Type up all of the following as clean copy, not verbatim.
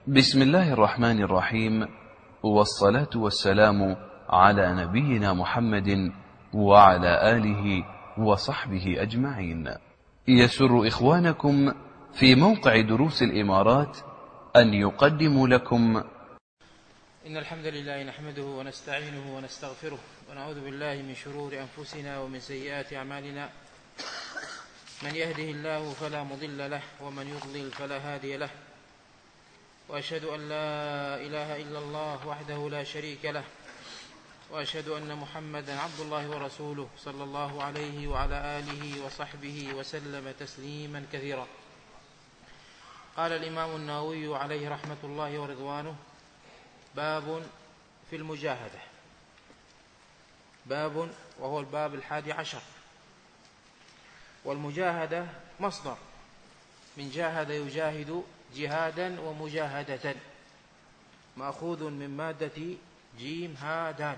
بسم الله الرحمن الرحيم، والصلاة والسلام على نبينا محمد وعلى آله وصحبه أجمعين. يسر إخوانكم في موقع دروس الإمارات أن يقدموا لكم إن الحمد لله نحمده ونستعينه ونستغفره ونعوذ بالله من شرور أنفسنا ومن سيئات أعمالنا. من يهده الله فلا مضل له ومن يضلل فلا هادي له، وأشهد أن لا إله إلا الله وحده لا شريك له، وأشهد أن محمدا عبد الله ورسوله صلى الله عليه وعلى آله وصحبه وسلم تسليما كثيرا. قال الإمام النووي عليه رحمة الله ورضوانه: باب في المجاهدة. باب، وهو الباب 11. والمجاهدة مصدر من جاهد يجاهد جهادا ومجاهدة، مأخوذ من مادة جيم ها دال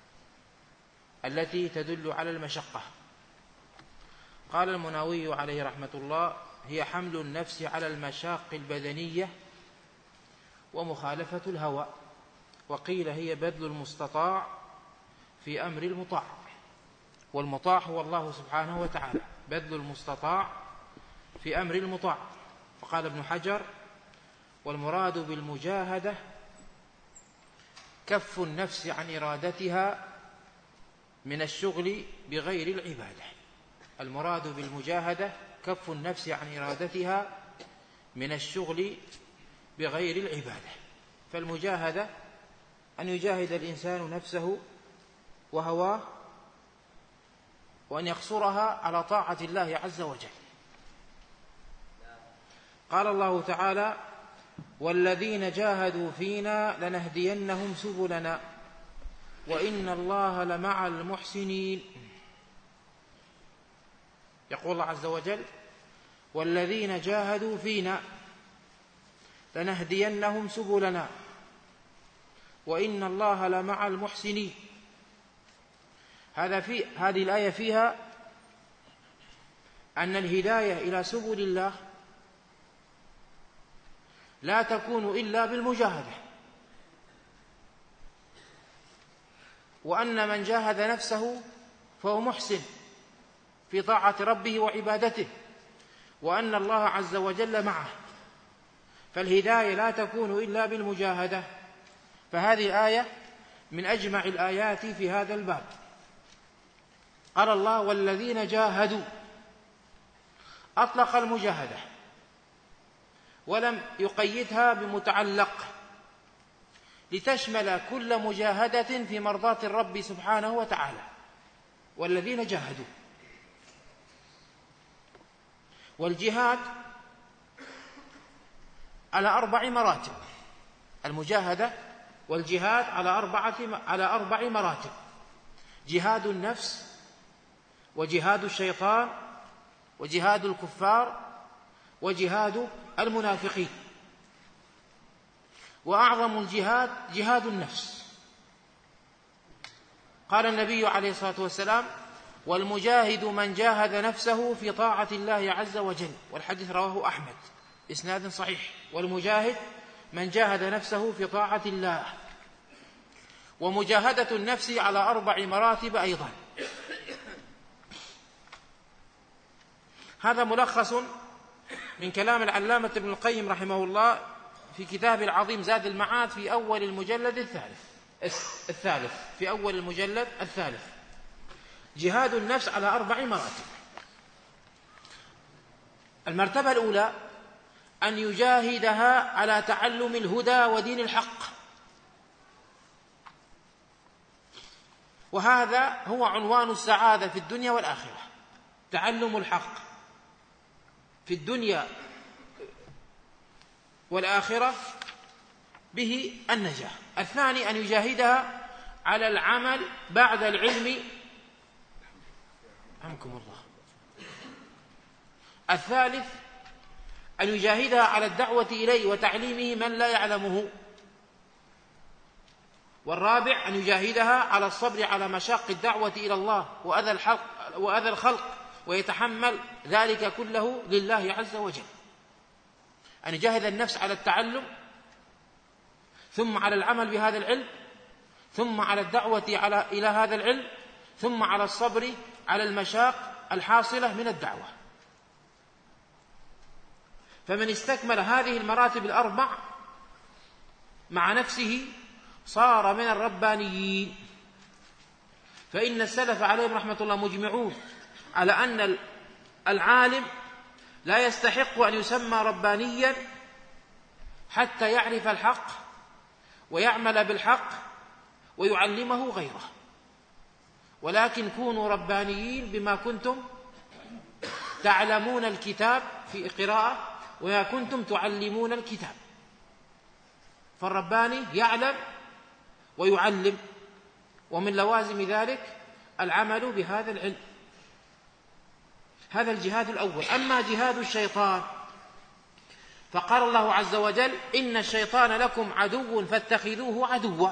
التي تدل على المشقة. قال المناوي عليه رحمة الله: هي حمل النفس على المشاق البدنية ومخالفة الهوى. وقيل هي بذل المستطاع في أمر المطاع، والمطاع هو الله سبحانه وتعالى، بذل المستطاع في أمر المطاع. وقال ابن حجر: والمراد بالمجاهدة كف النفس عن إرادتها من الشغل بغير العبادة. المراد بالمجاهدة كف النفس عن إرادتها من الشغل بغير العبادة. فالمجاهدة أن يجاهد الإنسان نفسه وهواه، وأن يقصرها على طاعة الله عز وجل. قال الله تعالى: والذين جاهدوا فينا لنهدينهم سبلنا وإن الله لمع المحسنين. يقول الله عز وجل: والذين جاهدوا فينا لنهدينهم سبلنا وإن الله لمع المحسنين. هذه الآية فيها أن الهداية إلى سبل الله لا تكون إلا بالمجاهدة، وأن من جاهد نفسه فهو محسن في طاعة ربه وعبادته، وأن الله عز وجل معه. فالهداية لا تكون إلا بالمجاهدة. فهذه الآية من أجمع الآيات في هذا الباب. قال الله: والذين جاهدوا، أطلق المجاهدة ولم يقيدها بمتعلق، لتشمل كل مجاهدة في مرضاة الرب سبحانه وتعالى. والذين جاهدوا. والجهاد على 4 مراتب. المجاهدة والجهاد على 4 مراتب: جهاد النفس، وجهاد الشيطان، وجهاد الكفار، وجهاد المنافقين. وأعظم الجهاد جهاد النفس. قال النبي عليه الصلاة والسلام: والمجاهد من جاهد نفسه في طاعة الله عز وجل. والحديث رواه أحمد بإسناد صحيح. والمجاهد من جاهد نفسه في طاعة الله. ومجاهدة النفس على 4 مراتب أيضا. هذا ملخص من كلام العلامة ابن القيم رحمه الله في كتابه العظيم زاد المعاد في أول المجلد الثالث. في أول المجلد الثالث. جهاد النفس على 4 مراتب. المرتبة الأولى أن يجاهدها على تعلم الهدى ودين الحق، وهذا هو عنوان السعادة في الدنيا والآخرة: تعلم الحق في الدنيا والآخرة، به النجاة. الثاني أن يجاهدها على العمل بعد العلم. رحمكم الله. الثالث أن يجاهدها على الدعوة إليه وتعليمه من لا يعلمه. والرابع أن يجاهدها على الصبر على مشاق الدعوة إلى الله وأذى الخلق، ويتحمل ذلك كله لله عز وجل. أن يجاهد النفس على التعلم ثم على العمل بهذا العلم، ثم على الدعوة إلى هذا العلم، ثم على الصبر على المشاق الحاصلة من الدعوة. فمن استكمل هذه المراتب الأربع مع نفسه صار من الربانيين. فإن السلف عليهم رحمة الله مجمعون على أن العالم لا يستحق أن يسمى ربانيا حتى يعرف الحق ويعمل بالحق ويعلمه غيره، ولكن كونوا ربانيين بما كنتم تعلمون الكتاب في قراءة وما كنتم تعلمون الكتاب. فالرباني يعلم ويعلم، ومن لوازم ذلك العمل بهذا العلم. هذا الجهاد الأول. أما جهاد الشيطان فقال الله عز وجل: إن الشيطان لكم عدو فاتخذوه عدوا.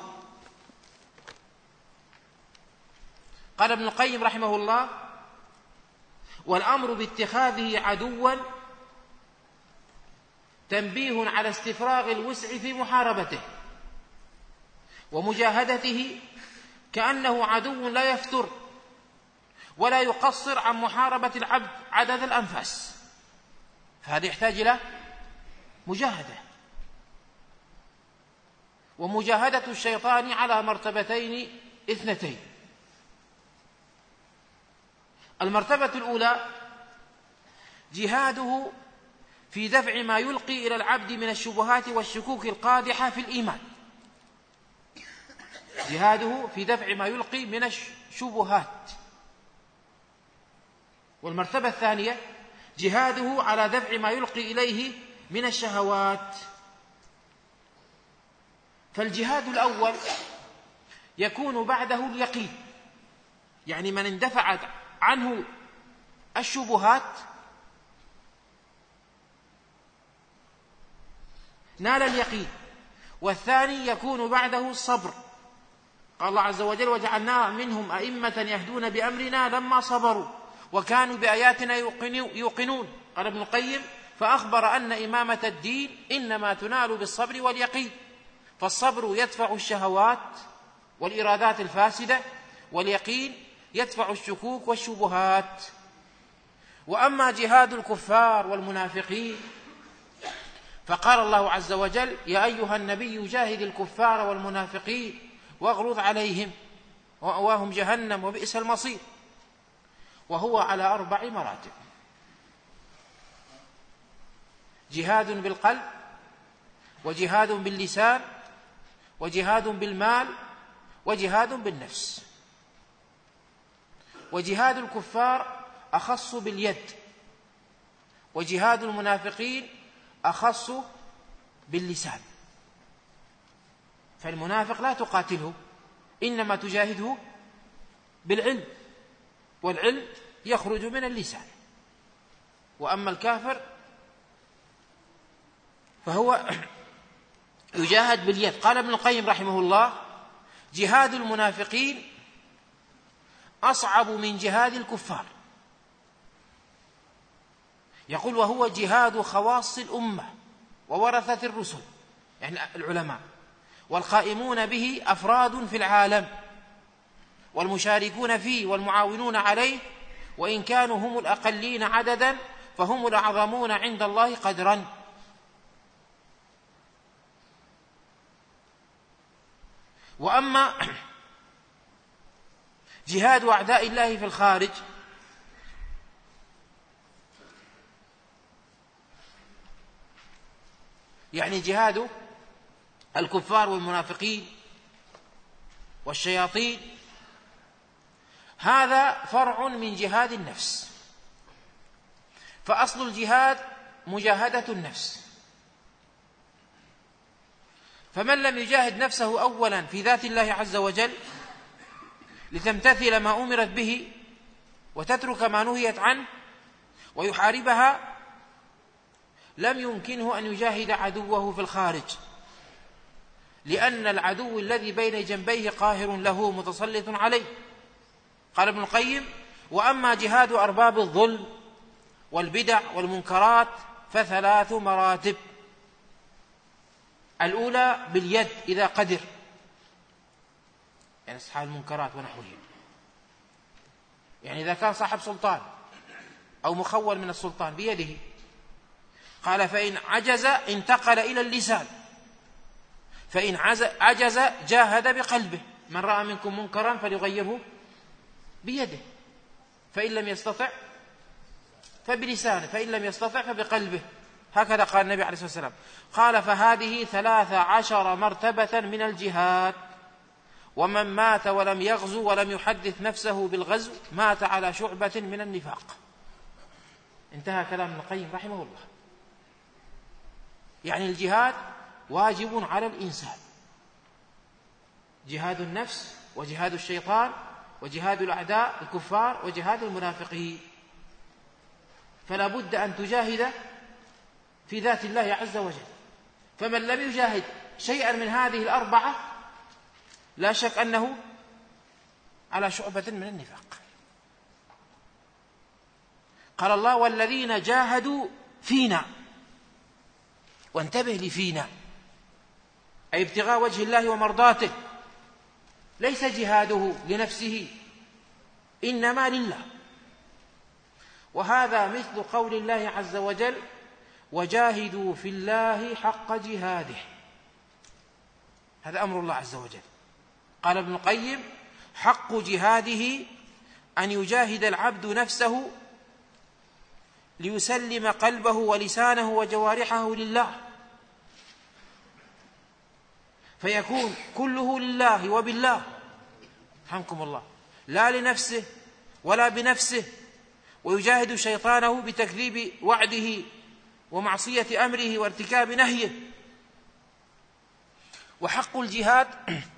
قال ابن القيم رحمه الله: والأمر باتخاذه عدوا تنبيه على استفراغ الوسع في محاربته ومجاهدته، كأنه عدو لا يفتر ولا يقصر عن محاربة العبد عدد الأنفاس، فهذا يحتاج إلى مجاهدة. ومجاهدة الشيطان على مرتبتين اثنتين. المرتبة الأولى جهاده في دفع ما يلقي إلى العبد من الشبهات والشكوك القادحة في الإيمان. جهاده في دفع ما يلقي من الشبهات. والمرتبة الثانية جهاده على دفع ما يلقي إليه من الشهوات. فالجهاد الأول يكون بعده اليقين، يعني من اندفعت عنه الشبهات نال اليقين. والثاني يكون بعده الصبر. قال الله عز وجل: وجعلنا منهم أئمة يهدون بأمرنا لما صبروا وكانوا بآياتنا يوقنون. قال ابن القيم: فأخبر أن إمامة الدين إنما تنال بالصبر واليقين. فالصبر يدفع الشهوات والإرادات الفاسدة، واليقين يدفع الشكوك والشبهات. وأما جهاد الكفار والمنافقين فقال الله عز وجل: يا أيها النبي جاهد الكفار والمنافقين واغلظ عليهم ومأواهم جهنم وبئس المصير. وهو على 4 مراتب: جهاد بالقلب، وجهاد باللسان، وجهاد بالمال، وجهاد بالنفس. وجهاد الكفار أخص باليد، وجهاد المنافقين أخص باللسان. فالمنافق لا تقاتله، إنما تجاهده بالعلم، والعلم يخرج من اللسان. وأما الكافر فهو يجاهد باليد. قال ابن القيم رحمه الله: جهاد المنافقين أصعب من جهاد الكفار. يقول: وهو جهاد خواص الأمة وورثة الرسل، يعني العلماء، والقائمون به أفراد في العالم، والمشاركون فيه والمعاونون عليه، وإن كانوا هم الأقلين عددا فهم الأعظمون عند الله قدرا. وأما جهاد أعداء الله في الخارج يعني جهاد الكفار والمنافقين والشياطين، هذا فرع من جهاد النفس. فأصل الجهاد مجاهدة النفس. فمن لم يجاهد نفسه أولا في ذات الله عز وجل لتمتثل ما أمرت به وتترك ما نهيت عنه ويحاربها، لم يمكنه أن يجاهد عدوه في الخارج، لأن العدو الذي بين جنبيه قاهر له متسلط عليه. قال ابن القيم: وأما جهاد أرباب الظلم والبدع والمنكرات ف3 مراتب. الأولى باليد إذا قدر، يعني أصحاب المنكرات ونحوهم، يعني إذا كان صاحب سلطان أو مخول من السلطان بيده. قال فإن عجز انتقل إلى اللسان، فإن عجز جاهد بقلبه، من رأى منكم منكرا فليغيره بيده، فإن لم يستطع فبلسانه، فإن لم يستطع فبقلبه. هكذا قال النبي عليه الصلاة والسلام. قال فهذه 13 مرتبة من الجهاد، ومن مات ولم يغزو ولم يحدث نفسه بالغزو مات على شعبة من النفاق. انتهى كلام ابن القيم رحمه الله. يعني الجهاد واجب على الإنسان، جهاد النفس وجهاد الشيطان وجهاد الأعداء الكفار وجهاد المنافقين. فلا بد أن تجاهد في ذات الله عز وجل. فمن لم يجاهد شيئا من هذه الأربعة لا شك أنه على شعبة من النفاق. قال الله والذين جاهدوا فينا، وانتبه لفينا أي ابتغاء وجه الله ومرضاته، ليس جهاده لنفسه إنما لله. وهذا مثل قول الله عز وجل وجاهدوا في الله حق جهاده، هذا أمر الله عز وجل. قال ابن القيم حق جهاده أن يجاهد العبد نفسه ليسلم قلبه ولسانه وجوارحه لله، فيكون كله لله وبالله، رحمكم الله، لا لنفسه ولا بنفسه، ويجاهد شيطانه بتكذيب وعده ومعصية أمره وارتكاب نهيه. وحق الجهاد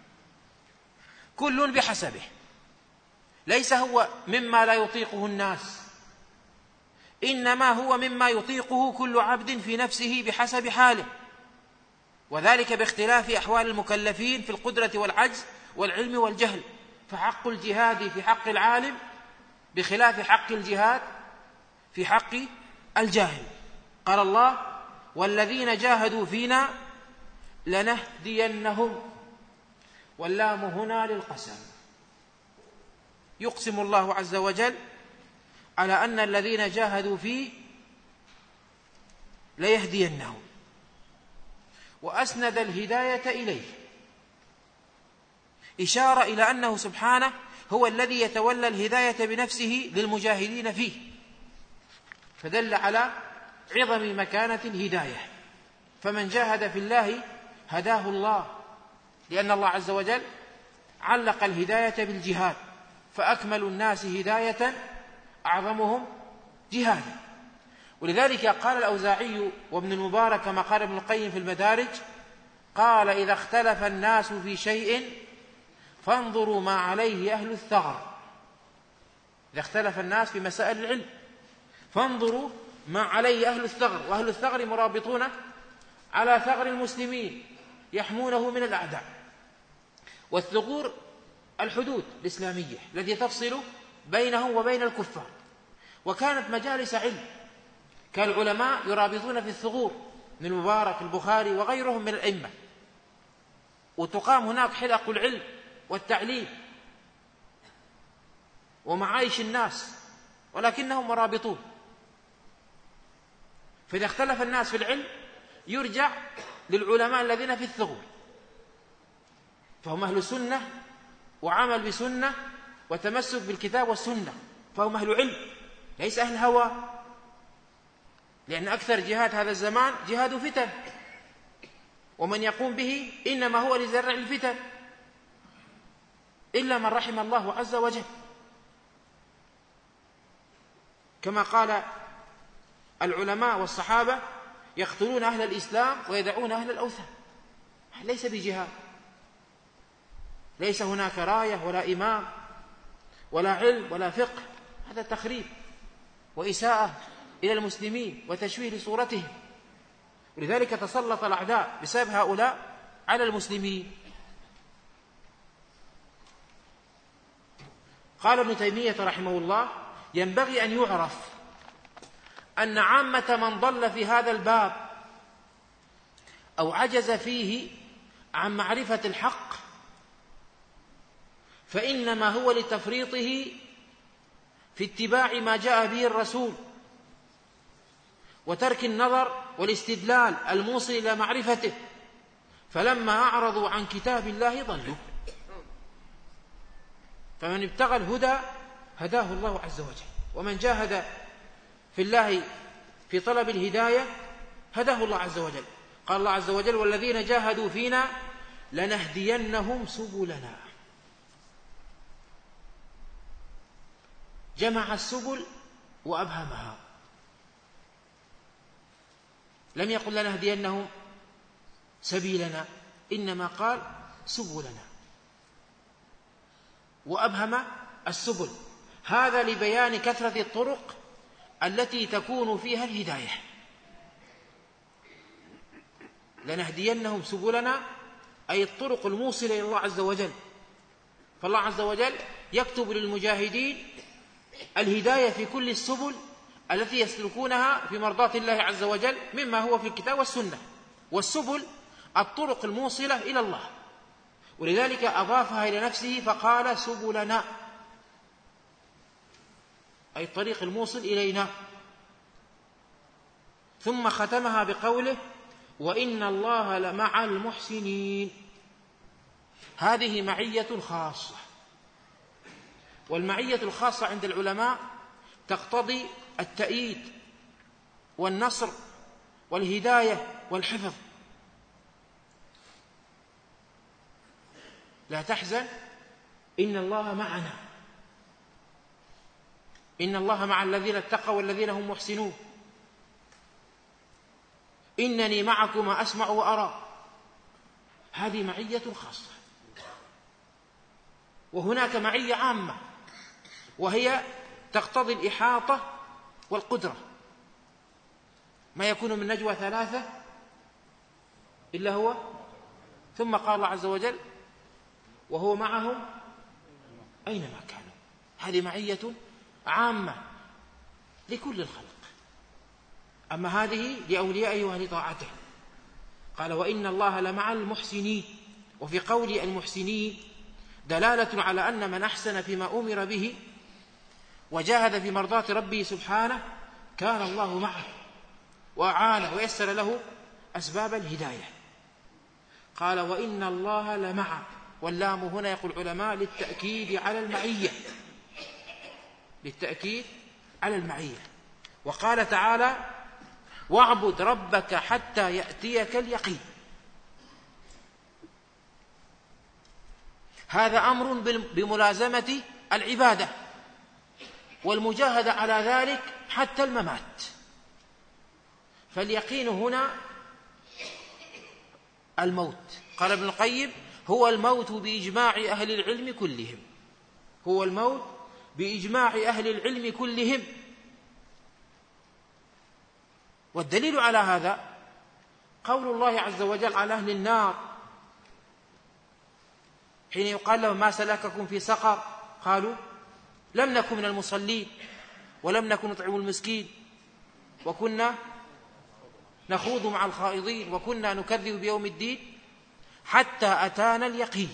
كل بحسبه، ليس هو مما لا يطيقه الناس، إنما هو مما يطيقه كل عبد في نفسه بحسب حاله، وذلك باختلاف أحوال المكلفين في القدرة والعجز والعلم والجهل. فحق الجهاد في حق العالم بخلاف حق الجهاد في حق الجاهل. قال الله والذين جاهدوا فينا لنهدينهم، واللام هنا للقسم. يقسم الله عز وجل على أن الذين جاهدوا فيه ليهدينهم، وأسند الهداية إليه، إشارة إلى أنه سبحانه هو الذي يتولى الهداية بنفسه للمجاهدين فيه، فدل على عظم مكانة الهداية. فمن جاهد في الله هداه الله، لأن الله عز وجل علق الهداية بالجهاد، فأكمل الناس هداية أعظمهم جهادا. ولذلك قال الأوزاعي وابن المبارك كما قال ابن القيم في المدارج، قال إذا اختلف الناس في شيء فانظروا ما عليه أهل الثغر. إذا اختلف الناس في مسائل العلم فانظروا ما عليه أهل الثغر، وأهل الثغر مرابطون على ثغر المسلمين يحمونه من الأعداء. والثغور الحدود الإسلامية التي تفصل بينهم وبين الكفار. وكانت مجالس علم، كان العلماء يرابطون في الثغور، من المبارك البخاري وغيرهم من الأئمة، وتقام هناك حلق العلم والتعليم ومعايش الناس، ولكنهم مرابطون. فإذا اختلف الناس في العلم يرجع للعلماء الذين في الثغور، فهم أهل سنة وعمل بسنة وتمسك بالكتاب والسنة، فهم أهل علم ليس أهل هوى. لأن أكثر جهاد هذا الزمان جهاد فتن، ومن يقوم به إنما هو لزرع الفتن، إلا من رحم الله عز وجل. كما قال العلماء والصحابة يقتلون أهل الإسلام ويدعون أهل الأوثان، ليس بجهاد، ليس هناك راية ولا إمام ولا علم ولا فقه، هذا تخريب وإساءة إلى المسلمين وتشويه لصورتهم. ولذلك تسلط الأعداء بسبب هؤلاء على المسلمين. قال ابن تيمية رحمه الله ينبغي أن يعرف أن عامة من ضل في هذا الباب أو عجز فيه عن معرفة الحق فإنما هو لتفريطه في اتباع ما جاء به الرسول وترك النظر والاستدلال الموصل إلى معرفته، فلما أعرضوا عن كتاب الله ضلوا. فمن ابتغى الهدى هداه الله عز وجل، ومن جاهد في الله في طلب الهداية هداه الله عز وجل. قال الله عز وجل: والذين جاهدوا فينا لنهدينهم سبلنا. جمع السبل وأبهمها، لم يقل لنهدينهم سبيلنا، إنما قال سبلنا، وأبهم السبل، هذا لبيان كثرة الطرق التي تكون فيها الهداية. لنهدينهم سبلنا أي الطرق الموصلة إلى الله عز وجل. فالله عز وجل يكتب للمجاهدين الهداية في كل السبل التي يسلكونها في مرضاة الله عز وجل مما هو في الكتاب والسنة. والسبل الطرق الموصلة إلى الله، ولذلك أضافها إلى نفسه فقال سبلنا، أي الطريق الموصل إلينا. ثم ختمها بقوله: وإن الله لمع المحسنين. هذه معية خاصة، والمعية الخاصة عند العلماء تقتضي التأييد والنصر والهداية والحفظ. لا تحزن إن الله معنا، إن الله مع الذين اتقوا والذين هم محسنون، إنني معكما أسمع وأرى. هذه معية خاصة. وهناك معية عامة وهي تقتضي الإحاطة والقدرة. ما يكون من نجوى ثلاثة إلا هو، ثم قال الله عز وجل: وهو معهم أينما كانوا. هذه معية عامة لكل الخلق. أما هذه لأوليائه وأهل طاعته. قال: وإن الله لمع المحسنين. وفي قول المحسنين دلالة على أن من أحسن فيما أمر به وجاهد في مرضاة ربه سبحانه كان الله معه وأعانه ويسر له أسباب الهداية. قال: وإن الله لمع، واللام هنا يقول العلماء للتأكيد على المعية، للتأكيد على المعية. وقال تعالى: واعبد ربك حتى يأتيك اليقين. هذا أمر بملازمة العبادة والمجاهدة على ذلك حتى الممات. فاليقين هنا الموت. قال ابن القيم: هو الموت بإجماع أهل العلم كلهم. هو الموت بإجماع أهل العلم كلهم. والدليل على هذا قول الله عز وجل على أهل النار حين يقال لهم: ما سلككم في سقر؟ قالوا: لم نكن من المصلين ولم نكن نطعم المسكين وكنا نخوض مع الخائضين وكنا نكذب بيوم الدين حتى أتانا اليقين.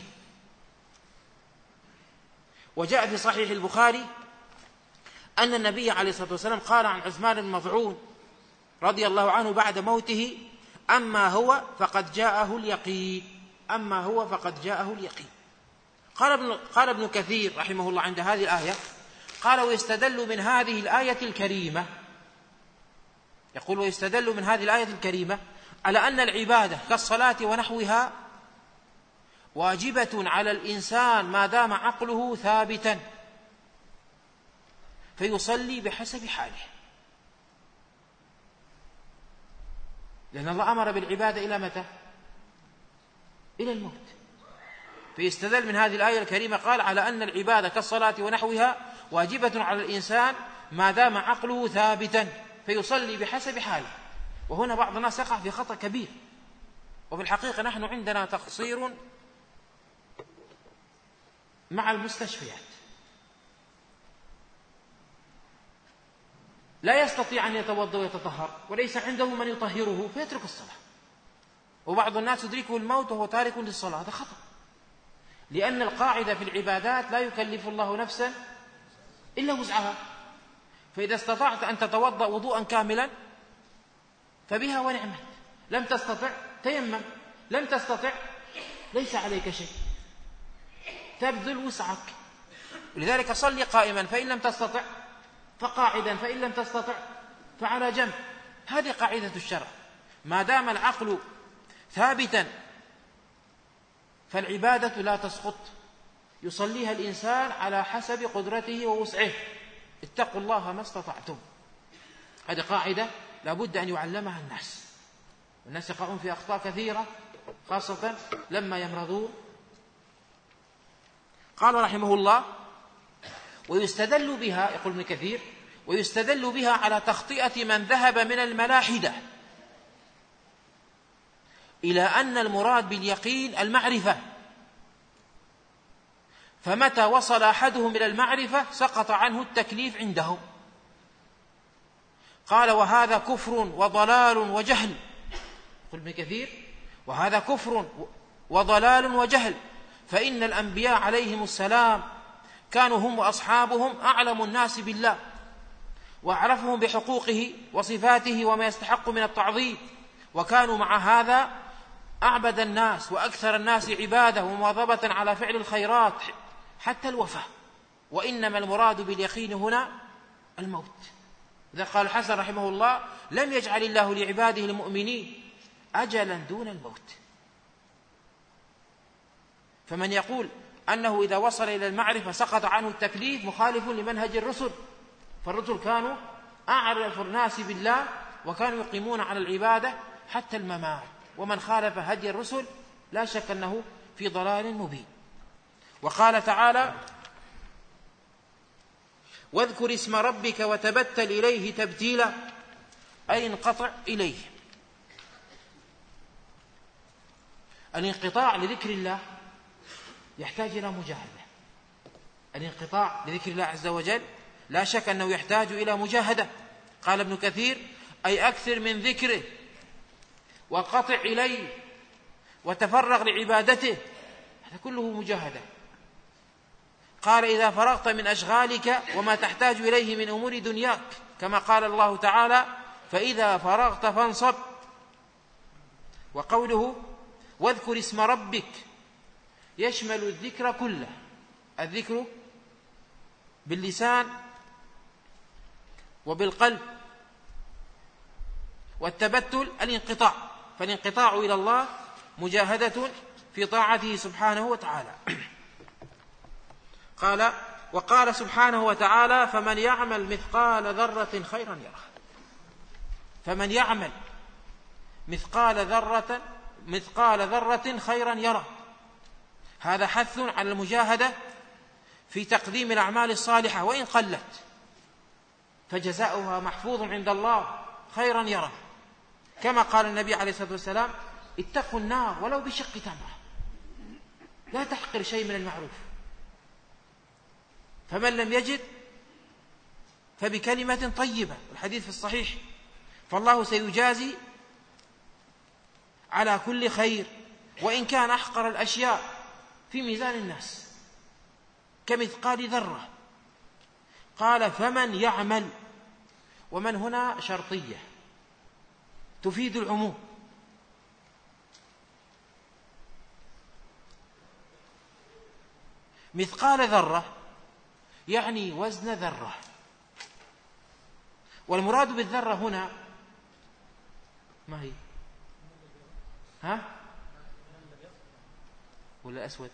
وجاء في صحيح البخاري أن النبي عليه الصلاة والسلام قال عن عثمان بن مظعون رضي الله عنه بعد موته: أما هو فقد جاءه اليقين، أما هو فقد جاءه اليقين. قال ابن كثير رحمه الله عند هذه الآية، قال: ويستدل من هذه الآية الكريمة، يقول: ويستدل من هذه الآية الكريمة على أن العبادة كالصلاة ونحوها واجبة على الإنسان ما دام عقله ثابتا فيصلي بحسب حاله. لأن الله أمر بالعبادة إلى متى؟ إلى الموت. فيستدل من هذه الآية الكريمة قال على أن العبادة كالصلاة ونحوها واجبة على الإنسان ما دام عقله ثابتا فيصلي بحسب حاله. وهنا بعض الناس يقع في خطأ كبير، وفي الحقيقة نحن عندنا تقصير مع المستشفيات. لا يستطيع أن يتوضأ ويتطهر وليس عنده من يطهره فيترك الصلاة. وبعض الناس يدركه الموت وهو تارك للصلاة، هذا خطأ، لأن القاعدة في العبادات لا يكلف الله نفسا إلا وسعها. فإذا استطعت أن تتوضأ وضوءا كاملا فبها ونعمت، لم تستطع تيمم، لم تستطع ليس عليك شيء، تبذل وسعك. ولذلك صل قائما فإن لم تستطع فقاعدا، فإن لم تستطع فعلى جنب. هذه قاعدة الشرع، ما دام العقل ثابتا فالعبادة لا تسقط، يصليها الإنسان على حسب قدرته ووسعه. اتقوا الله ما استطعتم، هذه قاعدة لابد أن يعلمها الناس. الناس يقعون في أخطاء كثيرة خاصة لما يمرضون. قال رحمه الله: ويستدل بها، يقول ابن كثير، ويستدل بها على تخطئة من ذهب من الملاحدة إلى أن المراد باليقين المعرفة، فمتى وصل أحدهم إلى المعرفة سقط عنه التكليف عندهم. قال: وهذا كفر وضلال وجهل. يقول ابن كثير: وهذا كفر وضلال وجهل، فإن الأنبياء عليهم السلام كانوا هم وأصحابهم أعلم الناس بالله وأعرفهم بحقوقه وصفاته وما يستحق من التعظيم، وكانوا مع هذا أعبد الناس وأكثر الناس عبادة ومواظبة على فعل الخيرات حتى الوفاة. وإنما المراد باليقين هنا الموت. إذا قال الحسن رحمه الله: لم يجعل الله لعباده المؤمنين أجلا دون الموت. فمن يقول أنه إذا وصل إلى المعرفة سقط عنه التكليف مخالف لمنهج الرسل، فالرسل كانوا أعرف الناس بالله وكانوا يقيمون على العبادة حتى الممات، ومن خالف هدي الرسل لا شك أنه في ضلال مبين. وقال تعالى: واذكر اسم ربك وتبتل إليه تبتيلا، أي انقطع إليه. الانقطاع لذكر الله يحتاج إلى مجاهدة. الانقطاع لذكر الله عز وجل لا شك أنه يحتاج إلى مجاهدة. قال ابن كثير: أي أكثر من ذكره وقطع إليه وتفرغ لعبادته، هذا كله مجاهدة. قال: إذا فرغت من أشغالك وما تحتاج إليه من أمور دنياك، كما قال الله تعالى: فإذا فرغت فانصب. وقوله: واذكر اسم ربك يشمل الذكر كله، الذكر باللسان وبالقلب، والتبتل الانقطاع، فالانقطاع إلى الله مجاهدة في طاعته سبحانه وتعالى. قال: وقال سبحانه وتعالى: فمن يعمل مثقال ذرة خيرا يره. فمن يعمل مثقال ذرة خيرا يره. هذا حث على المجاهدة في تقديم الأعمال الصالحة وإن قلت، فجزاؤها محفوظ عند الله خيرا يره، كما قال النبي عليه الصلاة والسلام: اتقوا النار ولو بشق تمرة. لا تحقر شيء من المعروف. فمن لم يجد فبكلمة طيبة، الحديث في الصحيح. فالله سيجازي على كل خير وإن كان أحقر الأشياء في ميزان الناس كمثقال ذرة. قال: فمن يعمل، ومن هنا شرطية تفيد العموم. مثقال ذرة يعني وزن ذرة، والمراد بالذرة هنا ما هي؟ ولا أسود؟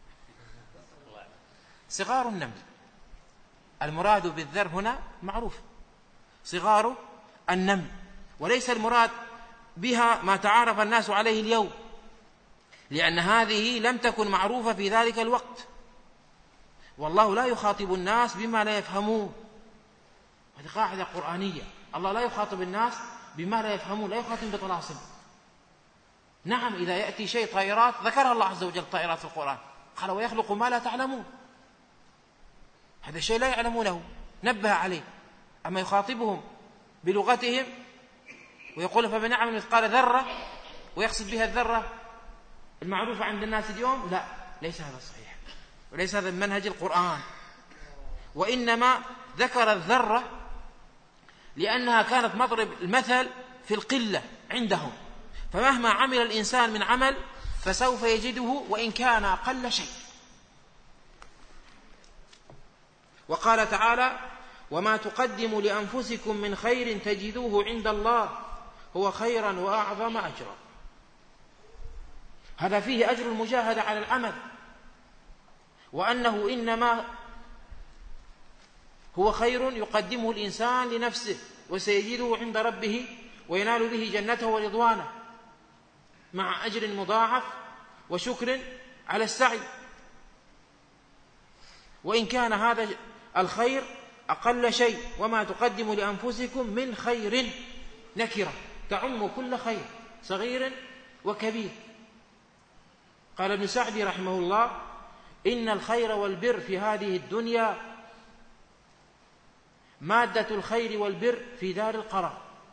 صغار النمل. المراد بالذر هنا معروف، صغار النمل، وليس المراد بها ما تعارف الناس عليه اليوم، لأن هذه لم تكن معروفة في ذلك الوقت. والله لا يخاطب الناس بما لا يفهمون، هذه قاعدة قرآنية. الله لا يخاطب الناس بما لا يفهمون، لا يخاطب بطلاسم. نعم، إذا يأتي شيء طائرات ذكرها الله عز وجل طائرات في القرآن، قال: ويخلق ما لا تعلمون. هذا الشيء لا يعلمونه نبه عليه. أما يخاطبهم بلغتهم ويقول: فمن يعمل مثقال ذرة، ويقصد بها الذرة المعروفة عند الناس اليوم؟ لا، ليس هذا صحيح، وليس هذا منهج القرآن. وإنما ذكر الذرة لأنها كانت مضرب المثل في القلة عندهم، فمهما عمل الإنسان من عمل فسوف يجده وإن كان أقل شيء. وقال تعالى: وما تقدموا لأنفسكم من خير تجدوه عند الله هو خيرا وأعظم أجرا. هذا فيه أجر المجاهدة على العمل، وأنه إنما هو خير يقدمه الإنسان لنفسه وسيجده عند ربه وينال به جنته ورضوانه مع أجر مضاعف وشكر على السعي. وإن كان هذا الخير أقل شيء. وما تقدموا لأنفسكم من خير نكرة تعم كل خير صغير وكبير. قال ابن سعدي رحمه الله: إن الخير والبر في هذه الدنيا مادة الخير والبر في دار القرار،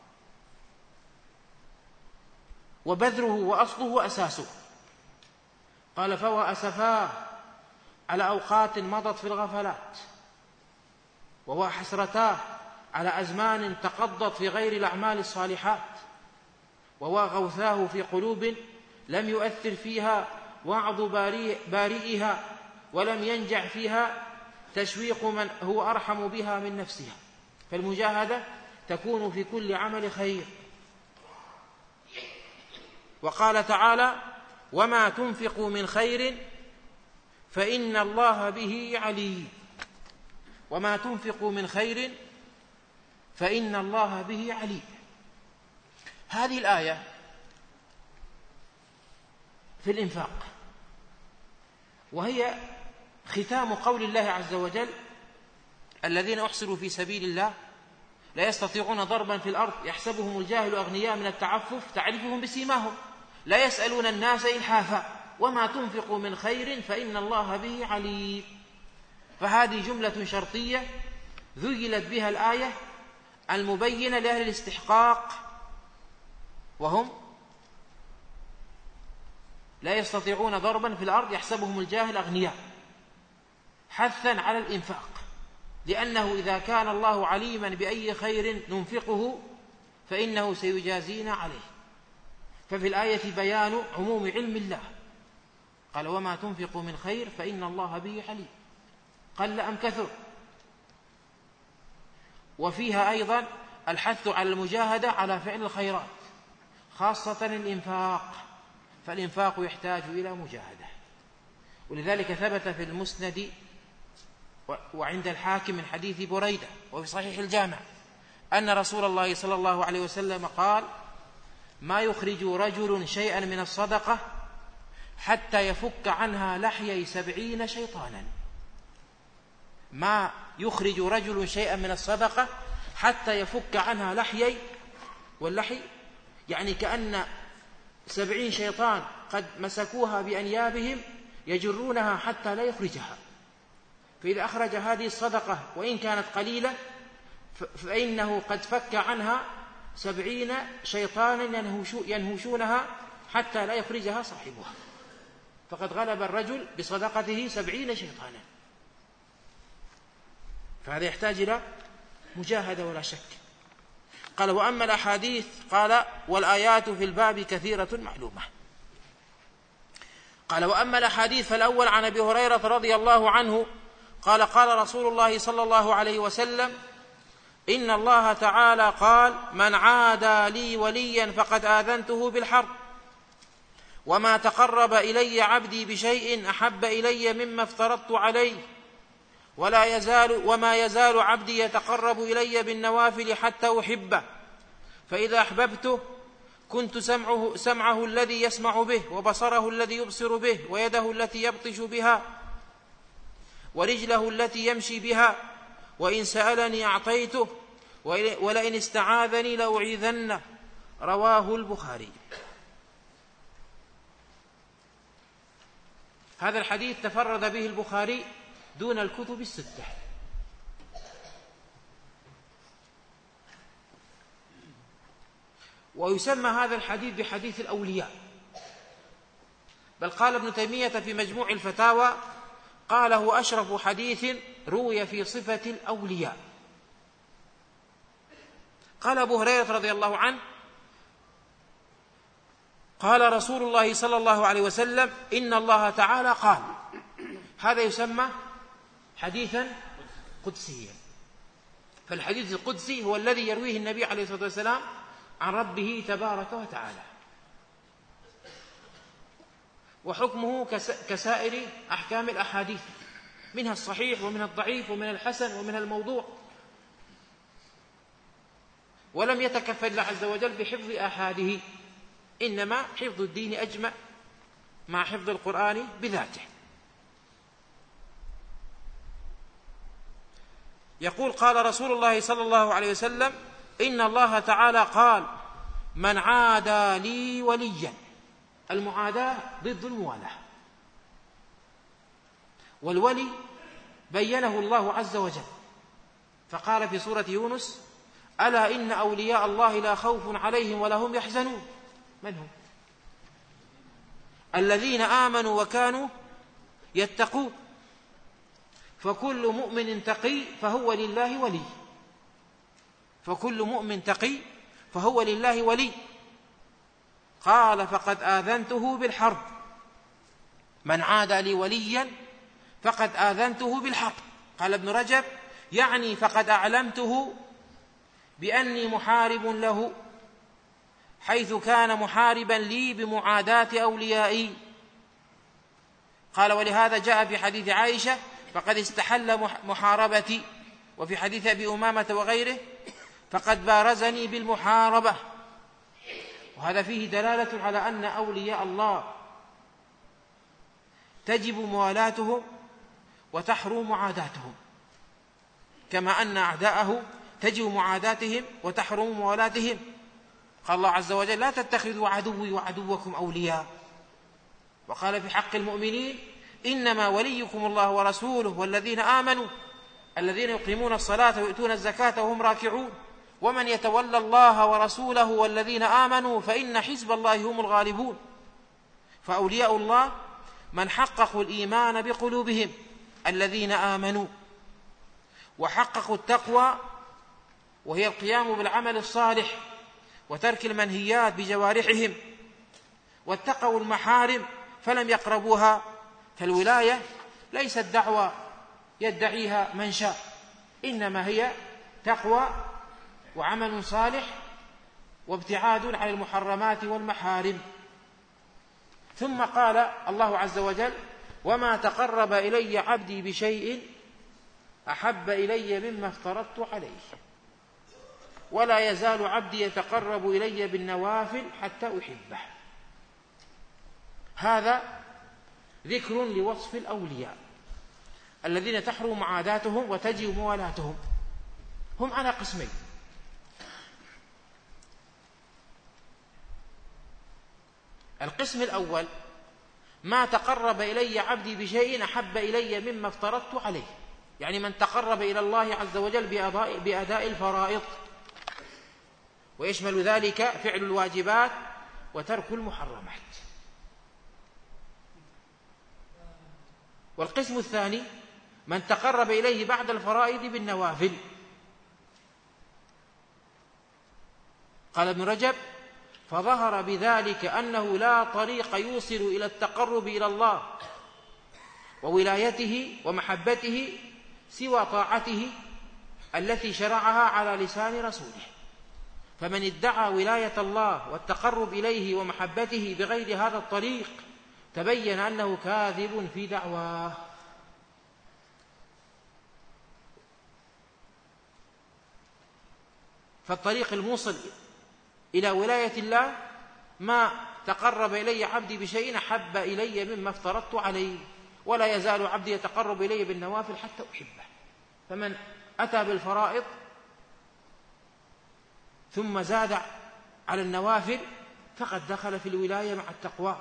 وبذره وأصله وأساسه. قال: فهو أسفاه على أوقات مضت في الغفلات، وهو حسرتاه على أزمان تقضت في غير الأعمال الصالحات، وهو غوثاه في قلوب لم يؤثر فيها وعظ بارئها، ولم ينجع فيها تشويق من هو أرحم بها من نفسها. فالمجاهدة تكون في كل عمل خير. وقال تعالى: وما تنفقوا من خير فإن الله به عليم. وما تنفقوا من خير فإن الله به عليم. هذه الآية في الإنفاق، وهي ختام قول الله عز وجل: الذين أحصروا في سبيل الله لا يستطيعون ضربا في الأرض يحسبهم الجاهل أغنياء من التعفف تعرفهم بسيماهم لا يسألون الناس إلحافا وما تنفقوا من خير فإن الله به عليم. فهذه جملة شرطية ذيلت بها الآية المبينة لأهل الاستحقاق، وهم لا يستطيعون ضربا في الأرض يحسبهم الجاهل أغنياء، حثا على الإنفاق، لأنه إذا كان الله عليما بأي خير ننفقه فإنه سيجازينا عليه. ففي الآية بيان عموم علم الله، قال: وما تنفقوا من خير فإن الله به عليم، قل أم كثر. وفيها أيضا الحث على المجاهدة على فعل الخيرات، خاصة الإنفاق، فالإنفاق يحتاج إلى مجاهدة. ولذلك ثبت في المسند وعند الحاكم من حديث بريدة وفي صحيح الجامع أن رسول الله صلى الله عليه وسلم قال: ما يخرج رجل شيئا من الصدقة حتى يفك عنها لحيي 70 شيطانا. ما يخرج رجل شيئا من الصدقة حتى يفك عنها لحيي، واللحي يعني كأن 70 شيطان قد مسكوها بأنيابهم يجرونها حتى لا يخرجها. فإذا أخرج هذه الصدقة وإن كانت قليلة فإنه قد فك عنها 70 شيطانا ينهشونها حتى لا يخرجها صاحبها، فقد غلب الرجل بصدقته 70 شيطانا. فهذا يحتاج إلى مجاهدة ولا شك. قال: وأما الأحاديث قال: والآيات في الباب كثيرة معلومة. قال: وأما الأحاديث فالأول عن أبي هريرة رضي الله عنه قال: قال رسول الله صلى الله عليه وسلم: إن الله تعالى قال: من عادى لي وليا فقد آذنته بالحرب، وما تقرب إلي عبدي بشيء أحب إلي مما افترضت عليه، وما يزال عبدي يتقرب إلي بالنوافل حتى أحبه، فإذا أحببته كنت سمعه الذي يسمع به، وبصره الذي يبصر به، ويده التي يبطش بها، ورجله التي يمشي بها، وإن سألني أعطيته، ولئن استعاذني لأعيذنه. رواه البخاري. هذا الحديث تفرد به البخاري دون الكتب الستة. ويسمى هذا الحديث بحديث الأولياء. بل قال ابن تيمية في مجموع الفتاوى قاله أشرف حديث روي في صفة الأولياء. قال أبو هريرة رضي الله عنه قال رسول الله صلى الله عليه وسلم إن الله تعالى قال. هذا يسمى حديثا قدسيا. فالحديث القدسي هو الذي يرويه النبي عليه الصلاة والسلام عن ربه تبارك وتعالى، وحكمه كسائر أحكام الأحاديث، منها الصحيح ومنها الضعيف ومنها الحسن ومنها الموضوع. ولم يتكفل الله عز وجل بحفظ آحاده، إنما حفظ الدين أجمع مع حفظ القرآن بذاته. يقول قال رسول الله صلى الله عليه وسلم إن الله تعالى قال من عادى لي وليا. المعاداة ضد الموالاة، والولي بينه الله عز وجل فقال في سورة يونس ألا إن أولياء الله لا خوف عليهم ولا هم يحزنون. من هم؟ الذين آمنوا وكانوا يتقون. فكل مؤمن تقي فهو لله ولي، فكل مؤمن تقي فهو لله ولي. قال فقد آذنته بالحرب. من عادى لي وليا فقد آذنته بالحرب. قال ابن رجب يعني فقد أعلمته بأني محارب له، حيث كان محاربا لي بمعاداة أوليائي. قال ولهذا جاء في حديث عائشة فقد استحل محاربتي، وفي حديث أبي أمامة وغيره فقد بارزني بالمحاربة. وهذا فيه دلالة على أن أولياء الله تجب موالاتهم وتحرم معاداتهم، كما أن أعداءه تجب معاداتهم وتحرم موالاتهم. قال الله عز وجل لا تتخذوا عدوي وعدوكم أولياء. وقال في حق المؤمنين إنما وليكم الله ورسوله والذين آمنوا الذين يقيمون الصلاة ويؤتون الزكاة وهم راكعون ومن يتولى الله ورسوله والذين آمنوا فإن حزب الله هم الغالبون. فأولياء الله من حققوا الإيمان بقلوبهم الذين آمنوا، وحققوا التقوى وهي القيام بالعمل الصالح وترك المنهيات بجوارحهم، واتقوا المحارم فلم يقربوها. فالولاية ليست دعوة يدعيها من شاء، إنما هي تقوى وعمل صالح وابتعاد عن المحرمات والمحارم. ثم قال الله عز وجل وما تقرب إلي عبدي بشيء أحب إلي مما افترضت عليه، ولا يزال عبدي يتقرب إلي بالنوافل حتى أحبه. هذا ذكر لوصف الأولياء الذين تحرم معاداتهم وتجب موالاتهم. هم على قسمين: القسم الأول ما تقرب إلي عبدي بشيء أحب إلي مما افترضت عليه، يعني من تقرب إلى الله عز وجل بأداء الفرائض، ويشمل ذلك فعل الواجبات وترك المحرمات. والقسم الثاني من تقرب إليه بعد الفرائض بالنوافل. قال ابن رجب فظهر بذلك أنه لا طريق يوصل إلى التقرب إلى الله وولايته ومحبته سوى طاعته التي شرعها على لسان رسوله. فمن ادعى ولاية الله والتقرب إليه ومحبته بغير هذا الطريق تبين أنه كاذب في دعواه. فالطريق الموصل إلى ولاية الله ما تقرب إلي عبدي بشيء أحب إلي مما افترضت عليه، ولا يزال عبدي يتقرب إلي بالنوافل حتى أحبه. فمن أتى بالفرائض ثم زاد على النوافل فقد دخل في الولاية مع التقوى.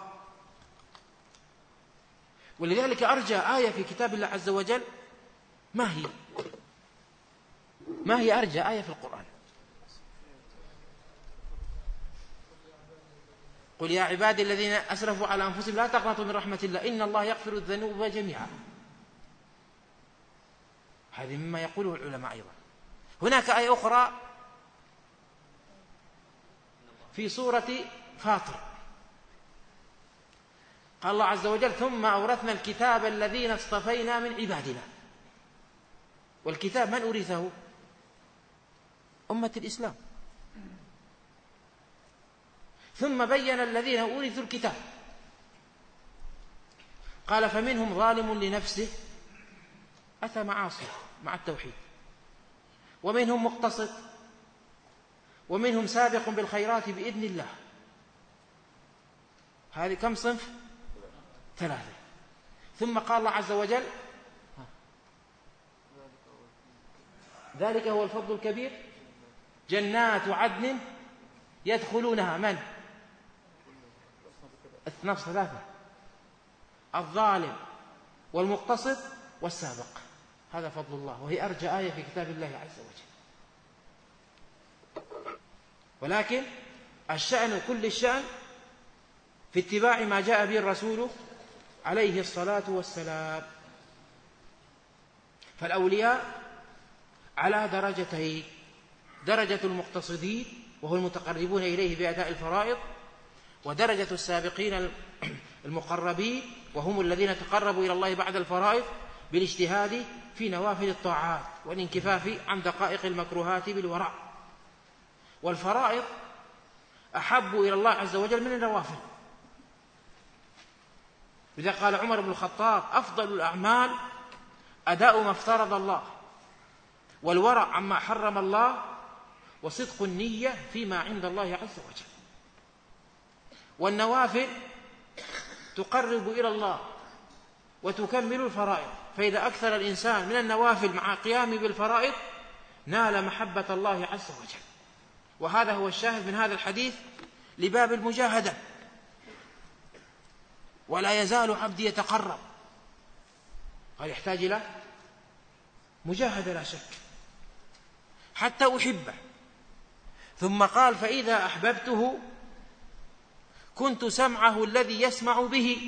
ولذلك أرجى آية في كتاب الله عز وجل ما هي أرجى آية في القرآن؟ قل يا عبادي الذين أسرفوا على أنفسهم لا تقنطوا من رحمة الله إن الله يغفر الذنوب جميعا. هذه مما يقوله العلماء أيضا. هناك آية أخرى في سورة فاطر قال الله عز وجل ثم أورثنا الكتاب الذين اصطفينا من عبادنا. والكتاب من أورثه؟ أمة الإسلام. ثم بين الذين أورثوا الكتاب قال فمنهم ظالم لنفسه أتى معاصي مع التوحيد، ومنهم مقتصد، ومنهم سابق بالخيرات بإذن الله. هذه كم صنف؟ 3. ثم قال الله عز وجل ذلك هو الفضل الكبير جنات عدن يدخلونها من؟ 3: الظالم والمقتصد والسابق. هذا فضل الله، وهي أرجى آية في كتاب الله عز وجل. ولكن الشأن كل الشأن في اتباع ما جاء به الرسول عليه الصلاة والسلام. فالأولياء على درجتين: درجة المقتصدين وهو المتقربون إليه بأداء الفرائض، ودرجة السابقين المقربين وهم الذين تقربوا إلى الله بعد الفرائض بالاجتهاد في نوافل الطاعات والانكفاف عن دقائق المكروهات بالورع. والفرائض أحب إلى الله عز وجل من النوافل. لذا قال عمر بن الخطاب أفضل الأعمال أداء ما افترض الله، والورع عما حرم الله، وصدق النية فيما عند الله عز وجل. والنوافل تقرب إلى الله وتكمل الفرائض، فإذا أكثر الإنسان من النوافل مع قيامه بالفرائض نال محبة الله عز وجل. وهذا هو الشاهد من هذا الحديث لباب المجاهدة. ولا يزال عبدي يتقرب، قال يحتاج إلى مجاهدة لا شك حتى أحبه. ثم قال فإذا أحببته كنت سمعه الذي يسمع به،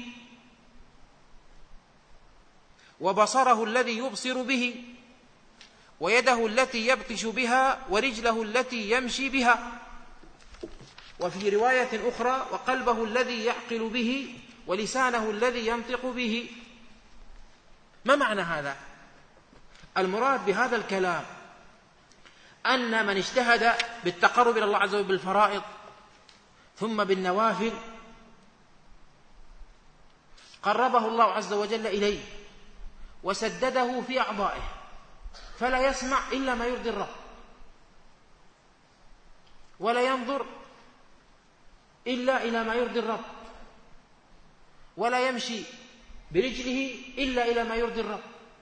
وبصره الذي يبصر به، ويده التي يبطش بها، ورجله التي يمشي بها. وفي رواية أخرى وقلبه الذي يعقل به، ولسانه الذي ينطق به. ما معنى هذا؟ المراد بهذا الكلام أن من اجتهد بالتقرب إلى الله عز وجل بالفرائض ثم بالنوافل قربه الله عز وجل إليه وسدده في أعضائه، فلا يسمع إلا ما يرضي الرب، ولا ينظر إلا إلى ما يرضي الرب، ولا يمشي برجله إلا إلى ما يرضي الرب،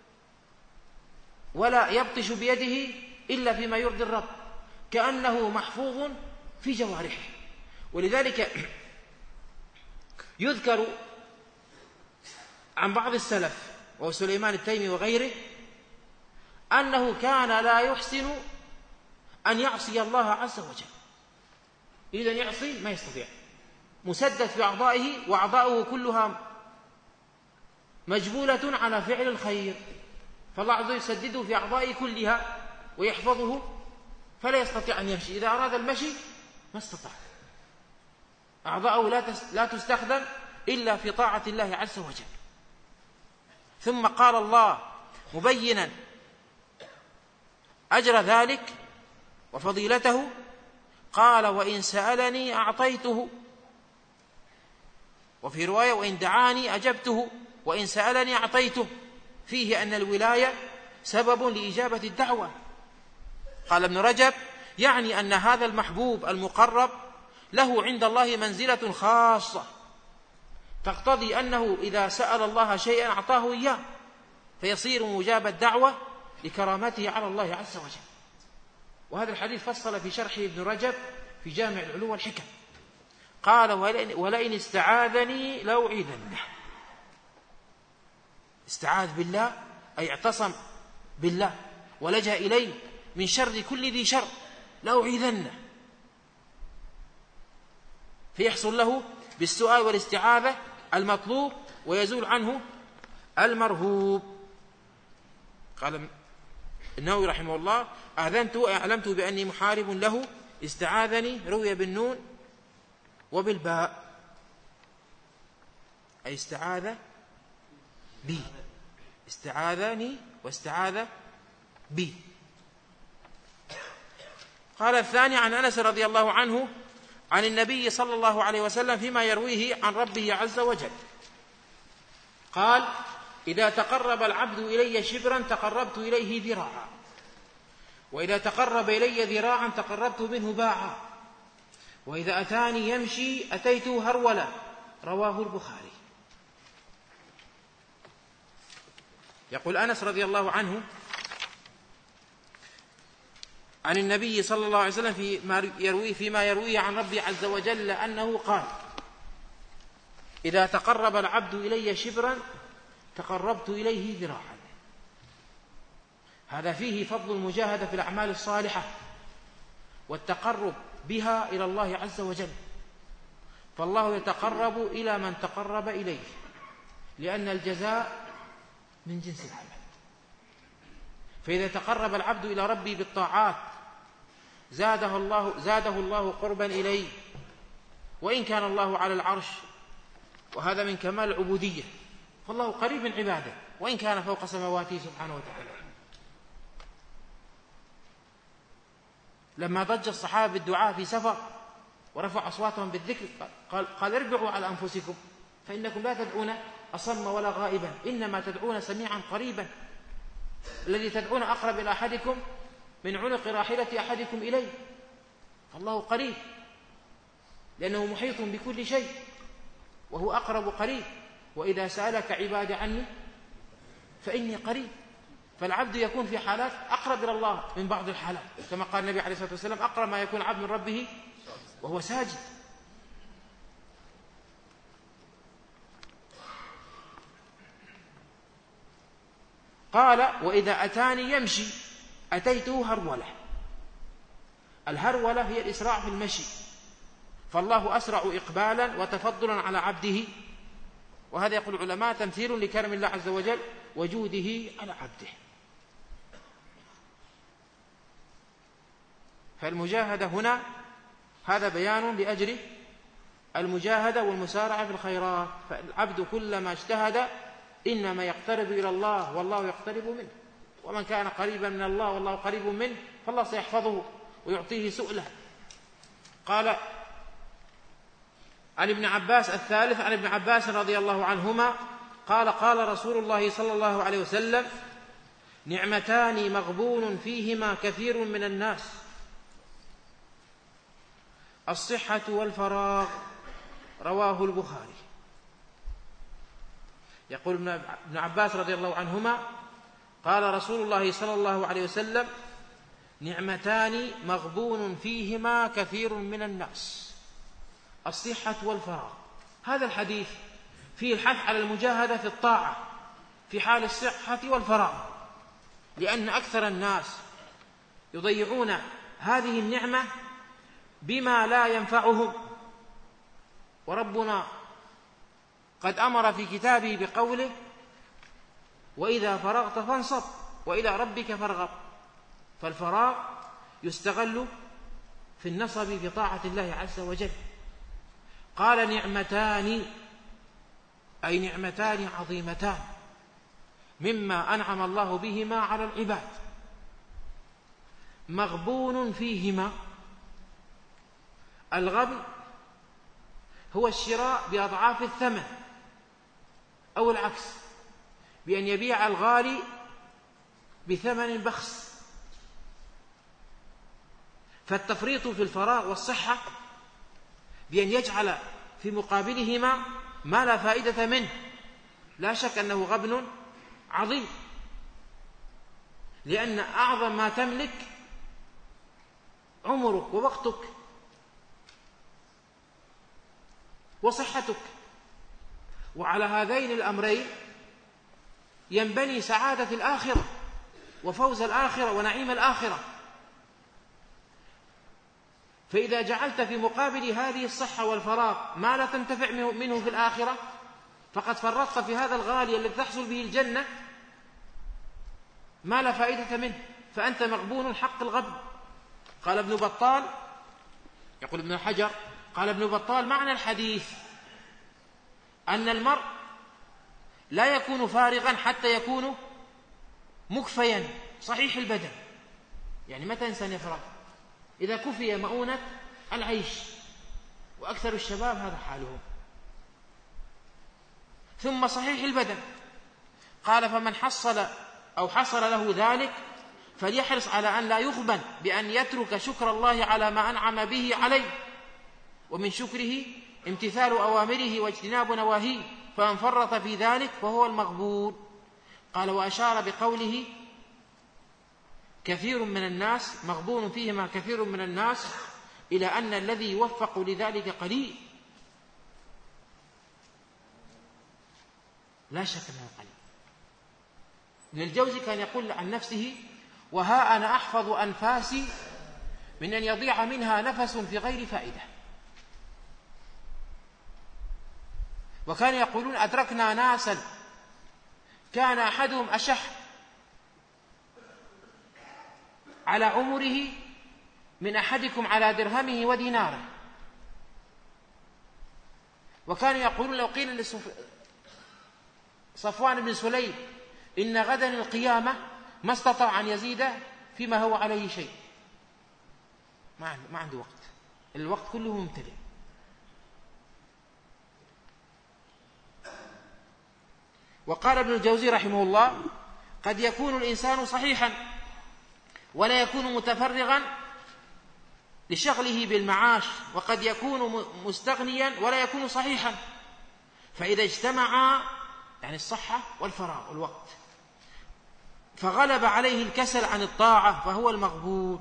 ولا يبطش بيده إلا فيما يرضي الرب، كأنه محفوظ في جوارحه. ولذلك يذكر عن بعض السلف وهو سليمان التيمي وغيره أنه كان لا يحسن أن يعصي الله عز وجل. يريد أن يعصي ما يستطيع، مسدد في أعضائه، وأعضاؤه كلها مجبولة على فعل الخير، فالله عز وجل يسدده في أعضائه كلها ويحفظه فلا يستطيع أن يمشي. إذا أراد المشي ما استطاع، أعضاؤه لا تستخدم إلا في طاعة الله عز وجل. ثم قال الله مبينا أجر ذلك وفضيلته، قال وإن سألني أعطيته، وفي رواية وإن دعاني أجبته، وإن سألني أعطيته، فيه أن الولاية سبب لإجابة الدعوة. قال ابن رجب يعني أن هذا المحبوب المقرب له عند الله منزلة خاصة تقتضي أنه إذا سأل الله شيئا أعطاه إياه، فيصير مجاب الدعوة لكرامته على الله عز وجل. وهذا الحديث فصل في شرحه ابن رجب في جامع العلوم والحكم، قال ولئن استعاذني لأعيذنه. استعاذ بالله أي اعتصم بالله ولجأ إليه من شر كل ذي شر، لأعيذنه، فيحصل له بالسؤال والاستعاذة المطلوب ويزول عنه المرهوب. قال النووي رحمه الله: أذنت أعلمت بأني محارب له، استعاذني روي بالنون وبالباء، أي استعاذ بي، استعاذني واستعاذ بي. قال الثاني عن أنس رضي الله عنه عن النبي صلى الله عليه وسلم فيما يرويه عن ربه عز وجل قال: إذا تقرب العبد إلي شبرا تقربت إليه ذراعا، وإذا تقرب إلي ذراعا تقربت منه باعا، وإذا أتاني يمشي أتيته هرولا. رواه البخاري. يقول أنس رضي الله عنه عن النبي صلى الله عليه وسلم فيما يرويه عن ربي عز وجل أنه قال: إذا تقرب العبد إلي شبرا تقربت إليه ذراعا. هذا فيه فضل المجاهدة في الأعمال الصالحة والتقرب بها إلى الله عز وجل، فالله يتقرب إلى من تقرب إليه، لأن الجزاء من جنس العمل. فإذا تقرب العبد إلى ربه بالطاعات زاده الله قربا إليه، وإن كان الله على العرش، وهذا من كمال العبودية، فالله قريب من عباده وإن كان فوق سماواته سبحانه وتعالى. لما ضج الصحابة بالدعاء في سفر ورفع أصواتهم بالذكر قال: اربعوا على أنفسكم فإنكم لا تدعون أصم ولا غائبا، إنما تدعون سميعا قريبا، الذي تدعون أقرب إلى أحدكم من عنق راحلة أحدكم إليه. فالله قريب لأنه محيط بكل شيء وهو أقرب قريب. وإذا سألك عبادي عني فإني قريب. فالعبد يكون في حالات أقرب إلى الله من بعض الحالات، كما قال النبي عليه الصلاة والسلام: أقرب ما يكون عبد من ربه وهو ساجد. قال: وإذا أتاني يمشي أتيته هرولة. الهرولة هي الإسراع في المشي، فالله أسرع إقبالا وتفضلا على عبده، وهذا يقول العلماء تمثيل لكرم الله عز وجل وجوده على عبده. فالمجاهدة هنا هذا بيان لأجل المجاهدة والمسارعة في الخيرات. فالعبد كلما اجتهد إنما يقترب إلى الله والله يقترب منه، ومن كان قريبا من الله والله قريب منه فالله سيحفظه ويعطيه سؤله. قال عن ابن عباس الثالث عن ابن عباس رضي الله عنهما قال: قال رسول الله صلى الله عليه وسلم: نعمتان مغبون فيهما كثير من الناس، الصحة والفراغ. رواه البخاري. يقول ابن عباس رضي الله عنهما: قال رسول الله صلى الله عليه وسلم: نعمتان مغبون فيهما كثير من الناس، الصحة والفراغ. هذا الحديث فيه الحث على المجاهدة في الطاعة في حال الصحة والفراغ، لأن أكثر الناس يضيعون هذه النعمة بما لا ينفعهم. وربنا قد أمر في كتابه بقوله: وإذا فرغت فانصب وإلى ربك فارغب. فالفراغ يستغل في النصب في طاعة الله عز وجل. قال: نعمتان، أي نعمتان عظيمتان مما أنعم الله بهما على العباد، مغبون فيهما. الغبن هو الشراء بأضعاف الثمن، أو العكس، بأن يبيع الغالي بثمن بخس. فالتفريط في الفراغ والصحة بأن يجعل في مقابلهما ما لا فائدة منه، لا شك أنه غبن عظيم، لأن أعظم ما تملك عمرك ووقتك وصحتك، وعلى هذين الأمرين ينبني سعادة الآخرة وفوز الآخرة ونعيم الآخرة. فإذا جعلت في مقابل هذه الصحة والفراغ ما لا تنتفع منه في الآخرة فقد فرطت في هذا الغالي الذي تحصل به الجنة ما لا فائدة منه، فأنت مغبون حق الغبن. قال ابن بطال، يقول ابن حجر، قال ابن بطال: معنى الحديث أن المرء لا يكون فارغا حتى يكون مكفيا صحيح البدن. يعني متى إنسان يفرغ؟ إذا كفي مؤونة العيش، وأكثر الشباب هذا حالهم. ثم صحيح البدن، قال: فمن حصل له ذلك فليحرص على أن لا يغبن بأن يترك شكر الله على ما أنعم به عليه، ومن شكره امتثال أوامره واجتناب نواهيه، فمن فرط في ذلك فهو المغبون. قال: وأشار بقوله كثير من الناس مغبون فيهما كثير من الناس إلى أن الذي يوفق لذلك قليل، لا شك أنه قليل. ابن الجوزي كان يقول عن نفسه: وها أنا أحفظ أنفاسي من أن يضيع منها نفس في غير فائدة. وكان يقولون: أدركنا ناسا كان أحدهم أشح على عمره من أحدكم على درهمه وديناره. وكانوا يقولون: لو قيل لصفوان بن سليم إن غدا القيامة ما استطاع أن يزيد فيما هو عليه شيء. ما عنده وقت، الوقت كله ممتلئ. وقال ابن الجوزي رحمه الله: قد يكون الإنسان صحيحا ولا يكون متفرغا لشغله بالمعاش، وقد يكون مستغنيا ولا يكون صحيحا، فإذا اجتمعا يعني الصحة والفراغ والوقت فغلب عليه الكسل عن الطاعة فهو المغبون.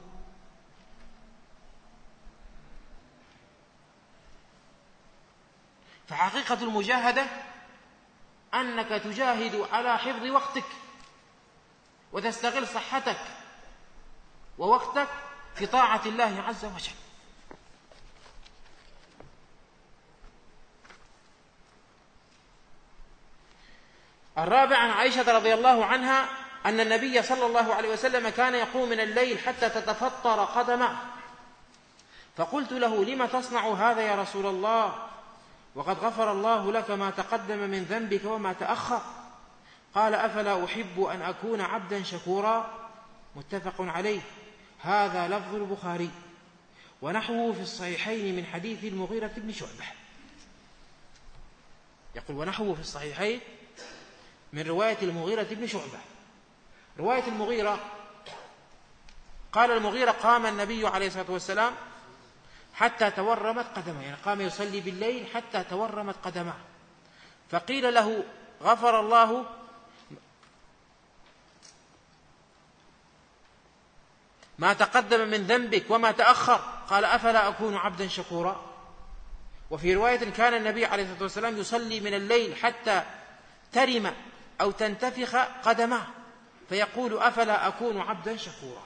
فحقيقة المجاهدة أنك تجاهد على حفظ وقتك وتستغل صحتك ووقتك في طاعة الله عز وجل. الرابع عن عائشة رضي الله عنها أن النبي صلى الله عليه وسلم كان يقوم من الليل حتى تتفطر قدمه، فقلت له: لم تصنع هذا يا رسول الله وقد غفر الله لك ما تقدم من ذنبك وما تأخر؟ قال: أفلا أحب أن أكون عبدا شكورا. متفق عليه. هذا لفظ البخاري، ونحوه في الصحيحين من حديث المغيرة بن شعبة. يقول: ونحوه في الصحيحين من رواية المغيرة بن شعبة. رواية المغيرة قال المغيرة: قام النبي عليه الصلاة والسلام حتى تورمت قدمه، يعني قام يصلي بالليل حتى تورمت قدمه، فقيل له: غفر الله ما تقدم من ذنبك وما تأخر. قال: أفلا أكون عبدا شكورا. وفي رواية: كان النبي عليه الصلاة والسلام يصلي من الليل حتى ترم أو تنتفخ قدمه، فيقول: أفلا أكون عبدا شكورا.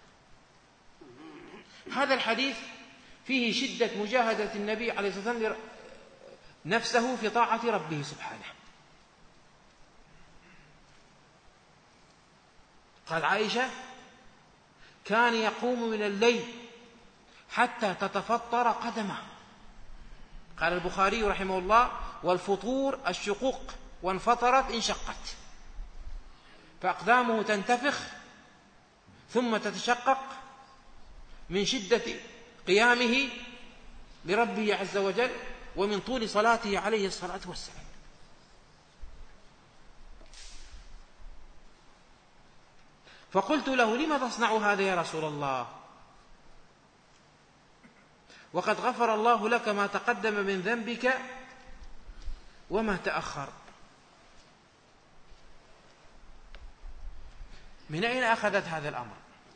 هذا الحديث فيه شدة مجاهدة النبي عليه الصلاة والسلام نفسه في طاعة ربه سبحانه. قال عائشة: كان يقوم من الليل حتى تتفطر قدمه. قال البخاري رحمه الله: والفطور الشقوق، وانفطرت انشقت، فأقدامه تنتفخ ثم تتشقق من شدة قيامه لربه عز وجل ومن طول صلاته عليه الصلاة والسلام. فقلت له: لما تصنع هذا يا رسول الله وقد غفر الله لك ما تقدم من ذنبك وما تأخر؟ من أين أخذت هذا الأمر؟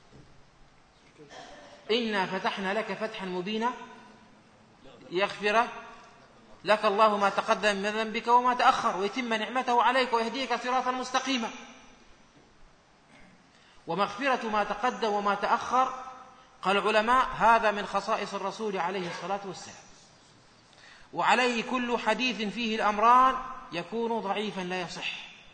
إنا فتحنا لك فتحا مبينا يغفر لك الله ما تقدم من ذنبك وما تأخر ويتم نعمته عليك ويهديك صراطا مستقيما. ومغفرة ما تقدم وما تأخر قال العلماء هذا من خصائص الرسول عليه الصلاة والسلام، وعليه كل حديث فيه الأمران يكون ضعيفا لا يصح.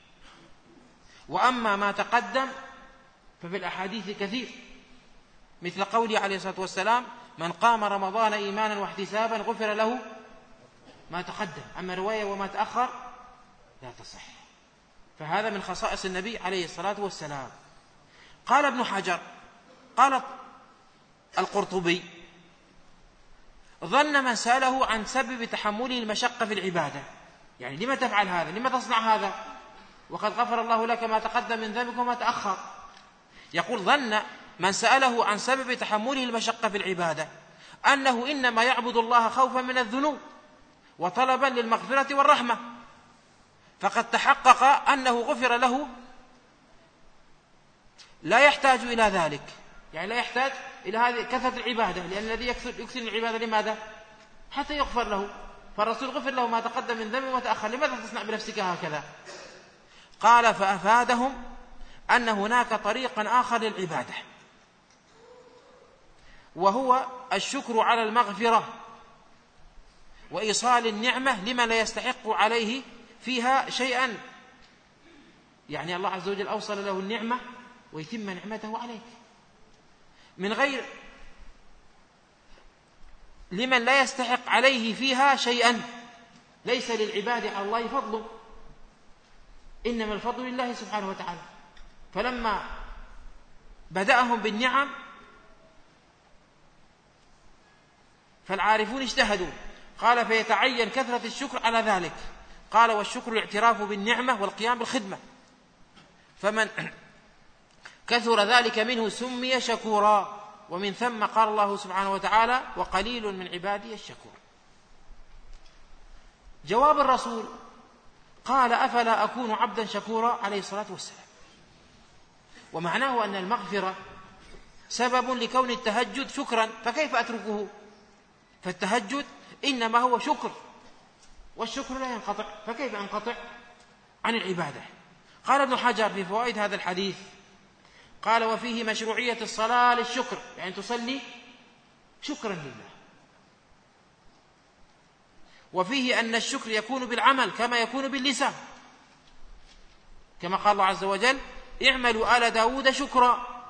وأما ما تقدم ففي الأحاديث كثير، مثل قوله عليه الصلاة والسلام من قام رمضان إيمانا واحتسابا غفر له ما تقدم. أما رواية وما تأخر لا تصح، فهذا من خصائص النبي عليه الصلاة والسلام. قال ابن حجر، قال القرطبي ظن من سأله عن سبب تحمله المشقة في العبادة، يعني لما تفعل هذا، لما تصنع هذا وقد غفر الله لك ما تقدم من ذنبك وما تأخر. يقول ظن من سأله عن سبب تحمله المشقة في العبادة أنه إنما يعبد الله خوفا من الذنوب وطلبا للمغفرة والرحمة، فقد تحقق أنه غفر له، لا يحتاج إلى ذلك، يعني لا يحتاج إلى هذه كثرة العبادة، لأن الذي يكثر العبادة لماذا؟ حتى يغفر له، فالرسول غفر له ما تقدم من ذنبه وما تأخر، لماذا تصنع بنفسك هكذا؟ قال فأفادهم أن هناك طريقا آخر للعبادة، وهو الشكر على المغفرة وإيصال النعمة لمن لا يستحق عليه فيها شيئا، يعني الله عز وجل أوصل له النعمة ويتم نعمته عليك من غير لمن لا يستحق عليه فيها شيئا. ليس للعباد على الله فضل، إنما الفضل لله سبحانه وتعالى. فلما بدأهم بالنعم فالعارفون اجتهدوا، قال فيتعين كثرة الشكر على ذلك. قال والشكر الاعتراف بالنعمة والقيام بالخدمة، فمن كثر ذلك منه سمي شكورا، ومن ثم قال الله سبحانه وتعالى وقليل من عبادي الشكور. جواب الرسول قال أفلا أكون عبدا شكورا عليه الصلاة والسلام. ومعناه أن المغفرة سبب لكون التهجد شكرا، فكيف أتركه؟ فالتهجد إنما هو شكر، والشكر لا ينقطع، فكيف أنقطع عن العبادة؟ قال ابن حجر في فوائد هذا الحديث، قال وفيه مشروعية الصلاة للشكر، يعني تصلي شكرا لله. وفيه أن الشكر يكون بالعمل كما يكون باللسان، كما قال الله عز وجل اعملوا آل داود شكرا.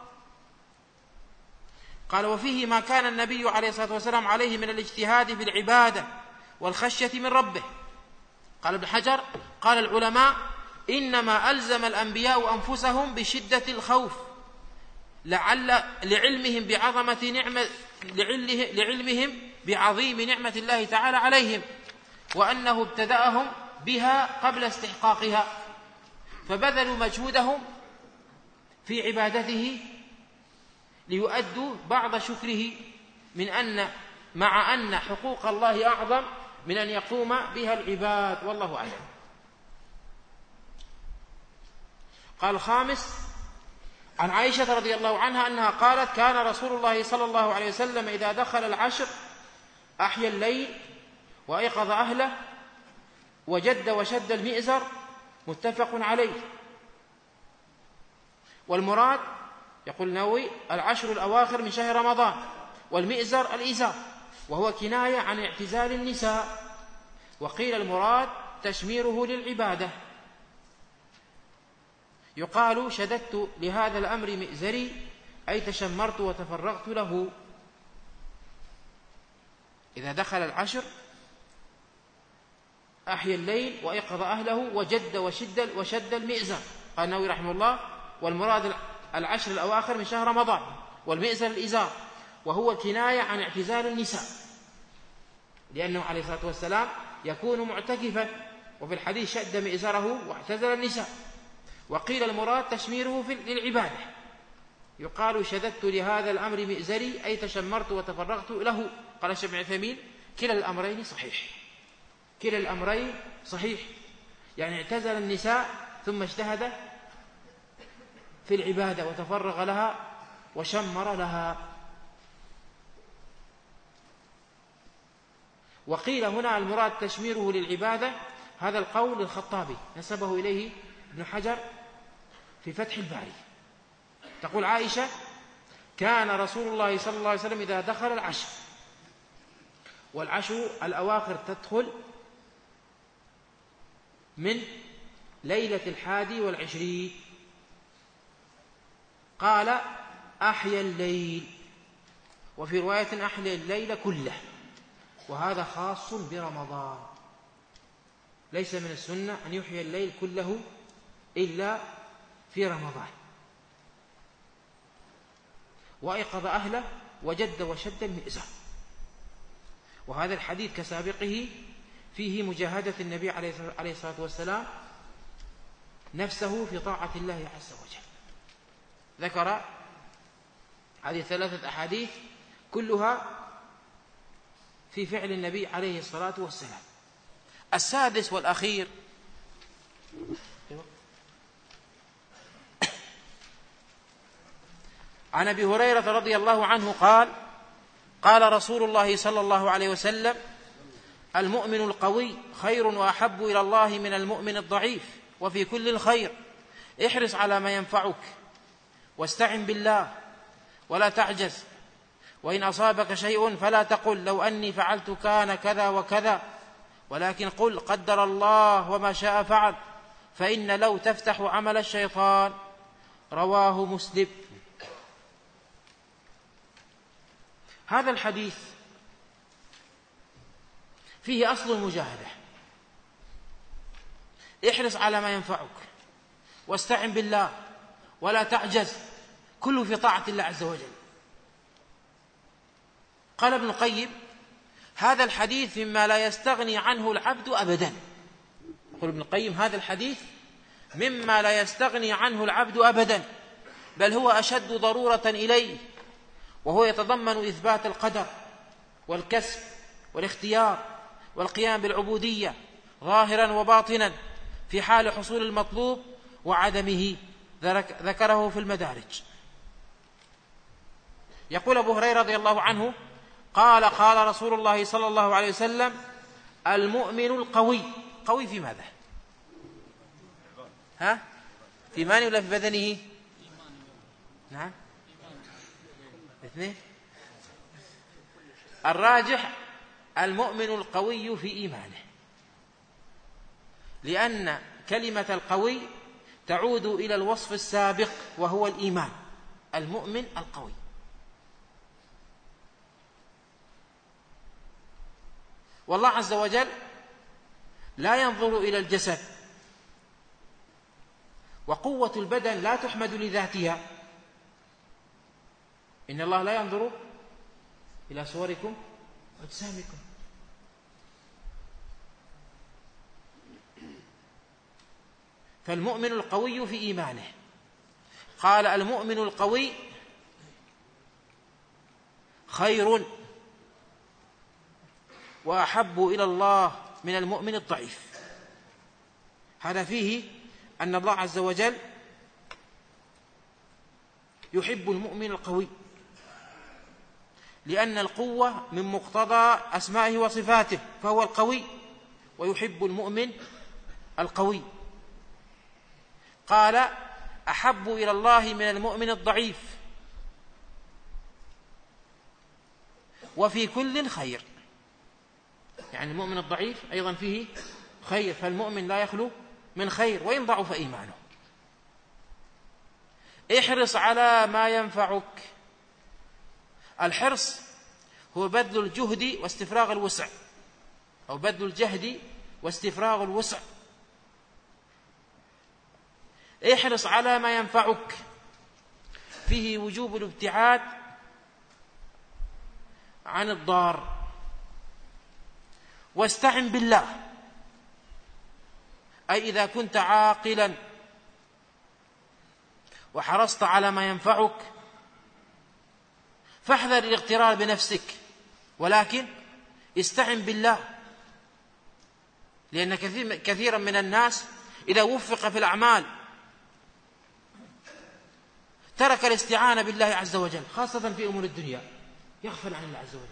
قال وفيه ما كان النبي عليه الصلاة والسلام عليه من الاجتهاد في العبادة والخشية من ربه. قال ابن حجر قال العلماء إنما ألزم الأنبياء أنفسهم بشدة الخوف لعلمهم بعظيم نعمة الله تعالى عليهم، وأنه ابتدأهم بها قبل استحقاقها، فبذلوا مجهودهم في عبادته ليؤدوا بعض شكره مع أن حقوق الله أعظم من أن يقوم بها العباد، والله أعلم. قال الخامس عن عائشة رضي الله عنها أنها قالت كان رسول الله صلى الله عليه وسلم إذا دخل العشر أحيا الليل وأيقظ أهله وجد وشد المئزر، متفق عليه. والمراد يقول النووي العشر الأواخر من شهر رمضان، والمئزر الإزار، وهو كناية عن اعتزال النساء. وقيل المراد تشميره للعبادة، يقال شددت لهذا الأمر مئزري أي تشمرت وتفرغت له. إذا دخل العشر أحيا الليل وأيقظ أهله وجد وشد المئزر. قال النووي رحمه الله والمراد العشر الأواخر من شهر رمضان، والمئزر الإزار، وهو كناية عن اعتزال النساء، لأنه عليه الصلاة والسلام يكون معتكفا، وفي الحديث شد مئزره واعتزل النساء. وقيل المراد تشميره للعبادة، يقال شددت لهذا الأمر مئزري أي تشمرت وتفرغت له. قال الشيخ ابن عثيمين كلا الأمرين صحيح، كلا الأمرين صحيح، يعني اعتزل النساء ثم اجتهد في العبادة وتفرغ لها وشمر لها. وقيل هنا المراد تشميره للعبادة، هذا القول الخطابي نسبه إليه ابن حجر في فتح الباري. تقول عائشة كان رسول الله صلى الله عليه وسلم إذا دخل العشر، والعشر الأواخر تدخل من ليلة 21، قال أحيا الليل، وفي رواية أحيا الليل كله، وهذا خاص برمضان، ليس من السنة أن يحيي الليل كله إلا في رمضان. وأيقظ أهله وجد وشد المئزر. وهذا الحديث كسابقه فيه مجاهدة النبي عليه الصلاة والسلام نفسه في طاعة الله عز وجل. ذكر هذه 3 أحاديث كلها في فعل النبي عليه الصلاة والسلام. السادس والأخير عن أبي هريرة رضي الله عنه قال: قال رسول الله صلى الله عليه وسلم: المؤمن القوي خير وأحب إلى الله من المؤمن الضعيف، وفي كل خير، احرص على ما ينفعك، واستعن بالله ولا تعجز، وإن أصابك شيء فلا تقل لو أني فعلت كان كذا وكذا، ولكن قل قدر الله وما شاء فعل، فإن لو تفتح عمل الشيطان. رواه مسلم. هذا الحديث فيه أصل المجاهدة: احرص على ما ينفعك، واستعن بالله ولا تعجز، كله في طاعة الله عز وجل. قال ابن القيم: هذا الحديث مما لا يستغني عنه العبد أبدا. يقول ابن القيم: هذا الحديث مما لا يستغني عنه العبد أبدا، بل هو أشد ضرورة إليه، وهو يتضمن إثبات القدر والكسب والاختيار والقيام بالعبودية ظاهرا وباطنا في حال حصول المطلوب وعدمه. ذكره في المدارج. يقول أبو هريرة رضي الله عنه: قال رسول الله صلى الله عليه وسلم: المؤمن القوي. قوي في ماذا؟ في ماله ولا في بدنه؟ نعم، الاثنين. الراجح المؤمن القوي في إيمانه، لأن كلمة القوي تعود إلى الوصف السابق وهو الإيمان. المؤمن القوي. والله عز وجل لا ينظر إلى الجسد، وقوة البدن لا تحمد لذاتها. إن الله لا ينظر إلى صوركم وأجسامكم. فالمؤمن القوي في إيمانه. قال: المؤمن القوي خير وأحب إلى الله من المؤمن الضعيف. هذا فيه أن الله عز وجل يحب المؤمن القوي، لأن القوة من مقتضى أسمائه وصفاته، فهو القوي ويحب المؤمن القوي. قال: أحب إلى الله من المؤمن الضعيف، وفي كل خير. يعني المؤمن الضعيف أيضا فيه خير، فالمؤمن لا يخلو من خير وإن ضعف إيمانه. احرص على ما ينفعك. الحرص هو بذل الجهد واستفراغ الوسع، أو بذل الجهد واستفراغ الوسع. احرص على ما ينفعك، فيه وجوب الابتعاد عن الضار. واستعن بالله، أي إذا كنت عاقلا وحرصت على ما ينفعك فاحذر الاغترار بنفسك، ولكن استعن بالله، لأن كثيرا من الناس إذا وفق في الأعمال ترك الاستعانة بالله عز وجل، خاصة في أمور الدنيا، يغفل عن الله عز وجل.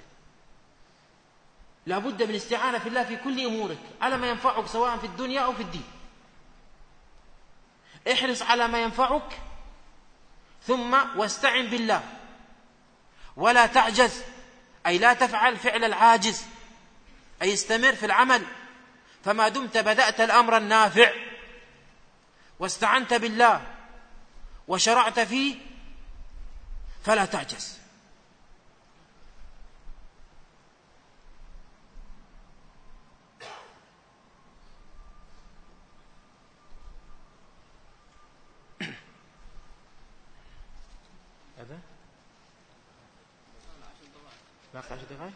لا بد من استعانة في الله في كل أمورك على ما ينفعك، سواء في الدنيا أو في الدين. احرص على ما ينفعك، ثم واستعن بالله، ولا تعجز، أي لا تفعل فعل العاجز، أي استمر في العمل. فما دمت بدأت الأمر النافع واستعنت بالله وشرعت فيه فلا تعجز. هذا باقي 10 دقائق.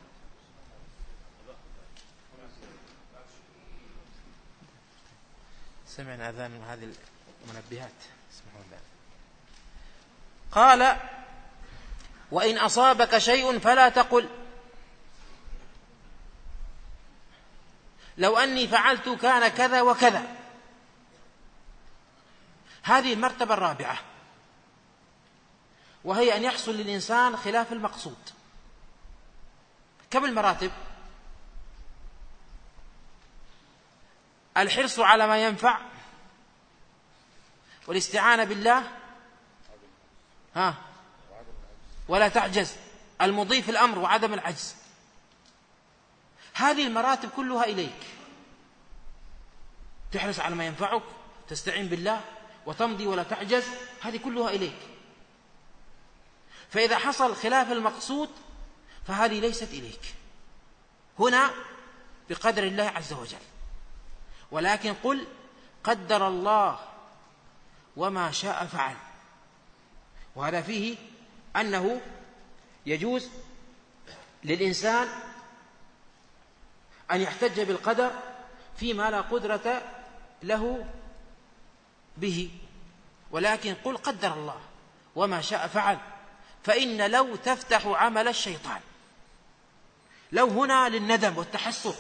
سمعنا أذان هذه المنبهات. اسمحوا لنا. قال: وإن أصابك شيء فلا تقل لو أني فعلت كان كذا وكذا. هذه المرتبة الرابعة، وهي أن يحصل للإنسان خلاف المقصود. كم المراتب؟ الحرص على ما ينفع، والاستعانة بالله، ولا تعجز، المضي في الأمر وعدم العجز. هذه المراتب كلها إليك. تحرص على ما ينفعك، تستعين بالله، وتمضي ولا تعجز، هذه كلها إليك. فإذا حصل خلاف المقصود فهذه ليست إليك هنا بقدر الله عز وجل. ولكن قل قدر الله وما شاء فعل. وهذا فيه أنه يجوز للإنسان أن يحتج بالقدر فيما لا قدرة له به، ولكن قل قدر الله وما شاء فعل. فإن لو تفتح عمل الشيطان. لو هنا للندم والتحسر،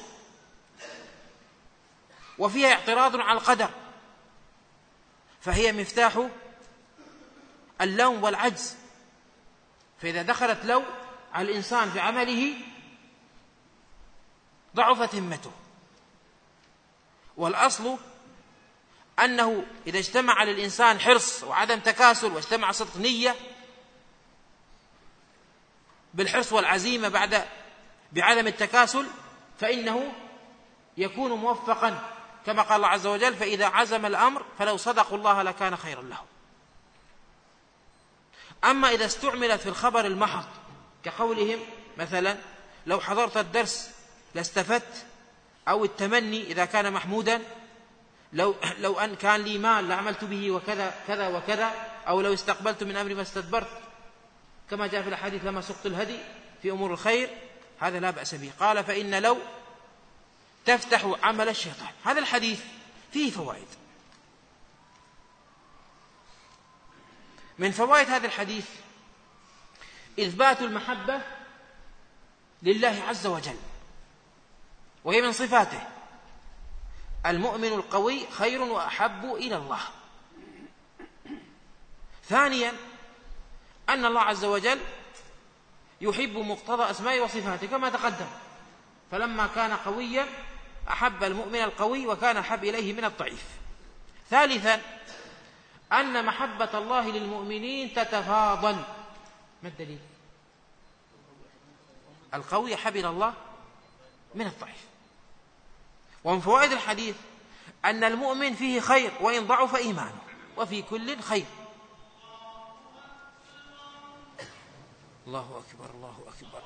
وفيها اعتراض على القدر، فهي مفتاح اللوم والعجز. فإذا دخلت لو على الإنسان في عمله ضعفت همته. والأصل أنه إذا اجتمع للإنسان حرص وعدم تكاسل، واجتمع صدق نية بالحرص والعزيمة بعدم التكاسل، فإنه يكون موفقا، كما قال الله عز وجل: فإذا عزم الأمر فلو صدقوا الله لكان خيرا لهم. أما إذا استعملت في الخبر المحض كقولهم مثلا: لو حضرت الدرس لاستفدت، أو التمني إذا كان محمودا: لو أن كان لي مال لعملت به وكذا كذا وكذا، أو لو استقبلت من أمري ما استدبرت، كما جاء في الحديث: لما سقت الهدي في أمور الخير. هذا لا بأس به. قال: فإن لو تفتح عمل الشيطان. هذا الحديث فيه فوائد. من فوائد هذا الحديث إثبات المحبة لله عز وجل، وهي من صفاته. المؤمن القوي خير وأحب إلى الله. ثانيا أن الله عز وجل يحب مقتضى أسمائه وصفاته كما تقدم، فلما كان قويا أحب المؤمن القوي وكان أحب إليه من الضعيف. ثالثا أن محبة الله للمؤمنين تتفاضل. ما الدليل؟ القوي أحب إلى الله من الضعيف. ومن فوائد الحديث أن المؤمن فيه خير وإن ضعف إيمانه، وفي كل خير. الله أكبر الله أكبر.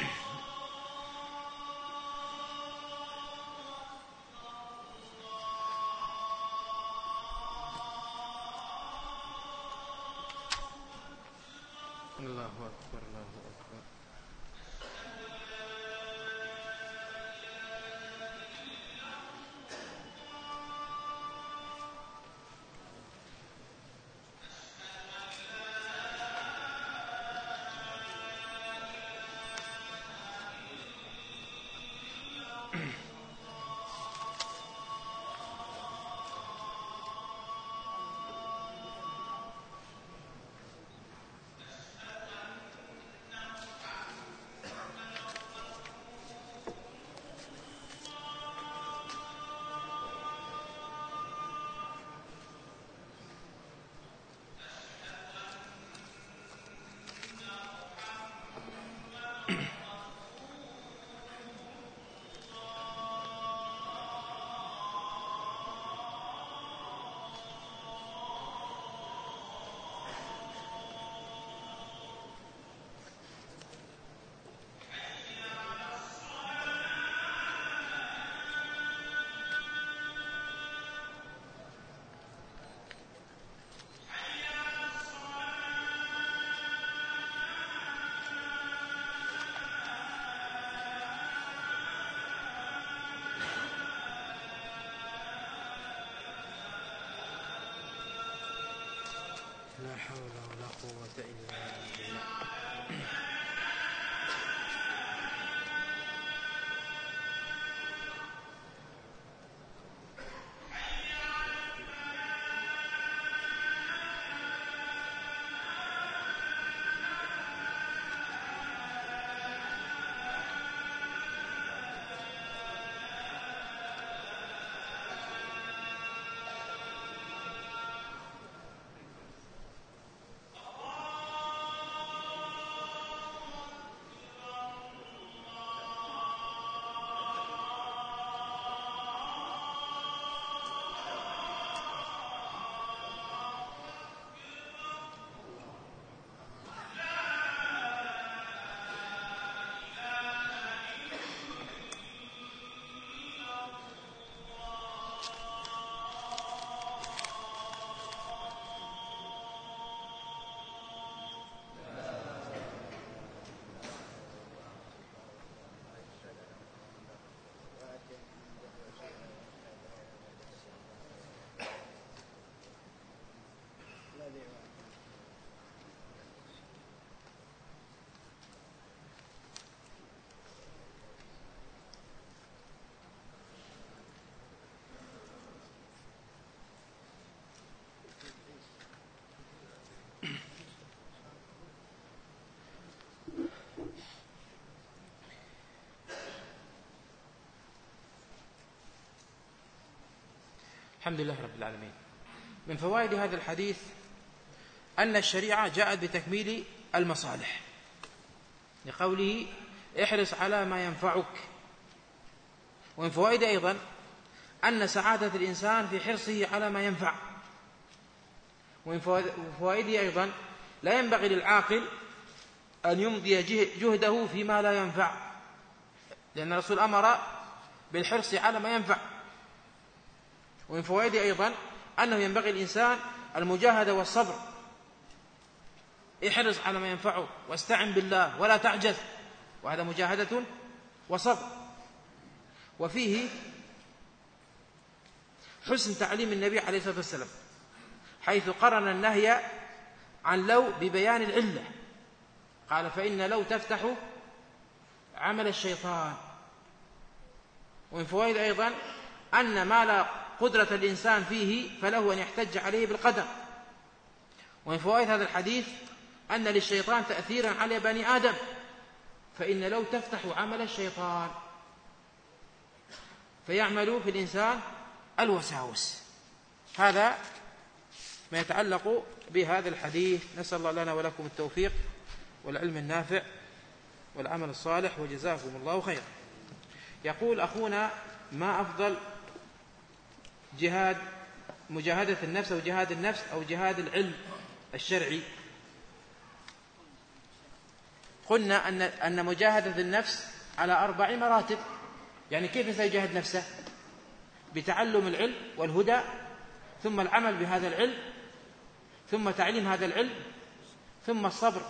الله أكبر الله أكبر. لا حول ولا قوة إلا بالله. الحمد لله رب العالمين. من فوائد هذا الحديث أن الشريعة جاءت بتكميل المصالح، لقوله احرص على ما ينفعك. ومن فوائد أيضا أن سعادة الإنسان في حرصه على ما ينفع. ومن فوائده أيضا لا ينبغي للعاقل أن يمضي جهده فيما لا ينفع، لأن الرسول أمر بالحرص على ما ينفع. ومن فوائده أيضا أنه ينبغي الإنسان المجاهدة والصبر، احرص على ما ينفعه واستعن بالله ولا تعجز، وهذا مجاهدة وصبر. وفيه حسن تعليم النبي عليه الصلاة والسلام، حيث قرن النهي عن لو ببيان العلة، قال فإن لو تفتح عمل الشيطان. ومن فوائد أيضا أن ما لا قدرة الإنسان فيه فله أن يحتج عليه بالقدر. ومن فوائد هذا الحديث أن للشيطان تأثيرا على بني آدم، فإن لو تفتح عمل الشيطان فيعمل في الإنسان الوساوس. هذا ما يتعلق بهذا الحديث. نسأل الله لنا ولكم التوفيق والعلم النافع والعمل الصالح، وجزاكم الله خيرا. يقول أخونا: ما أفضل مجاهدة النفس أو جهاد النفس أو جهاد العلم الشرعي؟ قلنا أن مجاهدة النفس على 4 مراتب. يعني كيف سيجاهد نفسه؟ بتعلم العلم والهدى، ثم العمل بهذا العلم، ثم تعليم هذا العلم، ثم الصبر.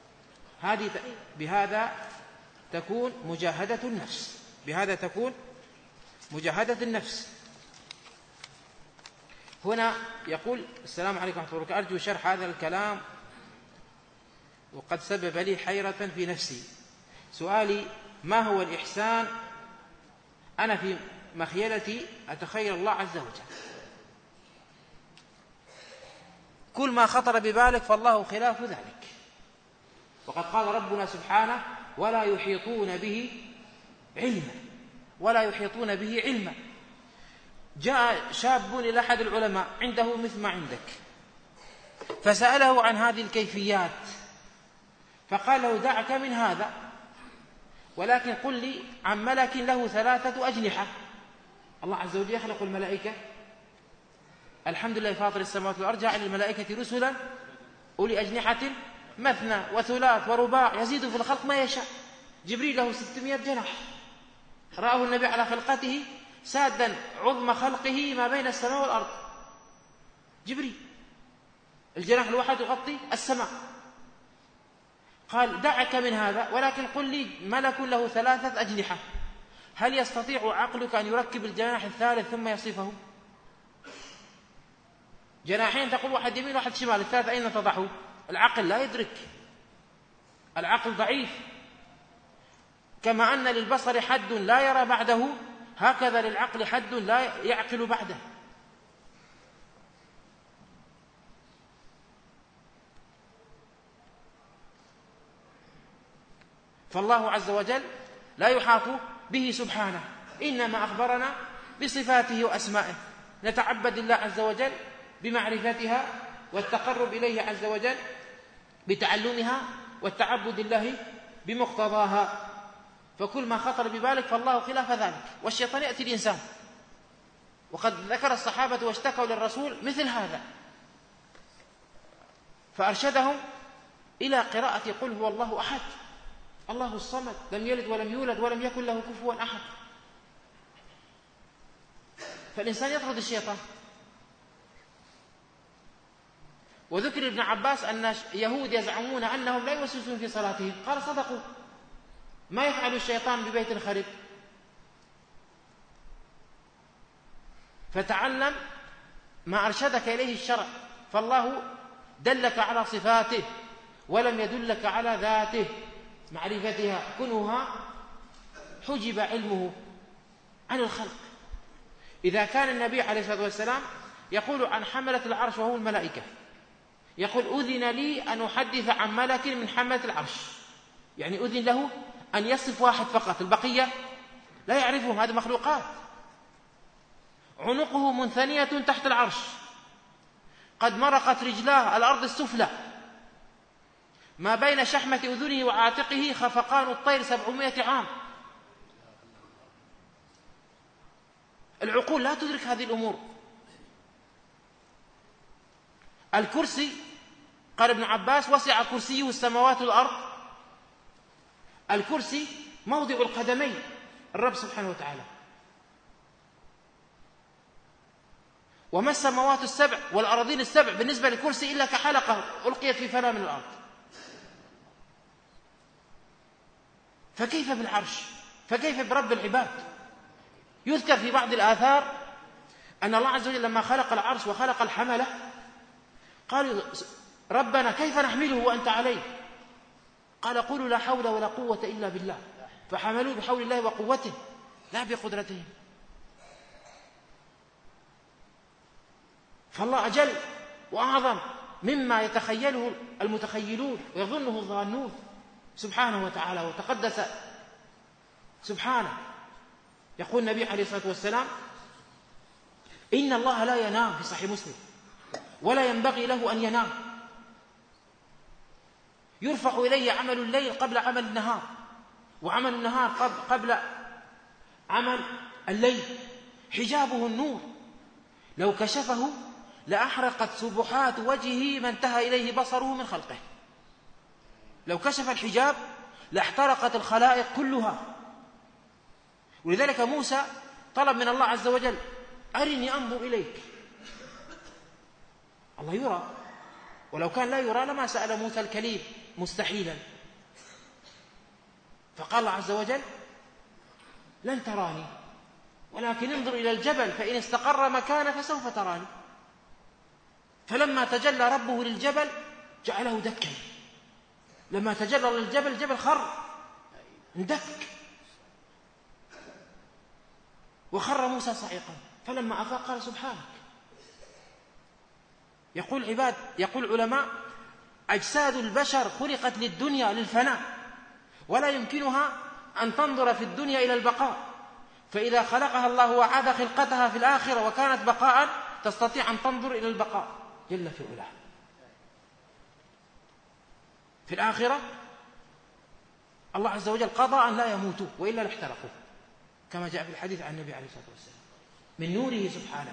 بهذا تكون مجاهدة النفس، بهذا تكون مجاهدة النفس. هنا يقول: السلام عليكم ورحمة الله وبركاته، أرجو شرح هذا الكلام وقد سبب لي حيرة في نفسي. سؤالي: ما هو الإحسان؟ أنا في مخيلتي أتخيل الله عز وجل، كل ما خطر ببالك فالله خلاف ذلك. وقد قال ربنا سبحانه: ولا يحيطون به علما، ولا يحيطون به علما. جاء شاب إلى أحد العلماء عنده مثل ما عندك، فسأله عن هذه الكيفيات، فقال له: دعك من هذا، ولكن قل لي عن ملك له 3 أجنحة. الله عز وجل يخلق الملائكة، الحمد لله فاطر السماوات والأرض، جعل الملائكة رسلا أولي أجنحة مثنى وثلاث ورباع يزيد في الخلق ما يشاء. جبريل له 600 جناح، رآه النبي على خلقته سادا عظم خلقه ما بين السماء والأرض. جبريل الجناح الواحد يغطي السماء. قال: دعك من هذا، ولكن قل لي ملك له 3 أجنحة، هل يستطيع عقلك أن يركب الجناح الثالث ثم يصفه؟ جناحين تقول واحد يمين واحد شمال، الثالث أين تضعه؟ العقل لا يدرك، العقل ضعيف. كما أن للبصر حد لا يرى بعده، هكذا للعقل حد لا يعقل بعده. فالله عز وجل لا يحاط به سبحانه، إنما أخبرنا بصفاته وأسمائه، نتعبد الله عز وجل بمعرفتها والتقرب إليه عز وجل بتعلمها والتعبد الله بمقتضاها. فكل ما خطر ببالك فالله خلاف ذلك، والشيطان يأتي الإنسان، وقد ذكر الصحابة واشتكوا للرسول مثل هذا، فأرشدهم إلى قراءة قل هو الله أحد الله الصمد لم يلد ولم يولد ولم يكن له كفوا أحد. فالإنسان يطرد الشيطان. وذكر ابن عباس أن يهود يزعمون أنهم لا يوسوسون في صلاتهم، قال صدقوا، ما يفعل الشيطان ببيت خرب. فتعلم ما أرشدك إليه الشرع، فالله دلك على صفاته ولم يدلك على ذاته، معرفتها كنها حجب علمه عن الخلق. إذا كان النبي عليه الصلاة والسلام يقول عن حملة العرش وهو الملائكة، يقول أذن لي أن أحدث عن ملك من حملة العرش، يعني أذن له أن يصف واحد فقط، البقية لا يعرفهم، هذه مخلوقات. عنقه منثنية تحت العرش، قد مرقت رجلاه الأرض السفلى، ما بين شحمة أذنه وعاتقه خفقان الطير 700 عام. العقول لا تدرك هذه الأمور. الكرسي قال ابن عباس وسع كرسيه السماوات والأرض، الكرسي موضع القدمين الرب سبحانه وتعالى. وما السماوات السبع والأراضين السبع بالنسبة للكرسي إلا كحلقة ألقيت في فلاة من الأرض. فكيف بالعرش؟ فكيف برب العباد؟ يذكر في بعض الآثار أن الله عز وجل لما خلق العرش وخلق الحملة قالوا ربنا كيف نحمله وأنت عليه؟ قال قولوا لا حول ولا قوة إلا بالله، فحملوه بحول الله وقوته لا بقدرتهم. فالله أجل وأعظم مما يتخيله المتخيلون ويظنه الظانون سبحانه وتعالى وتقدس سبحانه. يقول النبي عليه الصلاة والسلام إن الله لا ينام، في صحيح مسلم، ولا ينبغي له أن ينام، يرفع إليه عمل الليل قبل عمل النهار، وعمل النهار قبل عمل الليل، حجابه النور، لو كشفه لأحرقت سبحات وجهه ما انتهى إليه بصره من خلقه. لو كشف الحجاب لاحترقت الخلائق كلها. ولذلك موسى طلب من الله عز وجل أرني أنظر إليك. الله يرى، ولو كان لا يرى لما سأل موسى الكليم مستحيلا. فقال الله عز وجل لن تراني ولكن انظر إلى الجبل فإن استقر مكانه فسوف تراني. فلما تجلى ربه للجبل جعله دكا، لما تجلى للجبل الجبل خر اندك، وخر موسى صعقا. فلما أفاق قال سبحانك. يقول علماء أجساد البشر خلقت للدنيا للفناء، ولا يمكنها أن تنظر في الدنيا إلى البقاء، فإذا خلقها الله وعاد خلقتها في الآخرة وكانت بقاء تستطيع أن تنظر إلى البقاء جل في علاه. في الآخرة الله عز وجل قضى أن لا يموتوا وإلا لاحترقوا، كما جاء في الحديث عن النبي عليه الصلاة والسلام. من نوره سبحانه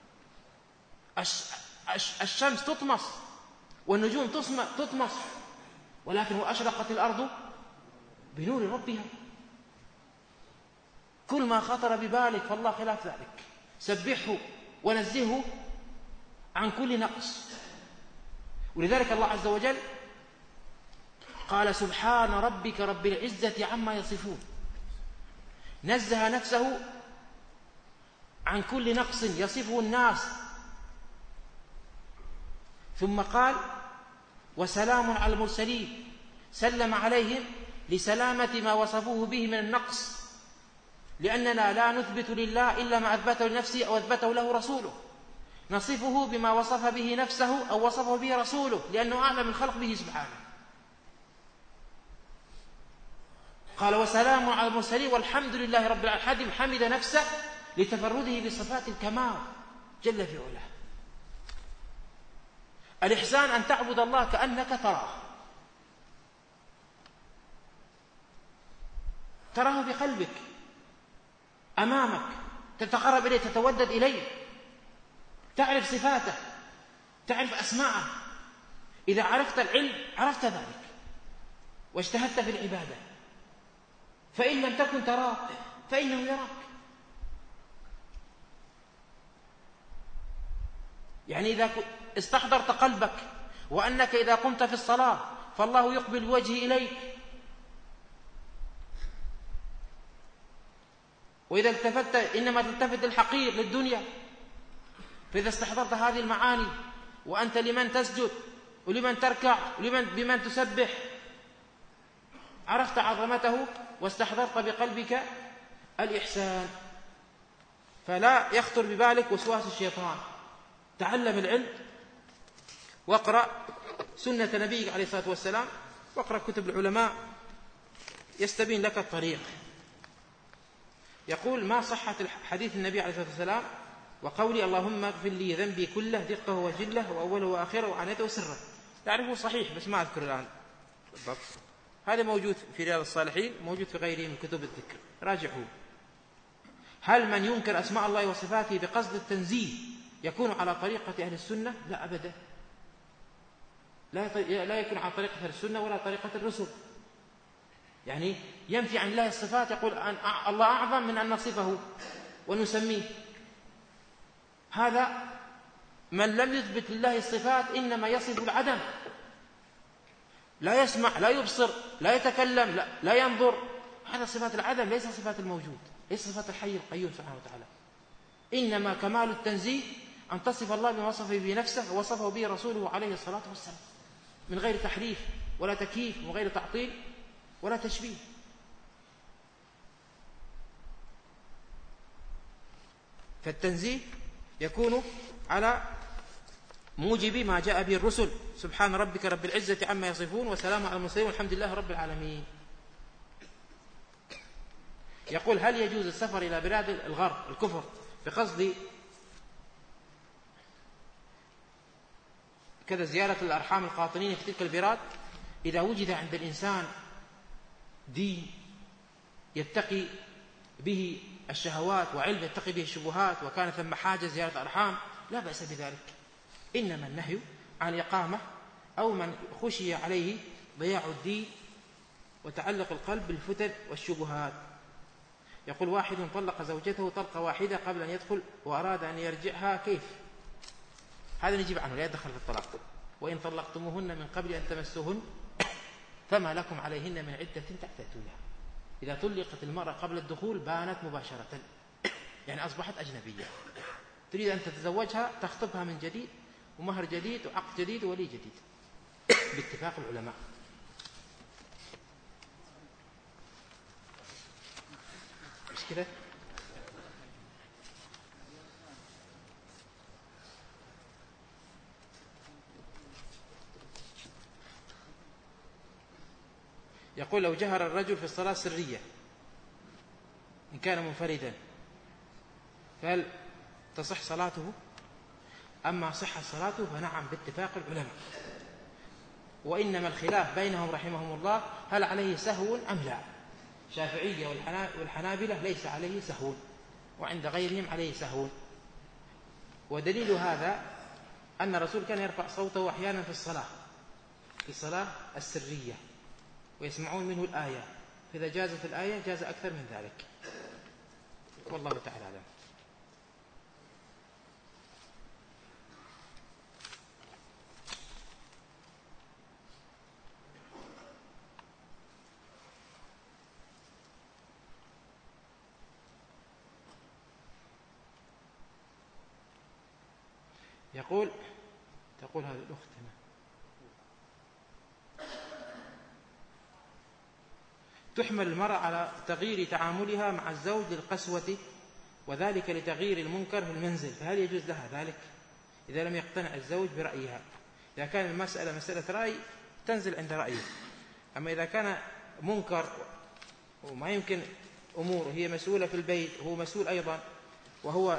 الشمس تطمس والنجوم تطمس، ولكن وأشرقت الأرض بنور ربها. كل ما خطر ببالك فالله خلاف ذلك. سبحه ونزهه عن كل نقص. ولذلك الله عز وجل قال سبحان ربك رب العزة عما يصفون، نزه نفسه عن كل نقص يصفه الناس ثم قال وسلام على المرسلين، سلم عليهم لسلامة ما وصفوه به من النقص، لأننا لا نثبت لله إلا ما أثبته لنفسه أو أثبته له رسوله، نصفه بما وصف به نفسه أو وصفه به رسوله، لأنه أعلم الخلق به سبحانه. قال وسلام على المرسلين والحمد لله رب العالمين، حمد نفسه لتفرده بصفات الكمال جل في علاه. الإحسان أن تعبد الله كأنك تراه بقلبك أمامك، تتقرب إليه، تتودد إليه، تعرف صفاته، تعرف أسماءه. إذا عرفت العلم عرفت ذلك واجتهدت في العبادة، فإن لم تكن تراه فإنه يراك. يعني إذا استحضرت قلبك وأنك إذا قمت في الصلاة فالله يقبل بوجهه إليك، وإذا التفت إنما تلتفت للحقير للدنيا، فإذا استحضرت هذه المعاني وأنت لمن تسجد ولمن تركع بمن تسبح، عرفت عظمته واستحضرت بقلبك الإحسان، فلا يخطر ببالك وسواس الشيطان. تعلم العلم واقرأ سنة نبيك عليه الصلاة والسلام، واقرأ كتب العلماء يستبين لك الطريق. يقول ما صحة حديث النبي عليه الصلاة والسلام وقولي اللهم اغفر لي ذنبي كله دقه وجله وأوله وآخره وعنيته وسره، تعرفه صحيح بس ما أذكر الآن بالضبط. هذا موجود في رياض الصالحين، موجود في غيره من كتب الذكر، راجعوه. هل من ينكر أسماء الله وصفاته بقصد التنزيه يكون على طريقة أهل السنة؟ لا أبدا، لا يكون على طريقة أهل السنة ولا طريقة الرسل. يعني ينفي عن الله الصفات، يقول الله أعظم من أن نصفه ونسميه. هذا من لم يثبت لله الصفات إنما يصف العدم، لا يسمع لا يبصر لا يتكلم لا ينظر، هذا صفات العدم ليس صفات الموجود، ليس صفات الحي القيوم سبحانه وتعالى. إنما كمال التنزيه أن تصف الله بما وصفه به نفسه ووصفه به رسوله عليه الصلاة والسلام، من غير تحريف ولا تكييف ومن غير تعطيل ولا تشبيه. فالتنزيه يكون على موجب ما جاء به الرسل. سبحان ربك رب العزة عما يصفون وسلام على المرسلين والحمد لله رب العالمين. يقول هل يجوز السفر إلى بلاد الغرب الكفر بقصد كذا زيارة الأرحام القاطنين في تلك البلاد إذا وجد عند الإنسان دين يتقي به الشهوات وعلم يتقي به الشبهات وكان ثم حاجة زيارة الأرحام لا بأس بذلك، إنما النهي عن الإقامة أو من خشي عليه ضياع الدين وتعلق القلب بالفتن والشبهات. يقول واحد طلق زوجته طلقة واحدة قبل أن يدخل وأراد أن يرجعها، كيف؟ هذا نجيب عنه، لا يدخل في الطلاق. وإن طلقتموهن من قبل أن تمسوهن فما لكم عليهن من عدة تعتدونها. إذا طلقت المرأة قبل الدخول بانت مباشرة، يعني أصبحت أجنبية، تريد أن تتزوجها تخطبها من جديد ومهر جديد وعقد جديد وولي جديد باتفاق العلماء. مش كده؟ يقول لو جهر الرجل في الصلاة سرية إن كان منفردا فهل تصح صلاته؟ أما صحة صلاته فنعم باتفاق العلماء، وإنما الخلاف بينهم رحمهم الله هل عليه سهو أم لا. الشافعية والحنابلة ليس عليه سهو، وعند غيرهم عليه سهو. ودليل هذا أن الرسول كان يرفع صوته أحيانا في الصلاة السرية ويسمعون منه الآية، فإذا جازت الآية جاز أكثر من ذلك، والله تعالى أعلم. تقول هذه الأخت هنا. تحمل المرأة على تغيير تعاملها مع الزوج للقسوة وذلك لتغيير المنكر في المنزل، فهل يجوز لها ذلك إذا لم يقتنع الزوج برأيها؟ إذا كان المسألة مسألة رأي تنزل عند رأيه، أما إذا كان منكر وما يمكن أمور هي مسؤولة في البيت وهو مسؤول أيضا وهو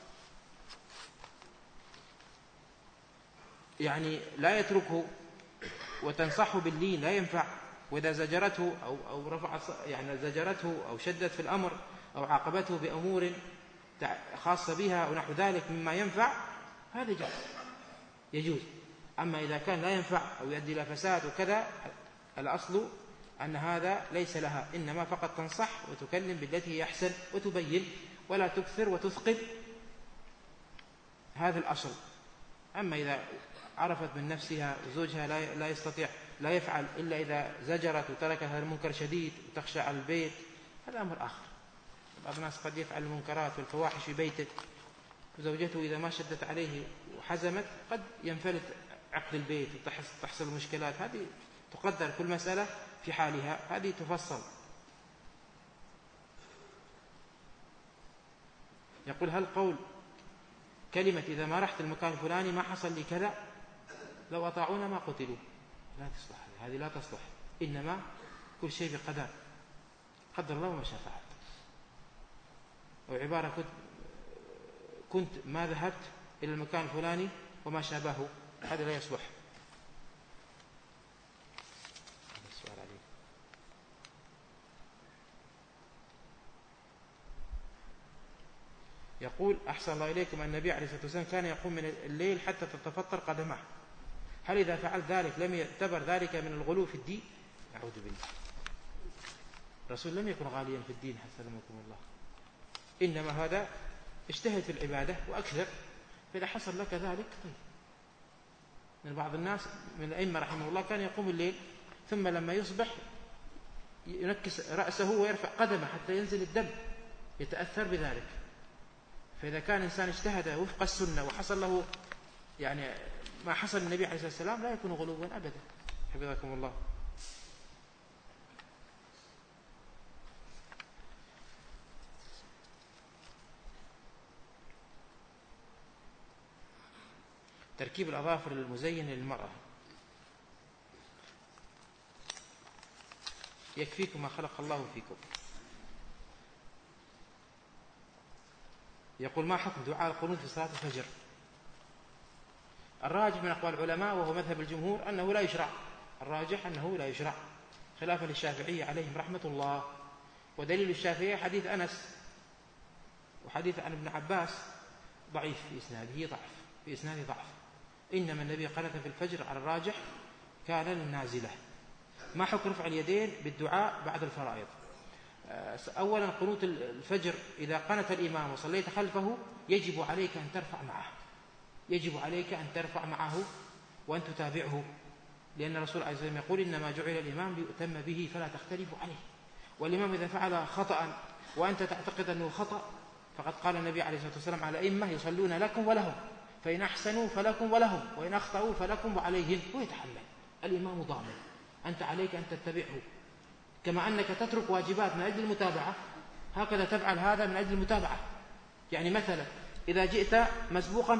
يعني لا يتركه وتنصحه باللين لا ينفع، وإذا زجرته أو رفع يعني زجرته أو شدت في الأمر أو عاقبته بأمور خاصة بها ونحو ذلك مما ينفع هذا يجوز. أما إذا كان لا ينفع أو يؤدي إلى فساد وكذا الأصل أن هذا ليس لها، إنما فقط تنصح وتكلم بالتي هي أحسن وتبين ولا تكثر وتثقل، هذا الأصل. أما إذا عرفت من نفسها وزوجها لا يستطيع لا يفعل إلا إذا زجرت وترك هذا المنكر شديد وتخشى على البيت هذا أمر آخر. بعض الناس قد يفعل المنكرات والفواحش في بيته وزوجته إذا ما شدت عليه وحزمت قد ينفلت عقد البيت وتحصل مشكلات، هذه تقدر كل مسألة في حالها، هذه تفصل. يقول هل قول كلمة إذا ما رحت المكان الفلاني ما حصل لي كذا لو أطاعونا ما قتلوا لا تصلح، هذه لا تصلح، إنما كل شيء بقدر، قدر الله ما شاء فعل. وعبارة كنت ما ذهبت إلى المكان الفلاني وما شابهه هذا لا يصلح. يقول أحسن الله إليكم أن النبي عليه الصلاة والسلام كان يقوم من الليل حتى تتفطر قدمه، هل إذا فعل ذلك لم يعتبر ذلك من الغلو في الدين؟ أعوذ بالله، الرسول لم يكن غاليا في الدين حسنكم الله، إنما هذا اجتهد في العبادة وأكثر، فإذا حصل لك ذلك طيب. من بعض الناس من الأئمة رحمه الله كان يقوم الليل ثم لما يصبح ينكس رأسه ويرفع قدمه حتى ينزل الدم يتأثر بذلك. فإذا كان إنسان اجتهد وفق السنة وحصل له يعني ما حصل النبي عليه الصلاة والسلام لا يكون غلوا أبدا، حفظكم الله. تركيب الأظافر المزينة للمرأة، يكفيكم ما خلق الله فيكم. يقول ما حكم دعاء القنوت في صلاة الفجر؟ الراجح من أقوال العلماء وهو مذهب الجمهور أنه لا يشرع، الراجح أنه لا يشرع خلافا للشافعية عليهم رحمة الله. ودليل الشافعية حديث أنس وحديث عن ابن عباس ضعيف في إسناده ضعف، إنما النبي قنت في الفجر على الراجح كان للنازلة. ما حكم رفع اليدين بالدعاء بعد الفرائض؟ أولا قنوت الفجر إذا قنت الإمام وصليت خلفه يجب عليك أن ترفع معه وأن تتابعه، لأن الرسول عليه الصلاة والسلام يقول إنما جعل الإمام ليؤتم به فلا تختلفوا عليه. والإمام إذا فعل خطأ وأنت تعتقد أنه خطأ فقد قال النبي عليه الصلاة والسلام على أئمة يصلون لكم ولهم، فإن أحسنوا فلكم ولهم وإن أخطأوا فلكم وعليهم، ويتحمل الإمام ضامن، أنت عليك أن تتبعه، كما أنك تترك واجبات من أجل المتابعة هكذا تفعل هذا من أجل المتابعة. يعني مثلا إذا جئت مسبوقا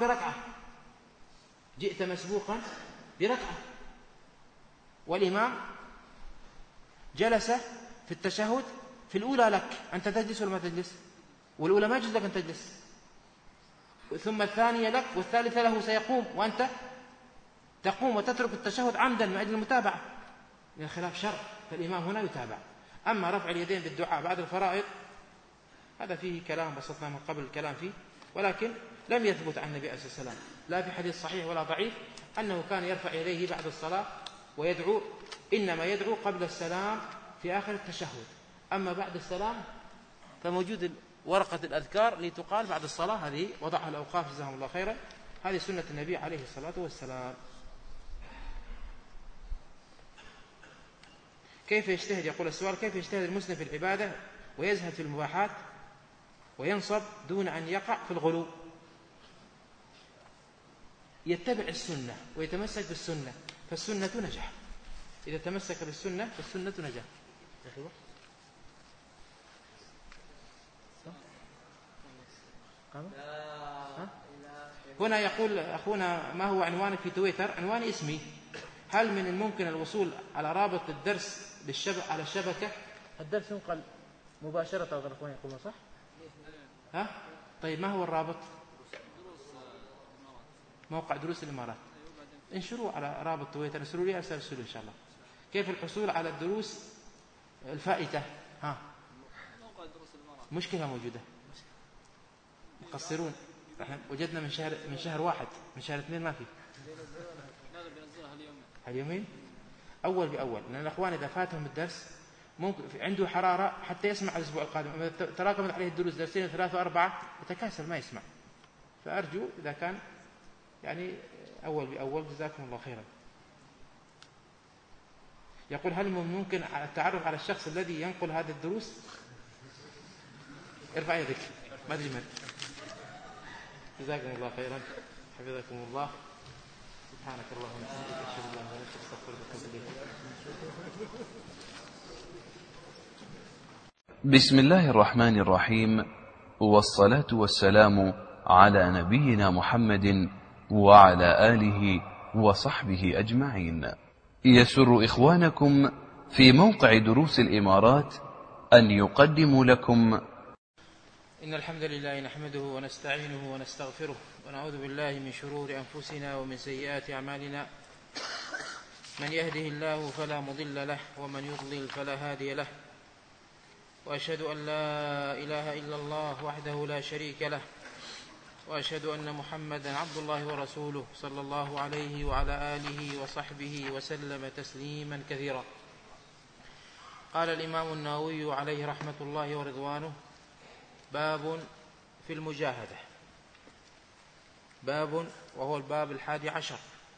بركعة والإمام جلس في التشهد في الأولى لك، أنت تجلس ولا ما تجلس؟ والأولى ما يجوز لك أن تجلس، ثم الثانية لك والثالثة له سيقوم وأنت تقوم وتترك التشهد عمدا من أجل المتابعة، من خلاف شرع، فالإمام هنا يتابع. أما رفع اليدين بالدعاء بعد الفرائض هذا فيه كلام بسطنا من قبل الكلام فيه، ولكن لم يثبت عن النبي عليه الصلاة والسلام لا في حديث صحيح ولا ضعيف أنه كان يرفع يديه بعد الصلاة ويدعو، إنما يدعو قبل السلام في آخر التشهد، أما بعد السلام فموجود ورقة الأذكار لتقال بعد الصلاة، هذه وضعها الأوقاف جزاهم الله خيرا، هذه سنة النبي عليه الصلاة والسلام. كيف يجتهد؟ يقول السؤال كيف يجتهد المسلم في العبادة ويزهد في المباحات وينصب دون أن يقع في الغلو؟ يتبع السنة ويتمسك بالسنة فالسنة نجاح. إذا تمسك بالسنة فالسنة نجاح. هنا يقول أخونا: ما هو عنوانك في تويتر؟ عنواني اسمي. هل من الممكن الوصول على رابط الدرس على الشبكة؟ الدرس ينقل مباشرة أخواني يقولون صح؟ ها؟ طيب ما هو الرابط؟ موقع دروس الإمارات. انشروا على رابط تويتر، ارسلوا لي أرسلوا إن شاء الله. كيف الحصول على الدروس الفائتة؟ ها؟ موقع دروس الإمارات مشكلة موجودة، مقصرون. احنا وجدنا من شهر واحد، من شهر 2 ما في. اليومين أول بأول، لأن الأخوان إذا فاتهم الدرس ممكن عنده حرارة حتى يسمع الأسبوع القادم. إذا تراكمت عليه الدروس درسين و3 و4 يتكاسل ما يسمع. فأرجو إذا كان يعني أول بأول. جزاكم الله خيرا. يقول: هل ممكن التعرف على الشخص الذي ينقل هذه الدروس؟ ارفع يدك. ما أدري من. جزاكم الله خيرا، حفظكم الله. سبحانك اللهم وبحمدك، أشهد أن لا إله إلا أنت، أستغفرك وأتوب إليك. بسم الله الرحمن الرحيم، والصلاة والسلام على نبينا محمد وعلى آله وصحبه أجمعين. يسر إخوانكم في موقع دروس الإمارات أن يقدموا لكم إن الحمد لله نحمده ونستعينه ونستغفره ونعوذ بالله من شرور أنفسنا ومن سيئات أعمالنا. من يهده الله فلا مضل له ومن يضلل فلا هادي له، وأشهد أن لا إله إلا الله وحده لا شريك له، وأشهد أن محمدا عبد الله ورسوله صلى الله عليه وعلى آله وصحبه وسلم تسليما كثيرا. قال الإمام النووي عليه رحمة الله ورضوانه: باب في المجاهدة. باب، وهو الباب 11.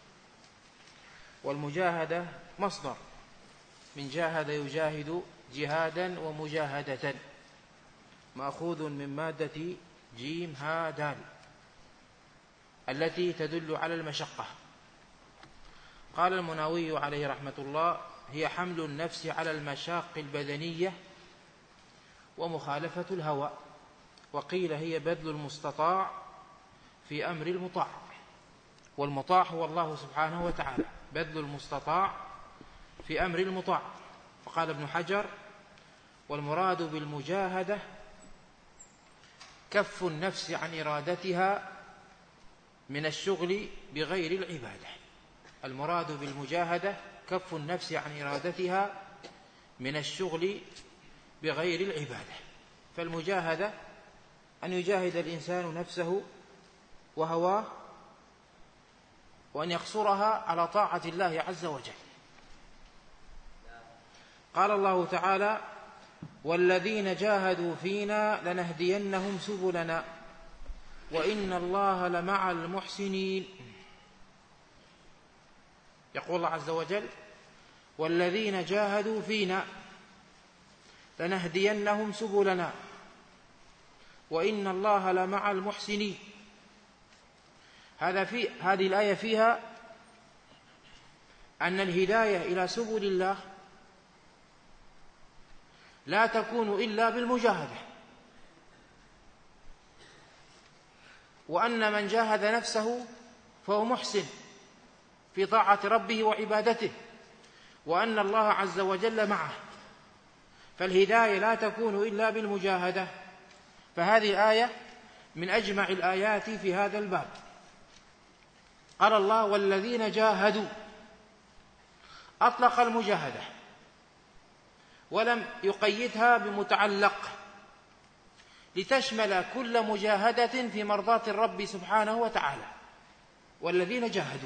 والمجاهدة مصدر من جاهد يجاهد جهادا ومجاهدة، مأخوذ من مادة جيم ها دال التي تدل على المشقة. قال المناوي عليه رحمة الله: هي حمل النفس على المشاق البدنية ومخالفة الهوى. وقيل هي بذل المستطاع في أمر المطاع، والمطاع هو الله سبحانه وتعالى. بذل المستطاع في أمر المطاع. وقال ابن حجر: والمراد بالمجاهدة كف النفس عن إرادتها من الشغل بغير العبادة. المراد بالمجاهدة كف النفس عن إرادتها من الشغل بغير العبادة. فالمجاهدة أن يجاهد الإنسان نفسه وهواه، وأن يقصرها على طاعة الله عز وجل. قال الله تعالى: والذين جاهدوا فينا لنهدينهم سبلنا وإن الله لمع المحسنين. يقول الله عز وجل: والذين جاهدوا فينا لنهدينهم سبلنا وإن الله لمع المحسنين. هذه الآية فيها أن الهداية إلى سبل الله لا تكون إلا بالمجاهدة، وأن من جاهد نفسه فهو محسن في طاعة ربه وعبادته، وأن الله عز وجل معه. فالهداية لا تكون إلا بالمجاهدة. فهذه الآية من أجمع الآيات في هذا الباب. قال الله: والذين جاهدوا، أطلق المجاهدة ولم يقيدها بمتعلق، لتشمل كل مجاهدة في مرضاة الرب سبحانه وتعالى. والذين جاهدوا.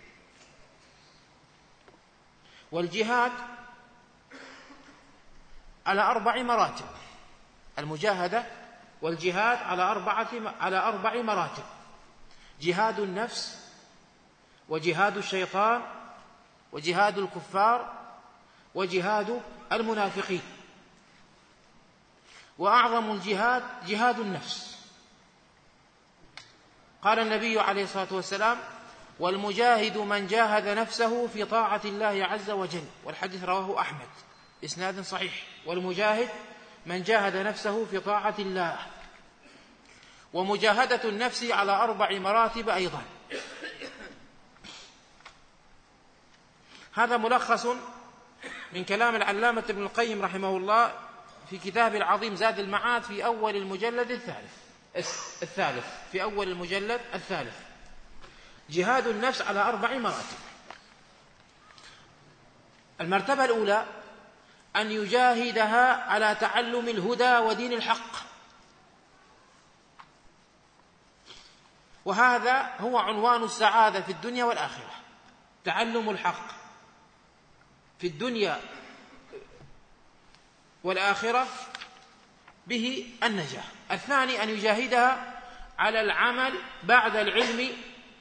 والجهاد على 4 مراتب. المجاهدة والجهاد على 4 مراتب: جهاد النفس، وجهاد الشيطان، وجهاد الكفار، وجهاد المنافقين. وأعظم الجهاد جهاد النفس. قال النبي عليه الصلاة والسلام: والمجاهد من جاهد نفسه في طاعة الله عز وجل. والحديث رواه أحمد إسناد صحيح. والمجاهد من جاهد نفسه في طاعة الله. ومجاهدة النفس على 4 مراتب أيضا. هذا ملخص من كلام العلامة ابن القيم رحمه الله في كتابه العظيم زاد المعاد في أول المجلد الثالث في أول المجلد الثالث. جهاد النفس على 4 مراتب. المرتبة الأولى أن يجاهدها على تعلم الهدى ودين الحق، وهذا هو عنوان السعادة في الدنيا والآخرة، تعلم الحق في الدنيا والآخرة به النجاة. الثاني أن يجاهدها على العمل بعد العلم.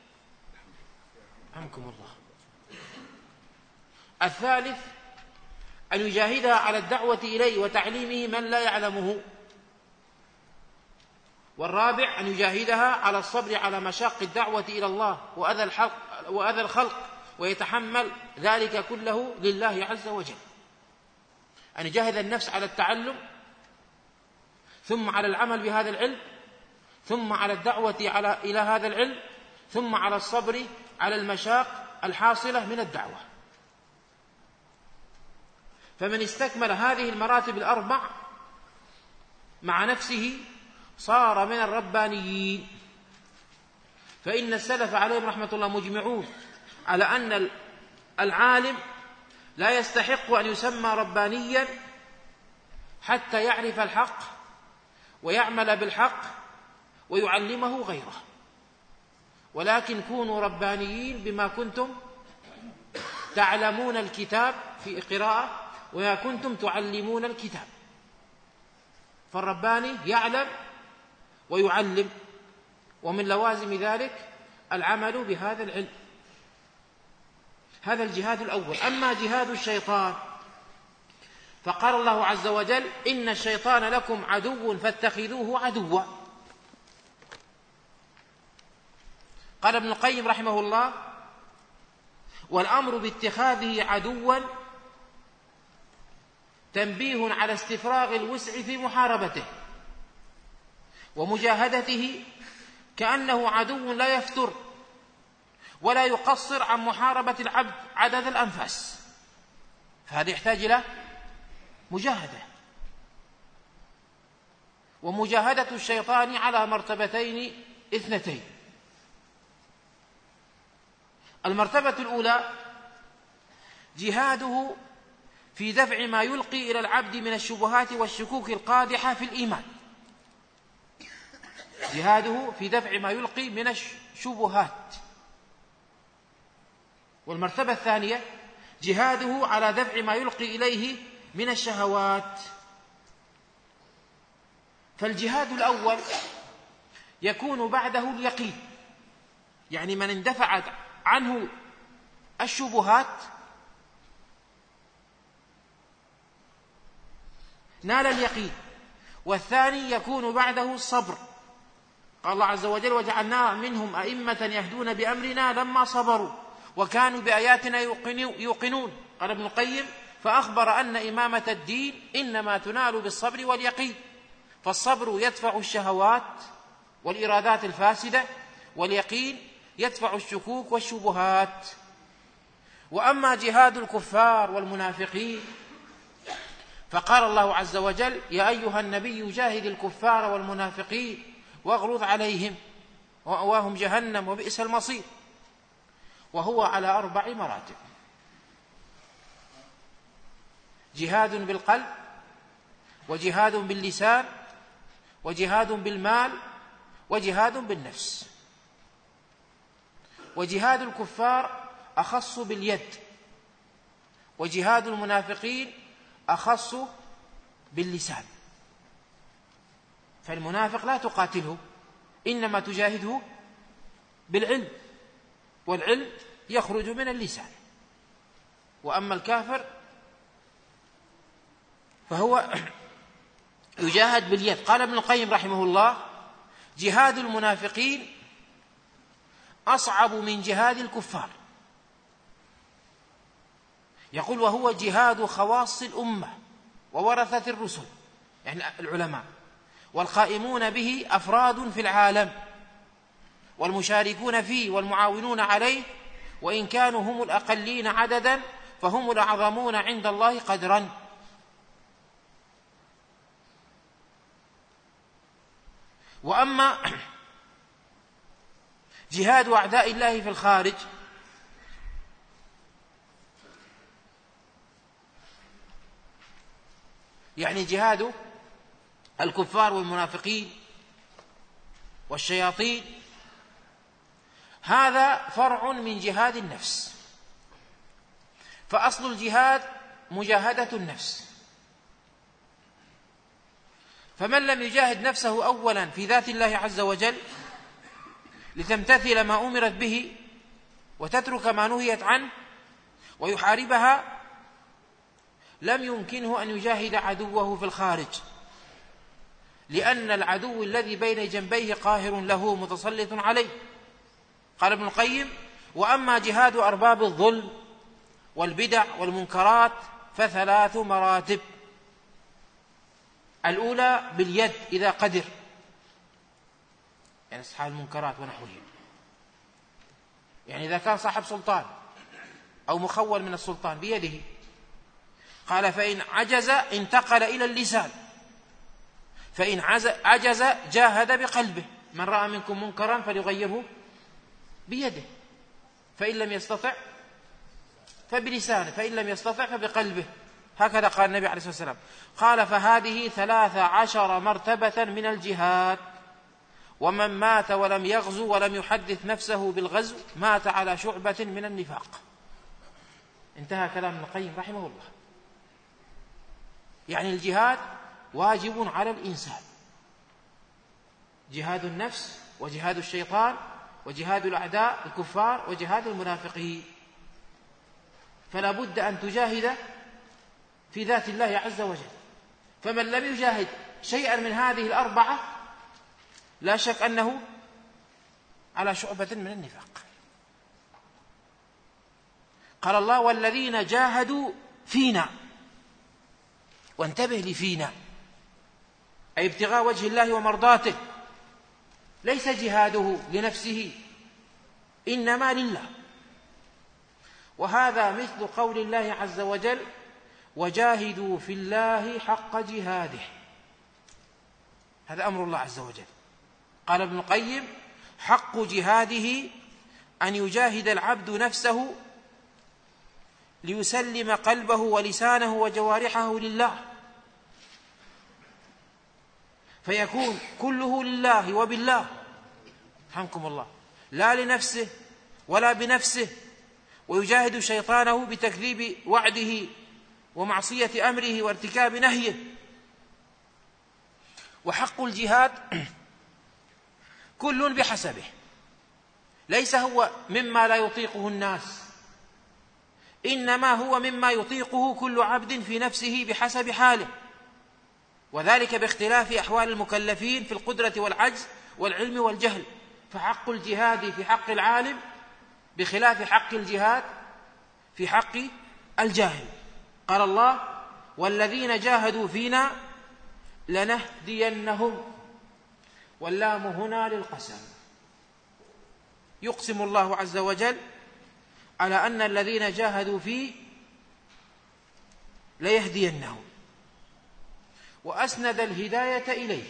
رحمكم الله. الثالث أن يجاهدها على الدعوة إليه وتعليمه من لا يعلمه. والرابع أن يجاهدها على الصبر على مشاق الدعوة إلى الله وأذى الخلق ويتحمل ذلك كله لله عز وجل. أن يجاهد النفس على التعلم، ثم على العمل بهذا العلم، ثم على الدعوة إلى هذا العلم، ثم على الصبر على المشاق الحاصلة من الدعوة. فمن استكمل هذه المراتب ال4 مع نفسه صار من الربانيين. فإن السلف عليهم رحمة الله مجمعون على أن العالم لا يستحق أن يسمى ربانيا حتى يعرف الحق ويعمل بالحق ويعلمه غيره، ولكن كونوا ربانيين بما كنتم تعلمون الكتاب في قراءة وما كنتم تعلمون الكتاب. فالرباني يعلم ويعلم، ومن لوازم ذلك العمل بهذا العلم. هذا الجهاد الأول. أما جهاد الشيطان فقال الله عز وجل: إن الشيطان لكم عدو فاتخذوه عدوا. قال ابن القيم رحمه الله: والأمر باتخاذه عدوا تنبيه على استفراغ الوسع في محاربته ومجاهدته، كأنه عدو لا يفتر ولا يقصر عن محاربة العبد عدد الأنفاس، فهذا يحتاج إلى مجاهدة. ومجاهدة الشيطان على مرتبتين 2. المرتبة الأولى جهاده في دفع ما يلقي إلى العبد من الشبهات والشكوك القادحة في الإيمان. جهاده في دفع ما يلقي من الشبهات. والمرتبة الثانية جهاده على دفع ما يلقي إليه من الشهوات. فالجهاد الأول يكون بعده اليقين، يعني من اندفعت عنه الشبهات نال اليقين. والثاني يكون بعده الصبر. قال الله عز وجل: وجعلنا منهم أئمة يهدون بأمرنا لما صبروا وكانوا بآياتنا يوقنون. قال ابن القيم: فأخبر أن إمامة الدين إنما تنال بالصبر واليقين. فالصبر يدفع الشهوات والإرادات الفاسدة، واليقين يدفع الشكوك والشبهات. وأما جهاد الكفار والمنافقين فقال الله عز وجل: يا أيها النبي جاهد الكفار والمنافقين واغلظ عليهم ومأواهم جهنم وبئس المصير. وهو على 4 مراتب: جهاد بالقلب، وجهاد باللسان، وجهاد بالمال، وجهاد بالنفس. وجهاد الكفار أخص باليد، وجهاد المنافقين أخص باللسان. فالمنافق لا تقاتله، إنما تجاهده بالعلم، والعلم يخرج من اللسان. وأما الكافر فهو يجاهد باليد. قال ابن القيم رحمه الله: جهاد المنافقين أصعب من جهاد الكفار. يقول وهو جهاد خواص الأمة وورثة الرسل، يعني العلماء، والقائمون به أفراد في العالم، والمشاركون فيه والمعاونون عليه، وإن كانوا هم الأقلين عددا فهم الأعظمون عند الله قدرا. وأما جهاد أعداء الله في الخارج يعني جهاد الكفار والمنافقين والشياطين، هذا فرع من جهاد النفس. فأصل الجهاد مجاهدة النفس، فمن لم يجاهد نفسه أولا في ذات الله عز وجل لتمتثل ما أمرت به وتترك ما نهيت عنه ويحاربها، لم يمكنه أن يجاهد عدوه في الخارج، لأن العدو الذي بين جنبيه قاهر له متسلط عليه. قال ابن القيم: وأما جهاد أرباب الظلم والبدع والمنكرات فثلاث مراتب. الأولى باليد إذا قدر، يعني أصحاب المنكرات ونحوهم، يعني إذا كان صاحب سلطان أو مخول من السلطان بيده. قال: فإن عجز انتقل إلى اللسان، فإن عجز جاهد بقلبه، من رأى منكم منكرا فليغيره بيده، فإن لم يستطع فبلسانه، فإن لم يستطع فبقلبه. هكذا قال النبي عليه الصلاة والسلام. قال: فهذه 13 مرتبة من الجهاد، ومن مات ولم يغزو ولم يحدث نفسه بالغزو مات على شعبة من النفاق. انتهى كلام ابن القيم رحمه الله. يعني الجهاد واجب على الإنسان، جهاد النفس وجهاد الشيطان وجهاد الأعداء الكفار وجهاد المنافقين. فلا بد أن تجاهد في ذات الله عز وجل. فمن لم يجاهد شيئا من هذه الأربعة لا شك أنه على شعبة من النفاق. قال الله: والذين جاهدوا فينا. وانتبه لفينا، أي ابتغاء وجه الله ومرضاته، ليس جهاده لنفسه إنما لله. وهذا مثل قول الله عز وجل: وجاهدوا في الله حق جهاده. هذا أمر الله عز وجل. قال ابن القيم: حق جهاده أن يجاهد العبد نفسه ليسلم قلبه ولسانه وجوارحه لله، فيكون كله لله وبالله، رحمكم الله، لا لنفسه ولا بنفسه، ويجاهد شيطانه بتكذيب وعده ومعصية أمره وارتكاب نهيه. وحق الجهاد كل بحسبه، ليس هو مما لا يطيقه الناس، إنما هو مما يطيقه كل عبد في نفسه بحسب حاله، وذلك باختلاف أحوال المكلفين في القدرة والعجز والعلم والجهل. فحق الجهاد في حق العالم بخلاف حق الجهاد في حق الجاهل. قال الله: والذين جاهدوا فينا لنهدينهم، واللام هنا للقسم. يقسم الله عز وجل على أن الذين جاهدوا فيه ليهدينهم، وأسند الهداية إليه،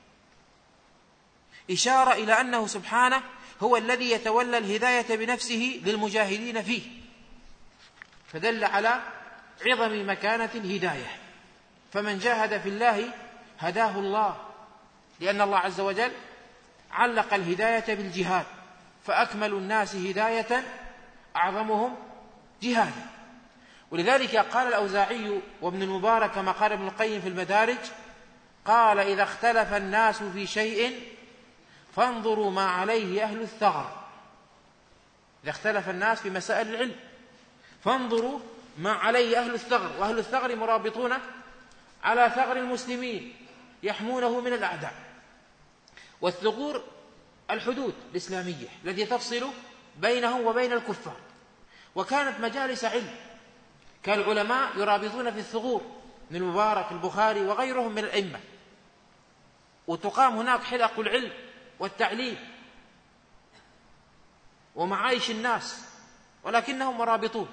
إشارة إلى أنه سبحانه هو الذي يتولى الهداية بنفسه للمجاهدين فيه، فدل على عظم مكانة الهداية. فمن جاهد في الله هداه الله، لأن الله عز وجل علق الهداية بالجهاد، فأكمل الناس هداية أعظمهم جهادا. ولذلك قال الأوزاعي وابن المبارك كما قال ابن القيم في المدارج، قال: إذا اختلف الناس في شيء فانظروا ما عليه أهل الثغر. إذا اختلف الناس في مسائل العلم فانظروا ما عليه أهل الثغر، وأهل الثغر مرابطون على ثغر المسلمين يحمونه من الأعداء. والثغور الحدود الإسلامية التي تفصل بينهم وبين الكفار، وكانت مجالس علم، كان العلماء يرابطون في الثغور من المبارك البخاري وغيرهم من الأئمة، وتقام هناك حلق العلم والتعليم ومعايش الناس، ولكنهم مرابطون.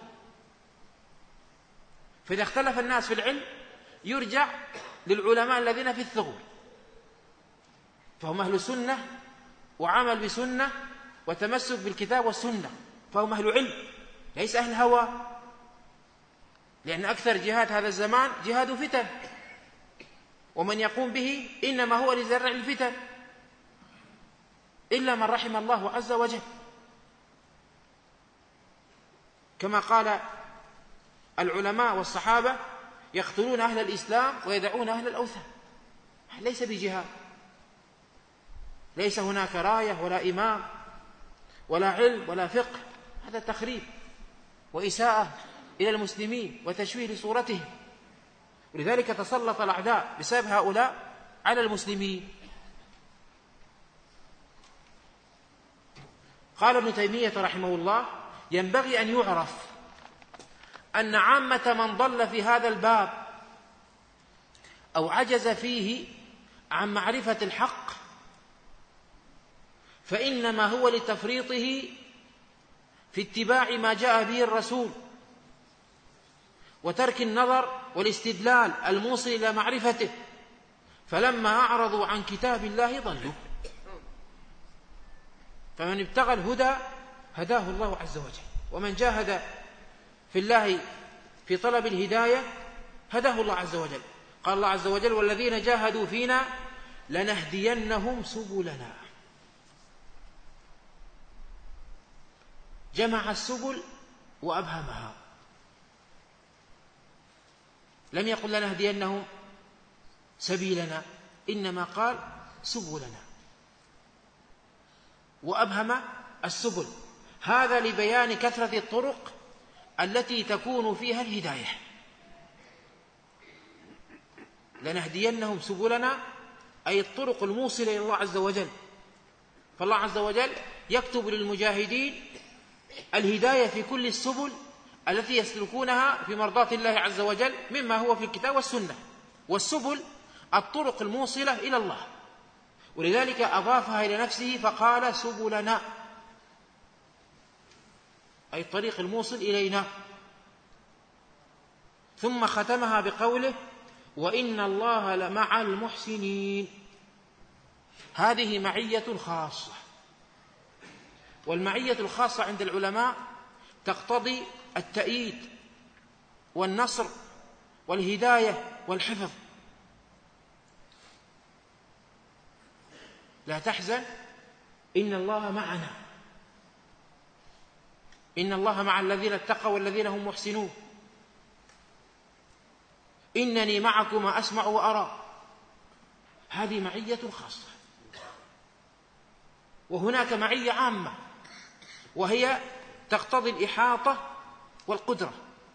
فإذا اختلف الناس في العلم يرجع للعلماء الذين في الثغور، فهم أهل سنة وعمل بسنة وتمسك بالكتاب والسنة، فهم أهل علم ليس أهل هوى، لأن أكثر جهاد هذا الزمان جهاد فتن، ومن يقوم به إنما هو لزرع الفتن، إلا من رحم الله عز وجل، كما قال العلماء والصحابة: يقتلون أهل الإسلام ويدعون أهل الأوثان. ليس بجهاد، ليس هناك راية ولا إمام ولا علم ولا فقه، هذا تخريب وإساءة إلى المسلمين وتشويه لصورتهم، ولذلك تسلط الأعداء بسبب هؤلاء على المسلمين. قال ابن تيمية رحمه الله: ينبغي أن يعرف أن عامة من ضل في هذا الباب أو عجز فيه عن معرفة الحق فإنما هو لتفريطه في اتباع ما جاء به الرسول وترك النظر والاستدلال الموصل إلى معرفته، فلما أعرضوا عن كتاب الله ضلوا. فمن ابتغى الهدى هداه الله عز وجل، ومن جاهد في الله في طلب الهداية هداه الله عز وجل. قال الله عز وجل: والذين جاهدوا فينا لنهدينهم سبلنا. جمع السبل وأبهمها، لم يقل لنهدينهم سبيلنا، إنما قال سبلنا، وأبهم السبل، هذا لبيان كثرة الطرق التي تكون فيها الهداية. لنهدينهم سبلنا أي الطرق الموصلة إلى الله عز وجل، فالله عز وجل يكتب للمجاهدين الهداية في كل السبل التي يسلكونها في مرضاة الله عز وجل مما هو في الكتاب والسنة، والسبل الطرق الموصلة إلى الله، ولذلك أضافها إلى نفسه فقال سبلنا أي الطريق الموصل إلينا، ثم ختمها بقوله: وإن الله لمع المحسنين. هذه معية خاصة، والمعية الخاصة عند العلماء تقتضي التأييد والنصر والهداية والحفظ. لا تحزن إن الله معنا، إن الله مع الذين اتقوا والذين هم محسنون، إنني معكما أسمع وأرى. هذه معية خاصة. وهناك معية عامة وهي تقتضي الإحاطة والقدرة،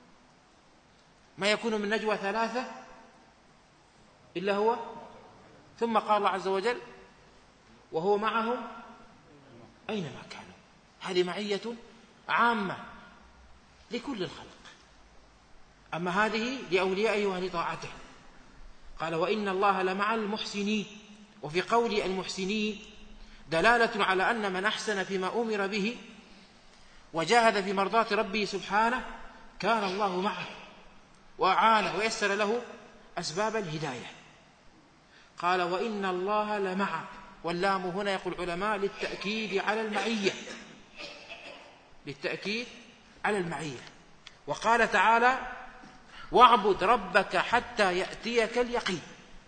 ما يكون من نجوى ثلاثة إلا هو، ثم قال الله عز وجل: وهو معهم أينما كانوا. هذه معية عامة لكل الخلق، أما هذه لأوليائه وأهل طاعته. قال: وإن الله لمع المحسنين. وفي قول المحسنين دلالة على أن من أحسن فيما أمر به وجاهد في مرضاة ربه سبحانه كان الله معه وأعانه ويسر له أسباب الهداية. قال: وإن الله لمع، واللام هنا يقول العلماء للتأكيد على المعية، للتأكيد على المعية. وقال تعالى: واعبد ربك حتى يأتيك اليقين.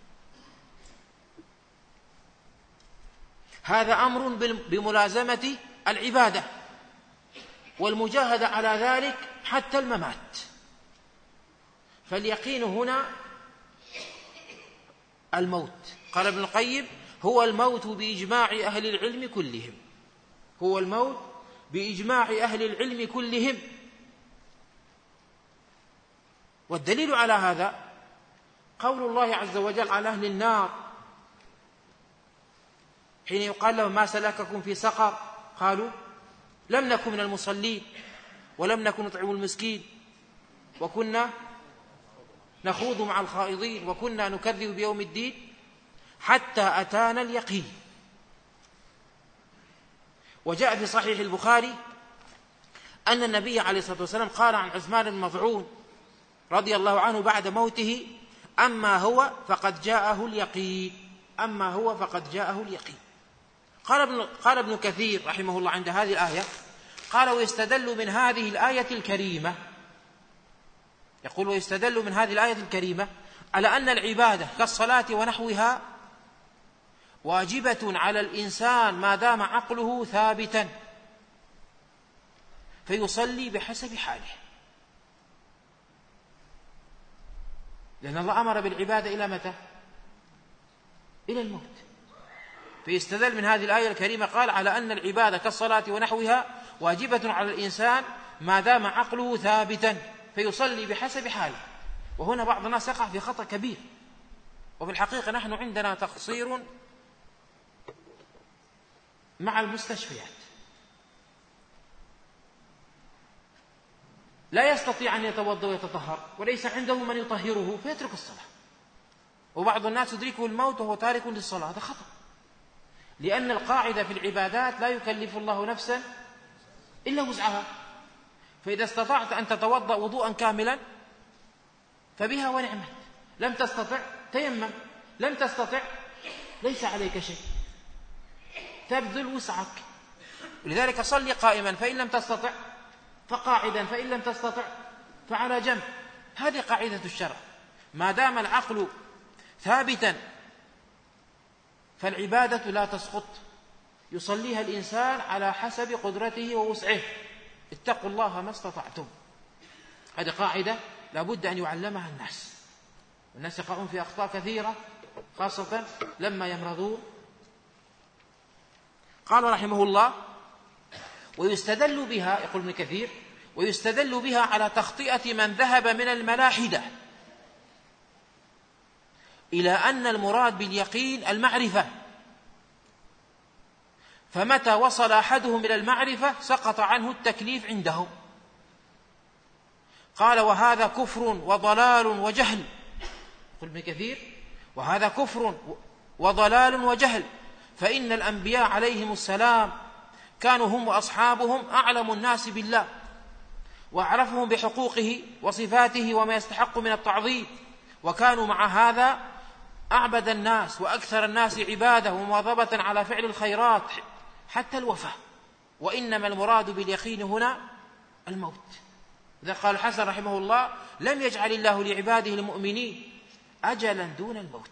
هذا أمر بملازمة العبادة والمجاهدة على ذلك حتى الممات. فاليقين هنا الموت. قال ابن القيم: هو الموت بإجماع أهل العلم كلهم، هو الموت بإجماع أهل العلم كلهم. والدليل على هذا قول الله عز وجل على أهل النار: حين يقال لهم ما سلككم في سقر؟ قالوا لم نكن من المصلين ولم نكن نطعم المسكين وكنا نخوض مع الخائضين وكنا نكذب بيوم الدين حتى أتانا اليقين. وجاء في صحيح البخاري أن النبي عليه الصلاة والسلام قال عن عثمان بن مظعون رضي الله عنه بعد موته: أما هو فقد جاءه اليقين، أما هو فقد جاءه اليقين. قال ابن كثير رحمه الله عند هذه الآية، قال: ويستدل من هذه الآية الكريمة، يقول: ويستدل من هذه الآية الكريمة على أن العبادة كالصلاة ونحوها واجبة على الإنسان ما دام عقله ثابتا، فيصلي بحسب حاله، لأن الله أمر بالعبادة إلى متى؟ إلى الموت. فيستدل من هذه الآية الكريمة قال على أن العبادة كالصلاة ونحوها واجبة على الإنسان ما دام عقله ثابتا، فيصلي بحسب حاله. وهنا بعض الناس يقع في خطأ كبير، وفي الحقيقة نحن عندنا تقصير مع المستشفيات. لا يستطيع أن يتوضأ ويتطهر وليس عنده من يطهره فيترك الصلاة، وبعض الناس يدركه الموت وهو تارك للصلاة. هذا خطأ، لأن القاعدة في العبادات لا يكلف الله نفسا إلا وسعها. فإذا استطعت أن تتوضأ وضوءا كاملا فبها ونعمت، لم تستطع تيمم، لم تستطع ليس عليك شيء، تبذل وسعك. ولذلك صلي قائما فإن لم تستطع فقاعدا، فإن لم تستطع فعلى جنب. هذه قاعدة الشرع، ما دام العقل ثابتا فالعبادة لا تسقط، يصليها الإنسان على حسب قدرته ووسعه. اتقوا الله ما استطعتم. هذه قاعدة لا بد أن يعلمها الناس، والناس يقعون في أخطاء كثيرة خاصة لما يمرضون. قال رحمه الله: ويستدل بها، يقول ابن كثير: ويستدل بها على تخطئة من ذهب من الملاحدة إلى أن المراد باليقين المعرفة، فمتى وصل أحدهم إلى المعرفة سقط عنه التكليف عندهم. قال: وهذا كفر وضلال وجهل. يقول ابن كثير: وهذا كفر وضلال وجهل، فإن الأنبياء عليهم السلام كانوا هم وأصحابهم أعلم الناس بالله وأعرفهم بحقوقه وصفاته وما يستحق من التعظيم، وكانوا مع هذا أعبد الناس وأكثر الناس عبادة ومواظبة على فعل الخيرات حتى الوفاة. وإنما المراد باليقين هنا الموت. إذا قال الحسن رحمه الله: لم يجعل الله لعباده المؤمنين أجلا دون الموت.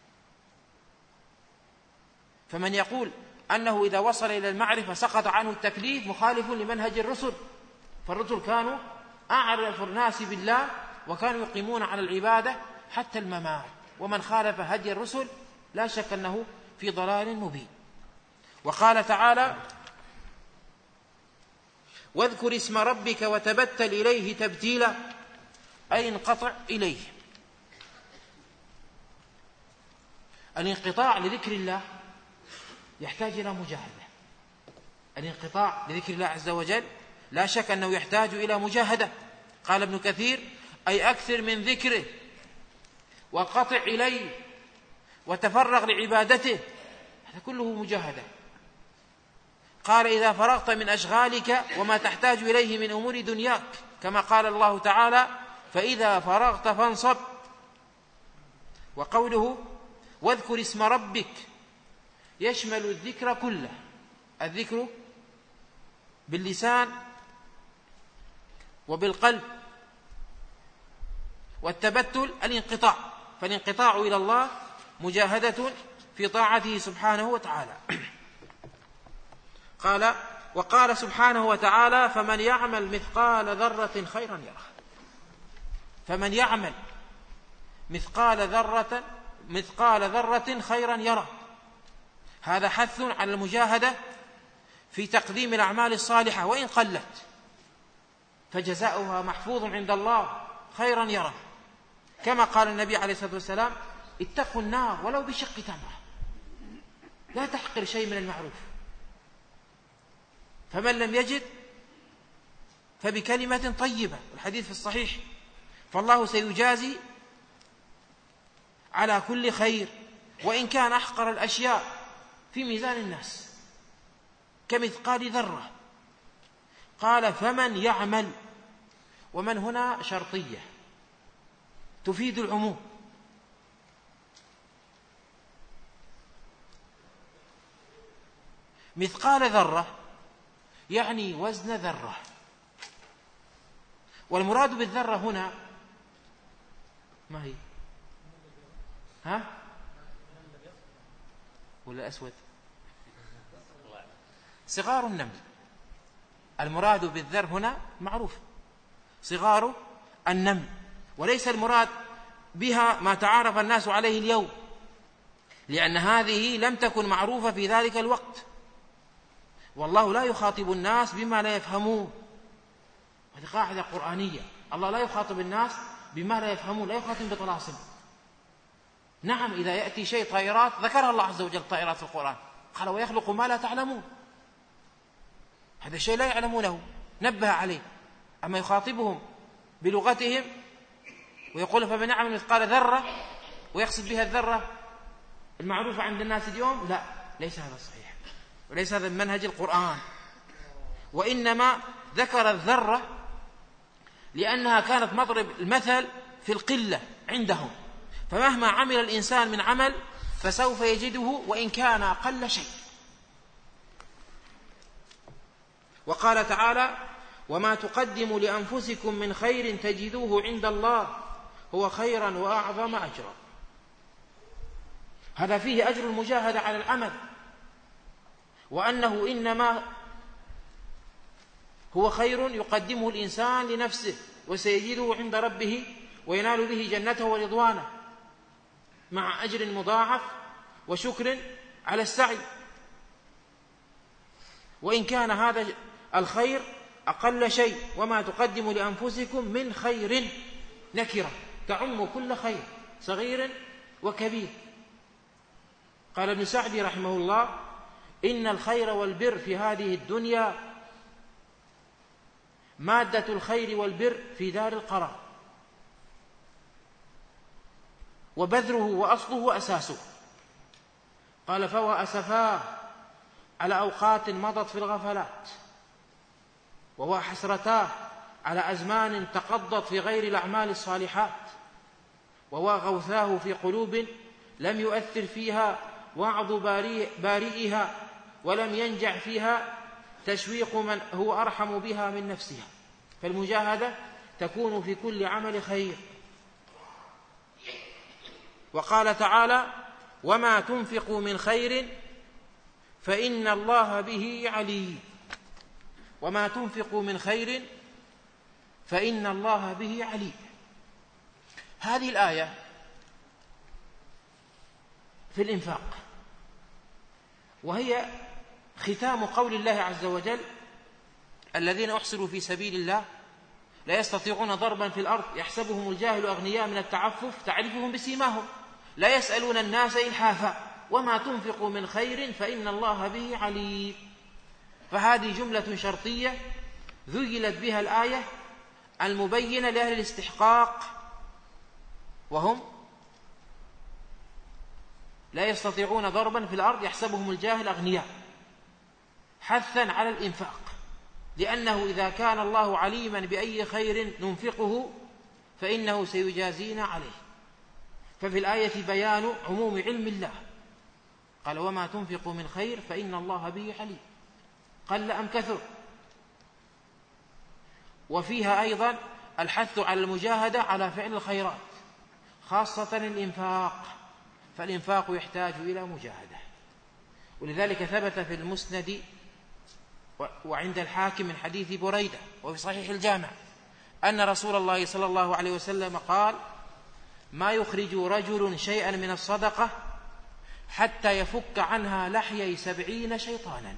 فمن يقول أنه إذا وصل إلى المعرفة سقط عنه التكليف مخالف لمنهج الرسل، فالرسل كانوا أعرف الناس بالله وكانوا يقيمون على العبادة حتى الممات، ومن خالف هدي الرسل لا شك أنه في ضلال مبين. وقال تعالى: واذكر اسم ربك وتبتل إليه تبتيلا، أي انقطع إليه. الانقطاع لذكر الله يحتاج إلى مجاهدة. الانقطاع لذكر الله عز وجل لا شك أنه يحتاج إلى مجاهدة. قال ابن كثير: أي أكثر من ذكره وقطع إليه وتفرغ لعبادته، هذا كله مجاهدة. قال: إذا فرغت من أشغالك وما تحتاج إليه من أمور دنياك، كما قال الله تعالى: فإذا فرغت فانصب. وقوله واذكر اسم ربك يشمل الذكر كله، الذكر باللسان وبالقلب، والتبتل الانقطاع، فالانقطاع إلى الله مجاهدة في طاعته سبحانه وتعالى. وقال سبحانه وتعالى: فمن يعمل مثقال ذرة خيرا يره. فمن يعمل مثقال ذرة خيرا يره. هذا حث على المجاهدة في تقديم الأعمال الصالحة وإن قلت، فجزاؤها محفوظ عند الله خيرا يره، كما قال النبي عليه الصلاة والسلام: اتقوا النار ولو بشق تمرة. لا تحقر شيء من المعروف. فمن لم يجد فبكلمة طيبة، الحديث في الصحيح. فالله سيجازي على كل خير وإن كان أحقر الأشياء في ميزان الناس كمثقال ذرة. قال فمن يعمل، ومن هنا شرطية تفيد العموم. مثقال ذرة يعني وزن ذرة، والمراد بالذرة هنا ما هي؟ ها؟ ولا أسود؟ صغار النمل. المراد بالذر هنا معروف، صغار النمل، وليس المراد بها ما تعارف الناس عليه اليوم، لأن هذه لم تكن معروفة في ذلك الوقت، والله لا يخاطب الناس بما لا يفهمون. هذه قاعدة قرآنية، الله لا يخاطب الناس بما لا يفهمون، لا يخاطب بطلاسم. نعم إذا يأتي شيء طائرات ذكرها الله عز وجل طائرات في القرآن، قال ويخلق ما لا تعلمون، هذا الشيء لا يعلمونه نبه عليه. أما يخاطبهم بلغتهم ويقول فمن يعمل مثقال ذرة ويقصد بها الذرة المعروفة عند الناس اليوم، لا، ليس هذا صحيح، وليس هذا منهج القرآن. وإنما ذكر الذرة لأنها كانت مضرب المثل في القلة عندهم، فمهما عمل الإنسان من عمل فسوف يجده وإن كان أقل شيء. وقال تعالى وما تقدموا لأنفسكم من خير تجدوه عند الله هو خيرا وأعظم أجرا. هذا فيه أجر المجاهدة على العمل، وأنه إنما هو خير يقدمه الإنسان لنفسه وسيجده عند ربه وينال به جنته ورضوانه مع أجر مضاعف وشكر على السعي. وإن كان هذا الخير أقل شيء، وما تقدموا لأنفسكم من خير نكرة تعم كل خير صغير وكبير. قال ابن سعدي رحمه الله إن الخير والبر في هذه الدنيا مادة الخير والبر في دار القرار، وبذره وأصله وأساسه. قال فهو أسفاه على أوقات مضت في الغفلات، وهو حسرتاه على أزمان تقضت في غير الأعمال الصالحات، وهو غوثاه في قلوب لم يؤثر فيها وعظ بارئها، ولم ينجع فيها تشويق من هو أرحم بها من نفسها. فالمجاهدة تكون في كل عمل خير. وقال تعالى وما تنفقوا من خير فإن الله به عليم. وما تنفقوا من خير فإن الله به عليم. هذه الآية في الإنفاق، وهي ختام قول الله عز وجل الذين أحصروا في سبيل الله لا يستطيعون ضربا في الأرض يحسبهم الجاهل أغنياء من التعفف تعرفهم بسيماهم لا يسألون الناس إلحافا وما تنفقوا من خير فإن الله به عليم. فهذه جملة شرطية ذيلت بها الآية المبينة لأهل الاستحقاق، وهم لا يستطيعون ضربا في الأرض يحسبهم الجاهل أغنياء، حثا على الإنفاق، لأنه إذا كان الله عليما بأي خير ننفقه فإنه سيجازينا عليه. ففي الآية بيان عموم علم الله، قال وما تنفقوا من خير فإن الله به عليم، قل أم كثر. وفيها أيضا الحث على المجاهدة على فعل الخيرات، خاصة الإنفاق، فالإنفاق يحتاج إلى مجاهدة. ولذلك ثبت في المسند وعند الحاكم من حديث بريدة وفي صحيح الجامع أن رسول الله صلى الله عليه وسلم قال ما يخرج رجل شيئا من الصدقة حتى يفك عنها لحيي 70 شيطانا.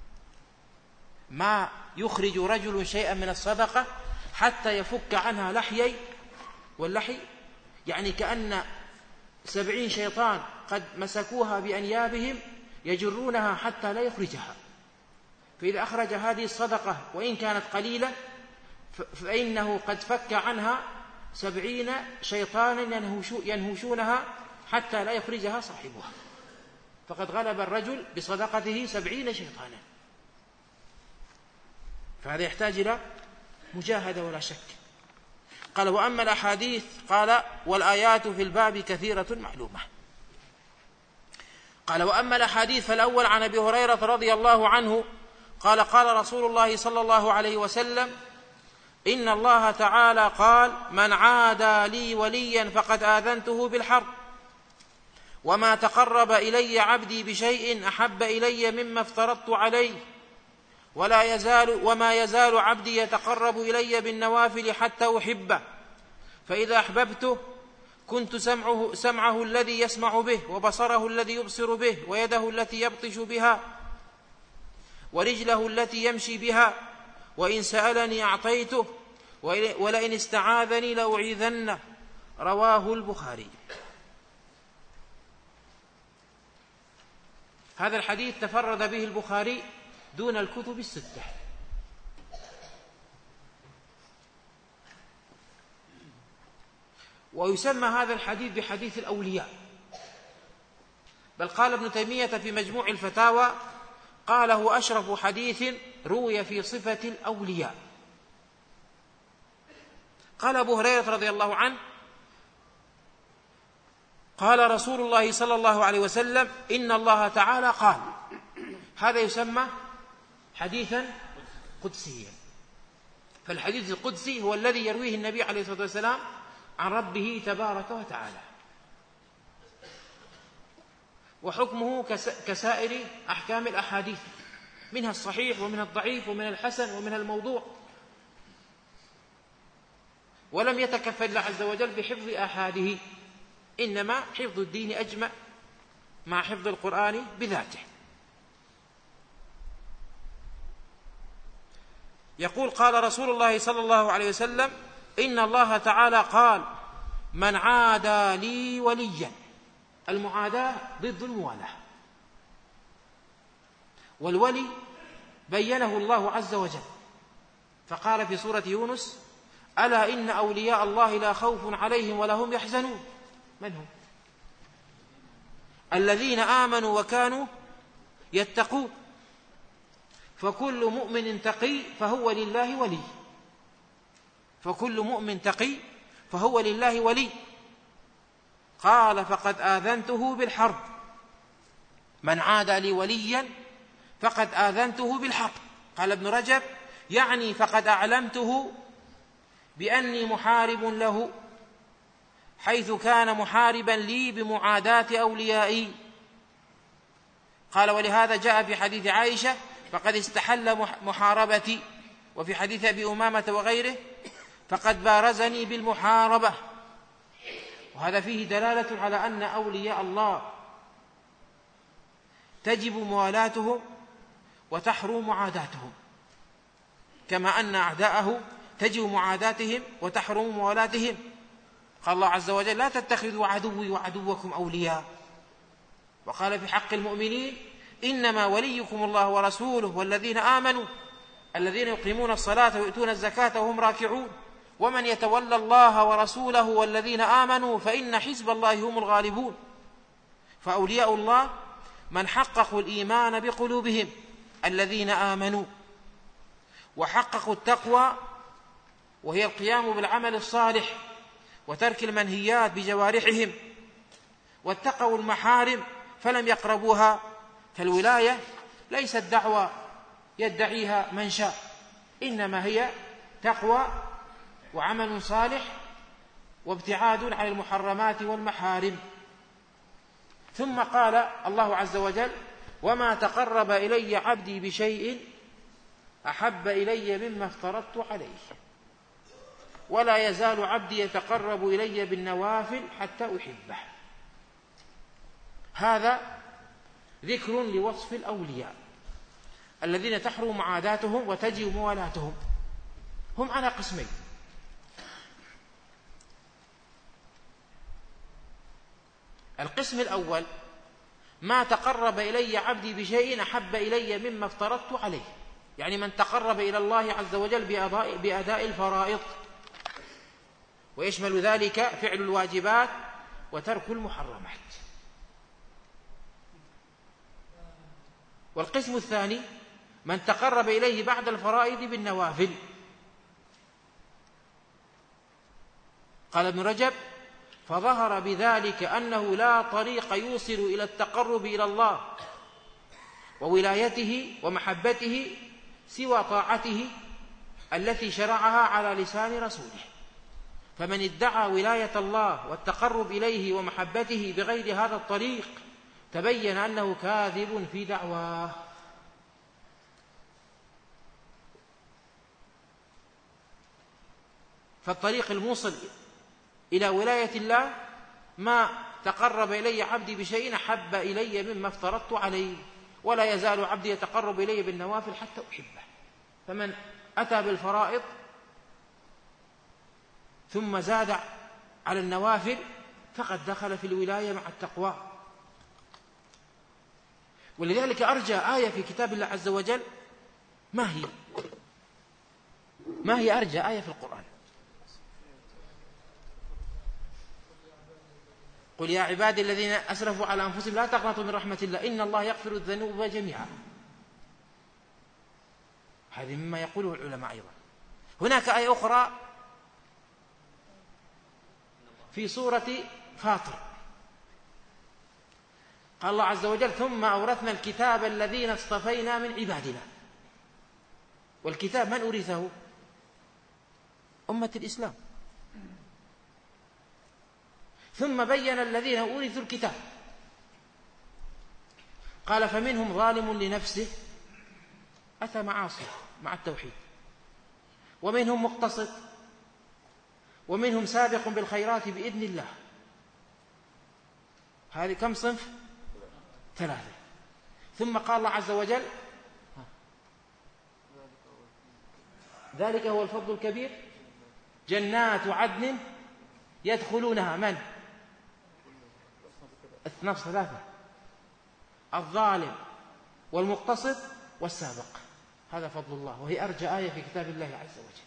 ما يخرج رجل شيئا من الصدقة حتى يفك عنها لحيي، واللحي يعني كأن 70 شيطان قد مسكوها بأنيابهم يجرونها حتى لا يخرجها، فإذا أخرج هذه الصدقة وإن كانت قليلة فإنه قد فك عنها 70 شيطانا ينهشونها حتى لا يخرجها صاحبها، فقد غلب الرجل بصدقته 70 شيطانا. فهذا يحتاج إلى مجاهدة ولا شك. قال وأما الأحاديث قال والآيات في الباب كثيرة معلومة. قال وأما الأحاديث فالأول عن أبي هريرة رضي الله عنه قال قال رسول الله صلى الله عليه وسلم إن الله تعالى قال من عادى لي وليا فقد آذنته بالحرب وما تقرب إلي عبدي بشيء أحب إلي مما افترضت عليه وما يزال عبدي يتقرب إلي بالنوافل حتى أحبه فإذا أحببته كنت سمعه الذي يسمع به وبصره الذي يبصر به ويده التي يبطش بها ورجله التي يمشي بها وإن سألني أعطيته ولئن استعاذني لأعيذنه. رواه البخاري. هذا الحديث تفرد به البخاري دون الكتب الستة. ويسمى هذا الحديث بحديث الأولياء، بل قال ابن تيمية في مجموع الفتاوى قاله أشرف حديث روي في صفة الأولياء. قال أبو هريرة رضي الله عنه قال رسول الله صلى الله عليه وسلم إن الله تعالى قال. هذا يسمى حديثا قدسيا، فالحديث القدسي هو الذي يرويه النبي عليه الصلاة والسلام عن ربه تبارك وتعالى، وحكمه كسائر أحكام الأحاديث، منها الصحيح ومنها الضعيف ومنها الحسن ومنها الموضوع. ولم يتكفل الله عز وجل بحفظ آحاده، إنما حفظ الدين أجمع مع حفظ القرآن بذاته. يقول قال رسول الله صلى الله عليه وسلم إن الله تعالى قال من عادى لي وليا. المعاداة ضد الموالاة، والولي بينه الله عز وجل فقال في سورة يونس ألا إن أولياء الله لا خوف عليهم ولا هم يحزنون. من هم؟ الذين آمنوا وكانوا يتقون. فكل مؤمن تقي فهو لله ولي، فكل مؤمن تقي فهو لله ولي. قال فقد آذنته بالحرب. من عادى لي وليا فقد آذنته بالحرب. قال ابن رجب يعني فقد أعلمته بأني محارب له، حيث كان محاربا لي بمعاداة أوليائي. قال ولهذا جاء في حديث عائشة فقد استحل محاربتي، وفي حديث أبي أمامة وغيره فقد بارزني بالمحاربة. وهذا فيه دلالة على أن أولياء الله تجب موالاتهم وتحرم معاداتهم، كما أن أعداءه تجب معاداتهم وتحرم موالاتهم. قال الله عز وجل لا تتخذوا عدوي وعدوكم أولياء. وقال في حق المؤمنين إنما وليكم الله ورسوله والذين آمنوا الذين يقيمون الصلاة ويؤتون الزكاة وهم راكعون ومن يتولى الله ورسوله والذين آمنوا فإن حزب الله هم الغالبون. فأولياء الله من حققوا الإيمان بقلوبهم الذين آمنوا، وحققوا التقوى وهي القيام بالعمل الصالح وترك المنهيات بجوارحهم، واتقوا المحارم فلم يقربوها. فالولاية ليست دعوة يدعيها من شاء، إنما هي تقوى وعمل صالح وابتعاد عن المحرمات والمحارم. ثم قال الله عز وجل وما تقرب إلي عبدي بشيء أحب إلي مما افترضت عليه ولا يزال عبدي يتقرب إلي بالنوافل حتى أحبه. هذا ذكر لوصف الأولياء الذين تحرم معاداتهم وتجب موالاتهم. هم على قسمين: القسم الأول ما تقرب إلي عبدي بشيء أحب إلي مما افترضت عليه، يعني من تقرب إلى الله عز وجل بأداء الفرائض، ويشمل ذلك فعل الواجبات وترك المحرمات. والقسم الثاني من تقرب إليه بعد الفرائض بالنوافل. قال ابن رجب: فظهر بذلك أنه لا طريق يوصل إلى التقرب إلى الله وولايته ومحبته سوى طاعته التي شرعها على لسان رسوله، فمن ادعى ولاية الله والتقرب إليه ومحبته بغير هذا الطريق تبين أنه كاذب في دعواه. فالطريق الموصل إلى ولاية الله: ما تقرب إلي عبدي بشيء أحب إلي مما افترضت عليه، ولا يزال عبدي يتقرب إلي بالنوافل حتى أحبه. فمن أتى بالفرائض ثم زاد على النوافل فقد دخل في الولاية مع التقوى. ولذلك أرجى آية في كتاب الله عز وجل ما هي أرجى آية في القرآن؟ قل يا عبادي الذين أسرفوا على أنفسهم لا تقنطوا من رحمة الله إن الله يغفر الذنوب جميعا. هذه مما يقوله العلماء أيضا. هناك آية أخرى في سورة فاطر، قال الله عز وجل: ثم أورثنا الكتاب الذين اصطفينا من عبادنا. والكتاب من أورثه؟ أمة الإسلام. ثم بين الذين أورثوا الكتاب، قال: فمنهم ظالم لنفسه أتى معاصي مع التوحيد، ومنهم مقتصد، ومنهم سابق بالخيرات بإذن الله. هذه كم صنف؟ 3. ثم قال الله عز وجل: ذلك هو الفضل الكبير جنات عدن يدخلونها من؟ 3: الظالم والمقتصد والسابق. هذا فضل الله، وهي أرجى آية في كتاب الله عز وجل.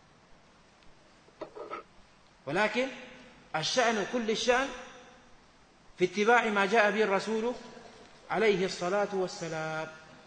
ولكن الشأن كل الشأن في اتباع ما جاء به الرسول عليه الصلاة والسلام.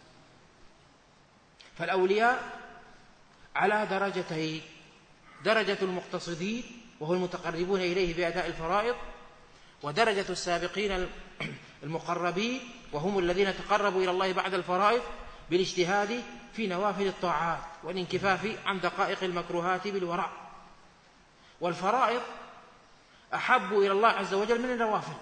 فالأولياء على درجتين: درجة المقتصدين وهو المتقربون إليه بأداء الفرائض، ودرجة السابقين المقربين وهم الذين تقربوا إلى الله بعد الفرائض بالاجتهاد في نوافل الطاعات والانكفاف عن دقائق المكروهات بالورع. والفرائض أحب إلى الله عز وجل من النوافل.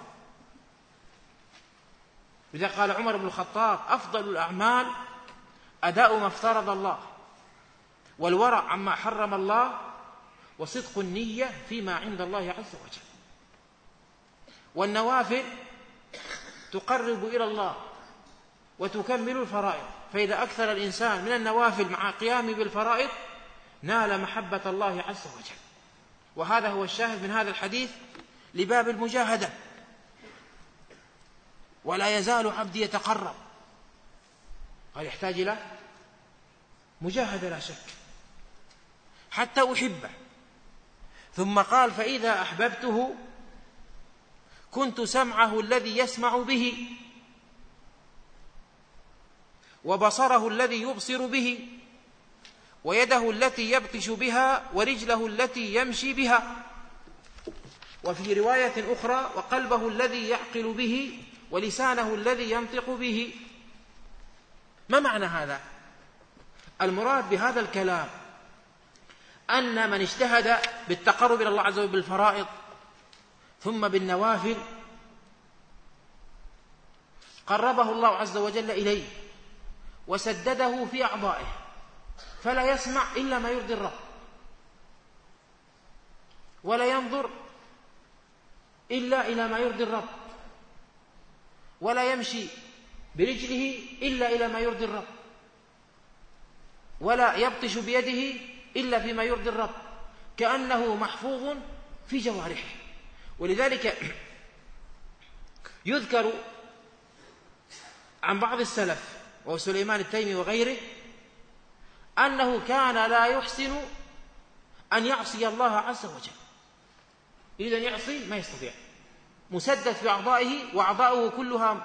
لذا قال عمر بن الخطاب: أفضل الأعمال أداء ما افترض الله، والورع عما حرم الله، وصدق النية فيما عند الله عز وجل. والنوافل تقرب إلى الله وتكمل الفرائض، فإذا أكثر الإنسان من النوافل مع قيامه بالفرائض نال محبة الله عز وجل. وهذا هو الشاهد من هذا الحديث لباب المجاهدة: ولا يزال عبدي يتقرب. قال يحتاج إلى مجاهدة لا شك حتى أحبه. ثم قال: فإذا أحببته كنت سمعه الذي يسمع به، وبصره الذي يبصر به، ويده التي يبطش بها، ورجله التي يمشي بها. وفي رواية أخرى: وقلبه الذي يعقل به، ولسانه الذي ينطق به. ما معنى هذا؟ المراد بهذا الكلام أن من اجتهد بالتقرب إلى الله عز وجل بالفرائض ثم بالنوافل قربه الله عز وجل إليه وسدده في أعضائه، فلا يسمع إلا ما يرضي الرب، ولا ينظر إلا إلى ما يرضي الرب، ولا يمشي برجله إلا إلى ما يرضي الرب، ولا يبطش بيده إلا فيما يرضي الرب، كأنه محفوظ في جوارحه. ولذلك يذكر عن بعض السلف وهو سليمان التيمي وغيره أنه كان لا يحسن أن يعصي الله عز وجل، يريد أن يعصي ما يستطيع، مسدد في أعضائه وأعضاؤه كلها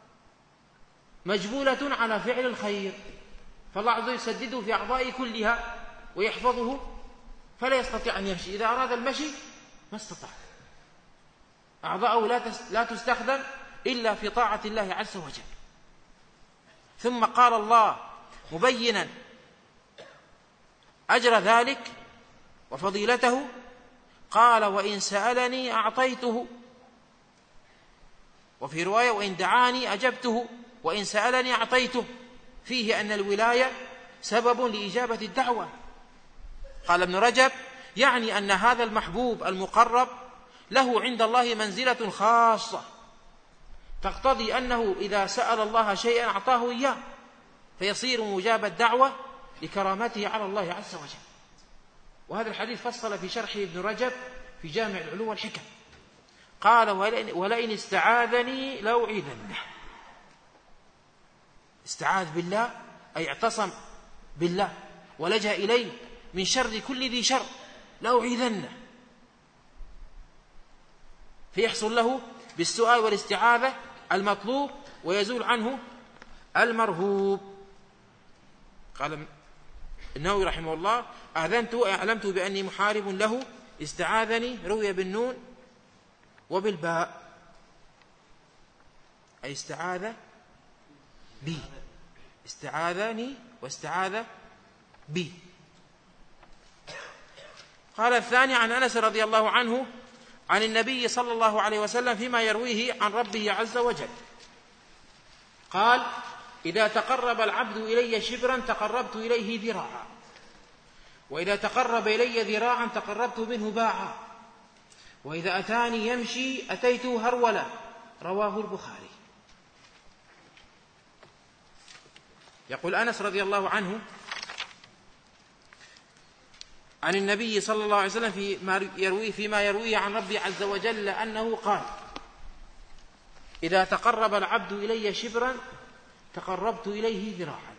مجبولة على فعل الخير، فالله عز وجل يسدده في أعضائه كلها ويحفظه فلا يستطيع أن يمشي. إذا أراد المشي ما استطاع، أعضاؤه لا تستخدم إلا في طاعة الله عز وجل. ثم قال الله مبينا أجر ذلك وفضيلته، قال وإن سألني أعطيته، وفي رواية وإن دعاني أجبته، وإن سألني أعطيته، فيه أن الولاية سبب لإجابة الدعوة. قال ابن رجب يعني أن هذا المحبوب المقرب له عند الله منزلة خاصة تقتضي أنه إذا سأل الله شيئا أعطاه إياه، فيصير مجاب الدعوة لكرامته على الله عز وجل. وهذا الحديث فصل في شرحه ابن رجب في جامع العلوم والحكم، قال ولئن استعاذني لأعيذنه. استعاذ بالله أي اعتصم بالله ولجأ إليه من شر كل ذي شر، لأعيذنه، فيحصل له بالسؤال والاستعاذة المطلوب ويزول عنه المرهوب. قال النووي رحمه الله أعلمت بأني محارب له، استعاذني روي بالنون وبالباء، أي استعاذ بي، استعاذني واستعاذ بي. قال الثاني عن أنس رضي الله عنه عن النبي صلى الله عليه وسلم فيما يرويه عن ربه عز وجل قال إذا تقرب العبد إلي شبرا تقربت إليه ذراعا، وإذا تقرب إلي ذراعا تقربت منه باعا، وإذا أتاني يمشي أتيته هرولا. رواه البخاري. يقول أنس رضي الله عنه عن النبي صلى الله عليه وسلم فيما يرويه عن ربي عز وجل أنه قال إذا تقرب العبد إلي شبرا تقربت إليه ذراعا.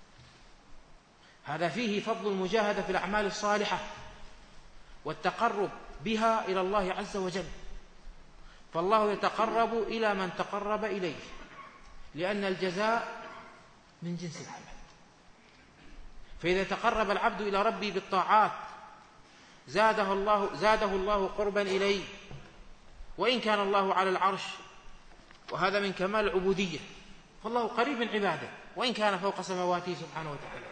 هذا فيه فضل المجاهدة في الأعمال الصالحة والتقرب بها إلى الله عز وجل، فالله يتقرب إلى من تقرب إليه، لأن الجزاء من جنس العمل. فإذا تقرب العبد إلى ربي بالطاعات زاده الله قربا إليه، وإن كان الله على العرش، وهذا من كمال العبودية، فالله قريب من عباده وإن كان فوق سماواته سبحانه وتعالى.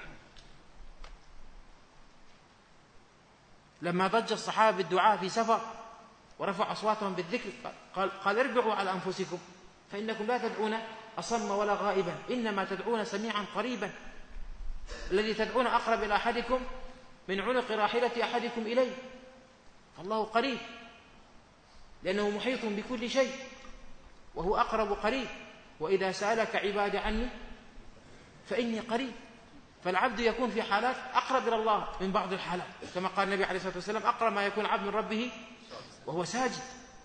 لما ضج الصحابة بالدعاء في سفر ورفع أصواتهم بالذكر قال اربعوا على أنفسكم فإنكم لا تدعون أصم ولا غائبا، إنما تدعون سميعا قريبا، الذي تدعون أقرب إلى أحدكم من عنق راحلة أحدكم إليه، فالله قريب لأنه محيط بكل شيء وهو أقرب قريب. وإذا سألك عبادي عني فإني قريب. فالعبد يكون في حالات أقرب إلى الله من بعض الحالات، كما قال النبي عليه الصلاة والسلام أقرب ما يكون عبد من ربه وهو ساجد.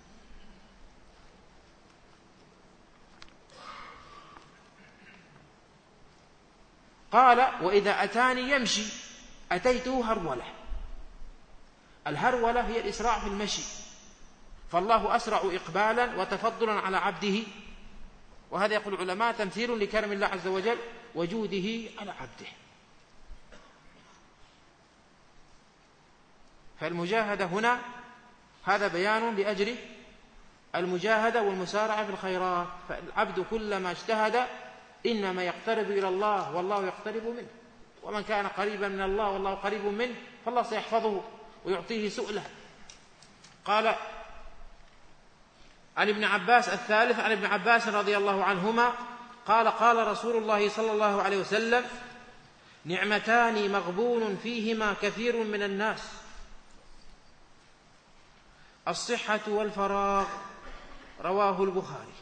قال وإذا أتاني يمشي أتيته هرولة. الهرولة هي الإسراع في المشي، فالله أسرع إقبالا وتفضلا على عبده، وهذا يقول العلماء تمثيل لكرم الله عز وجل وجوده على عبده. فالمجاهدة هنا هذا بيان لأجل المجاهدة والمسارعة في الخيرات، فالعبد كلما اجتهد إنما يقترب إلى الله والله يقترب منه، ومن كان قريبا من الله والله قريب منه فالله سيحفظه ويعطيه سؤله. قال عن ابن عباس الثالث عن ابن عباس رضي الله عنهما قال قال رسول الله صلى الله عليه وسلم نعمتان مغبون فيهما كثير من الناس، الصحة والفراغ. رواه البخاري.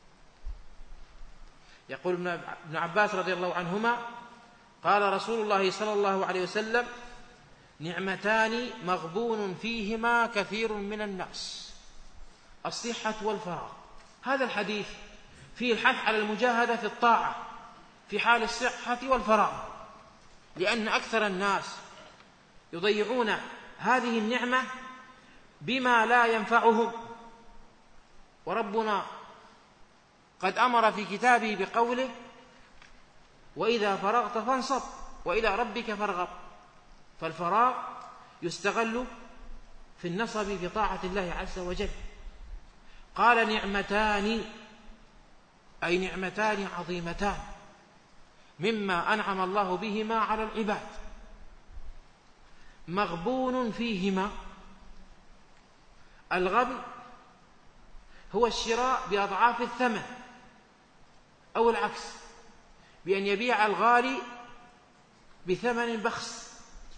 يقول ابن عباس رضي الله عنهما قال رسول الله صلى الله عليه وسلم نعمتان مغبون فيهما كثير من الناس، الصحة والفراغ. هذا الحديث فيه الحث على المجاهدة في الطاعة في حال الصحة والفراغ، لأن أكثر الناس يضيعون هذه النعمة بما لا ينفعهم. وربنا قد أمر في كتابه بقوله: وإذا فرغت فانصب وإلى ربك فارغب. فالفراغ يستغل في النصب في طاعة الله عز وجل. قال: نعمتان، أي نعمتان عظيمتان مما أنعم الله بهما على العباد، مغبون فيهما. الغبن هو الشراء بأضعاف الثمن، أو العكس، بأن يبيع الغالي بثمن بخس.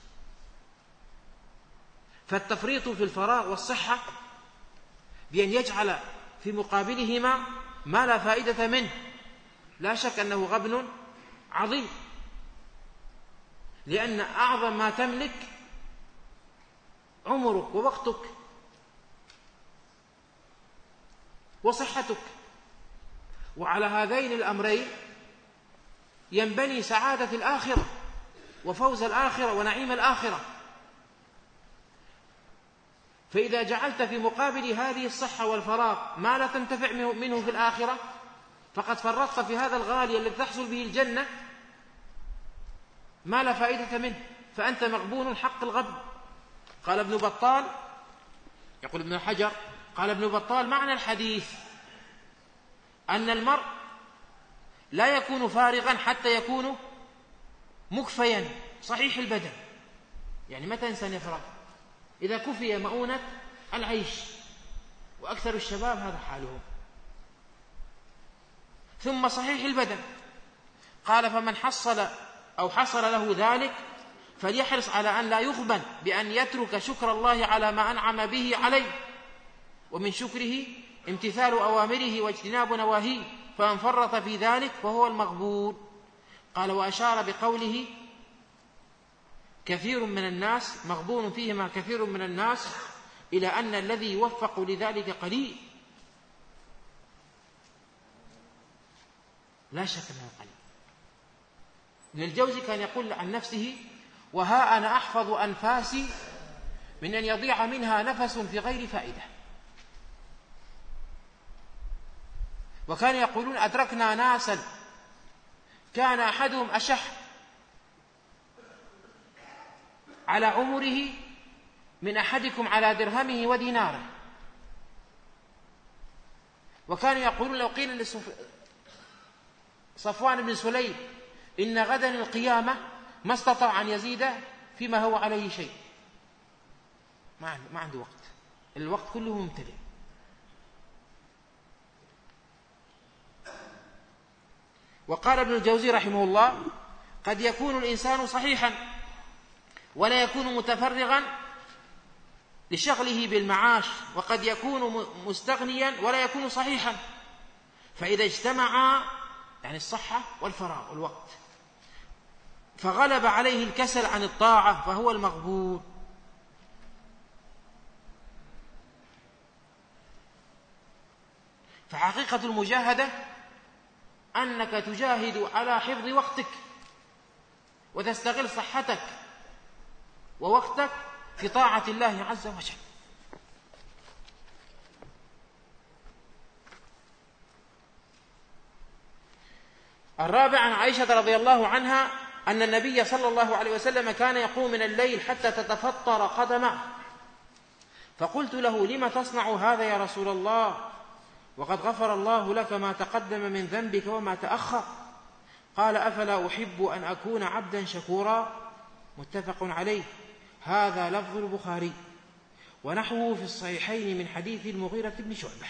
فالتفريط في الفراغ والصحة بأن يجعل في مقابلهما ما لا فائدة منه، لا شك أنه غبن عظيم، لأن أعظم ما تملك عمرك ووقتك وصحتك، وعلى هذين الأمرين ينبني سعادة الآخرة وفوز الآخرة ونعيم الآخرة. فإذا جعلت في مقابل هذه الصحة والفراغ ما لا تنتفع منه في الآخرة، فقد فرطت في هذا الغالي الذي تحصل به الجنة ما لا فائدة منه، فأنت مغبون حق الغبن. قال ابن بطال، يقول ابن حجر، قال ابن بطال: معنى الحديث أن المرء لا يكون فارغا حتى يكون مكفيا صحيح البدن. يعني متى إنسان يفرغ؟ إذا كفي مؤونة العيش، وأكثر الشباب هذا حالهم. ثم صحيح البدن. قال: فمن حصل له ذلك فليحرص على أن لا يغبن بأن يترك شكر الله على ما أنعم به عليه، ومن شكره امتثال أوامره واجتناب نواهيه، فمن فرط في ذلك فهو المغبون. قال: وأشار بقوله كثير من الناس مغبون فيهما كثير من الناس إلى أن الذي يوفق لذلك قليل، لا شك أنه قليل. ابن الجوزي كان يقول عن نفسه: وها أنا أحفظ أنفاسي من أن يضيع منها نفس في غير فائدة. وكان يقولون: أدركنا ناسا كان أحدهم أشح على عمره من أحدكم على درهمه وديناره. وكانوا يقولون: لو قيل لصفوان بن سليم إن غدا القيامة ما استطاع أن يزيد فيما هو عليه شيء. ما عنده وقت، الوقت كله ممتلئ. وقال ابن الجوزي رحمه الله: قد يكون الإنسان صحيحا ولا يكون متفرغا لشغله بالمعاش، وقد يكون مستغنيا ولا يكون صحيحا. فإذا اجتمعا، يعني الصحة والفراغ والوقت، فغلب عليه الكسل عن الطاعة فهو المغبون. فحقيقة المجاهدة أنك تجاهد على حفظ وقتك وتستغل صحتك ووقتك في طاعة الله عز وجل. الرابع عن عائشة رضي الله عنها أن النبي صلى الله عليه وسلم كان يقوم من الليل حتى تتفطر قدمه، فقلت له: لم تصنع هذا يا رسول الله وقد غفر الله لك ما تقدم من ذنبك وما تأخر؟ قال: أفلا أحب أن أكون عبدا شكورا. متفق عليه. هذا لفظ البخاري، ونحوه في الصحيحين من حديث المغيرة بن شعبة.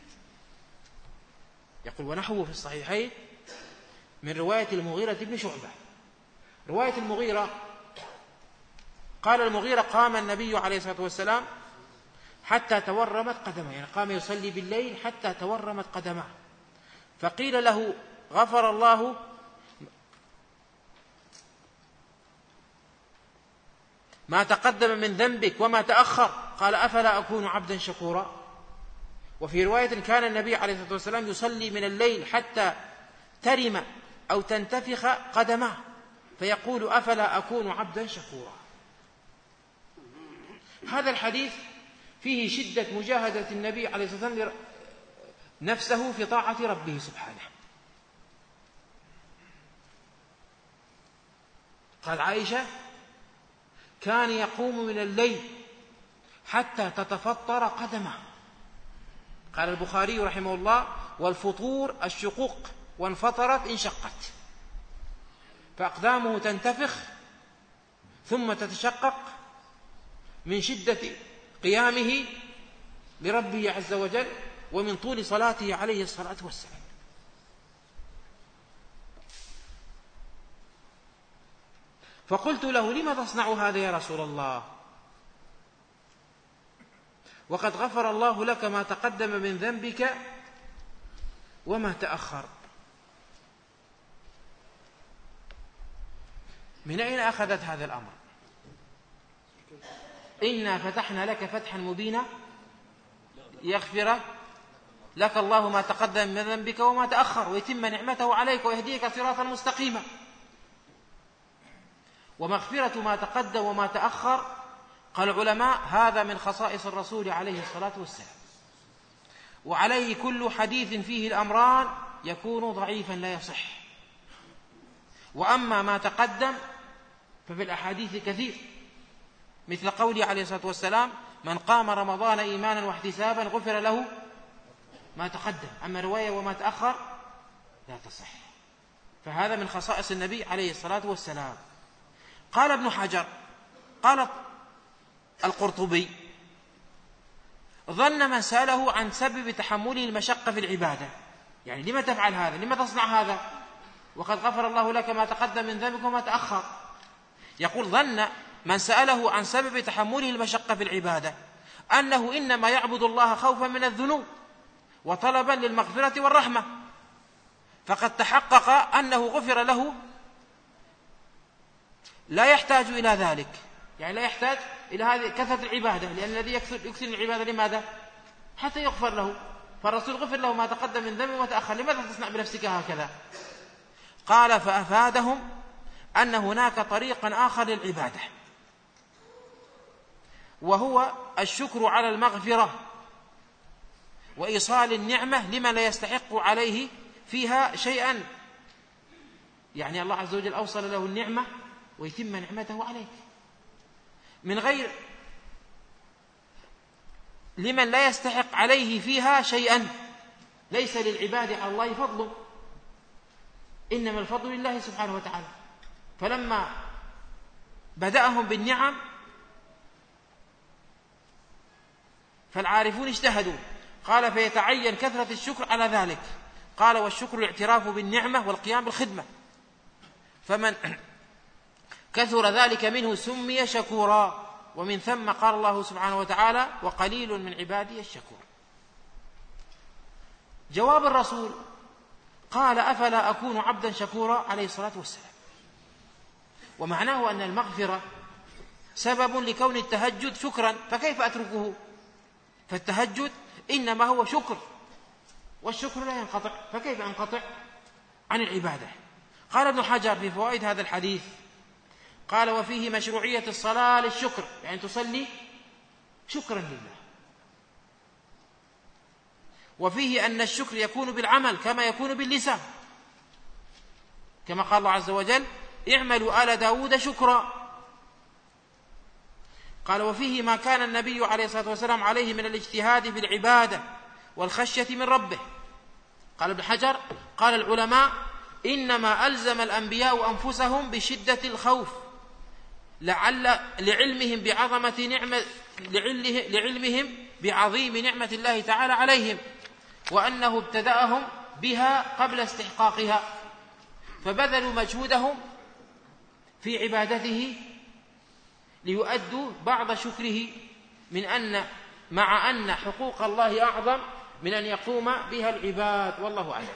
يقول: ونحوه في الصحيحين من رواية المغيرة بن شعبة. رواية المغيرة قال المغيرة: قام النبي عليه الصلاة والسلام حتى تورمت قدمه، يعني قام يصلي بالليل حتى تورمت قدمه، فقيل له: غفر الله ما تقدم من ذنبك وما تأخر. قال: أفلا أكون عبدا شكورا؟ وفي رواية كان النبي عليه الصلاة والسلام يصلي من الليل حتى ترم أو تنتفخ قدماه فيقول أفلا أكون عبدا شكورا. هذا الحديث فيه شدة مجاهدة النبي عليه الصلاة والسلام نفسه في طاعة ربه سبحانه. قال عائشة كان يقوم من الليل حتى تتفطر قدمه. قال البخاري رحمه الله والفطور الشقوق وانفطرت انشقت، فأقدامه تنتفخ ثم تتشقق من شدة قيامه لربه عز وجل ومن طول صلاته عليه الصلاة والسلام. فقلت له لما تصنع هذا يا رسول الله وقد غفر الله لك ما تقدم من ذنبك وما تأخر؟ من أين أخذت هذا الأمر؟ إنا فتحنا لك فتحا مبينا يغفر لك الله ما تقدم من ذنبك وما تأخر ويتم نعمته عليك ويهديك صراطا مستقيما. ومغفرة ما تقدم وما تأخر قال العلماء هذا من خصائص الرسول عليه الصلاة والسلام، وعليه كل حديث فيه الأمران يكون ضعيفا لا يصح. وأما ما تقدم ففي الأحاديث كثير، مثل قوله عليه الصلاة والسلام من قام رمضان إيمانا واحتسابا غفر له ما تقدم. أما رواية وما تأخر لا تصح، فهذا من خصائص النبي عليه الصلاة والسلام. قال ابن حجر قال القرطبي ظن من سأله عن سبب تحمله المشقة في العبادة، يعني لما تفعل هذا، لما تصنع هذا وقد غفر الله لك ما تقدم من ذنبك وما تأخر. يقول ظن من سأله عن سبب تحمله المشقة في العبادة أنه إنما يعبد الله خوفا من الذنوب وطلبا للمغفرة والرحمة، فقد تحقق أنه غفر له لا يحتاج إلى ذلك، يعني لا يحتاج إلى هذه كثرة العبادة، لأن الذي يكثر العبادة لماذا؟ حتى يغفر له، فالرسول غفر له ما تقدم من ذنبه وما تأخر، لماذا تصنع بنفسك هكذا؟ قال فأفادهم أن هناك طريقا آخر للعبادة وهو الشكر على المغفرة وإيصال النعمة لمن لا يستحق عليه فيها شيئا، يعني الله عز وجل أوصل له النعمة ويتم نعمته عليك من غير لمن لا يستحق عليه فيها شيئا. ليس للعباد على الله فضل، إنما الفضل لله سبحانه وتعالى. فلما بدأهم بالنعم فالعارفون اجتهدوا، قال فيتعين كثرة الشكر على ذلك. قال والشكر الاعتراف بالنعمة والقيام بالخدمة، فمن كثر ذلك منه سمي شكورا، ومن ثم قال الله سبحانه وتعالى وقليل من عبادي الشكور. جواب الرسول قال أفلا أكون عبدا شكورا عليه الصلاة والسلام. ومعناه أن المغفرة سبب لكون التهجد شكرا، فكيف أتركه؟ فالتهجد إنما هو شكر، والشكر لا ينقطع، فكيف أنقطع عن العبادة؟ قال ابن حجر في فوائد هذا الحديث قال وفيه مشروعية الصلاة للشكر، يعني تصلي شكرا لله. وفيه أن الشكر يكون بالعمل كما يكون باللسان، كما قال الله عز وجل اعملوا آل داود شكرا. قال وفيه ما كان النبي عليه الصلاة والسلام عليه من الاجتهاد في العبادة والخشية من ربه. قال ابن حجر قال العلماء إنما ألزم الأنبياء أنفسهم بشدة الخوف لعلمهم بعظيم نعمة الله تعالى عليهم، وأنه ابتدأهم بها قبل استحقاقها، فبذلوا مجهودهم في عبادته ليؤدوا بعض شكره مع أن حقوق الله أعظم من أن يقوم بها العباد، والله أعلم.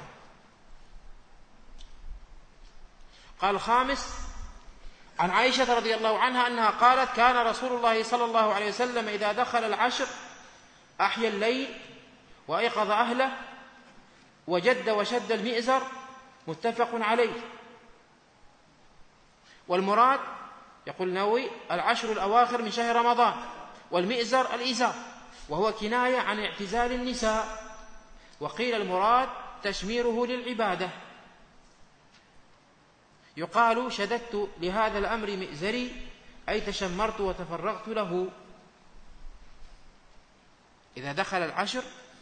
قال الخامس عن عائشة رضي الله عنها أنها قالت كان رسول الله صلى الله عليه وسلم إذا دخل العشر أحيا الليل وأيقظ أهله وجد وشد المئزر متفق عليه. والمراد يقول النووي 10 الأواخر من شهر رمضان، والمئزر الإزار، وهو كناية عن اعتزال النساء. وقيل المراد تشميره للعبادة، يقال شددت لهذا الأمر مئزري أي تشمرت وتفرغت له. إذا دخل 10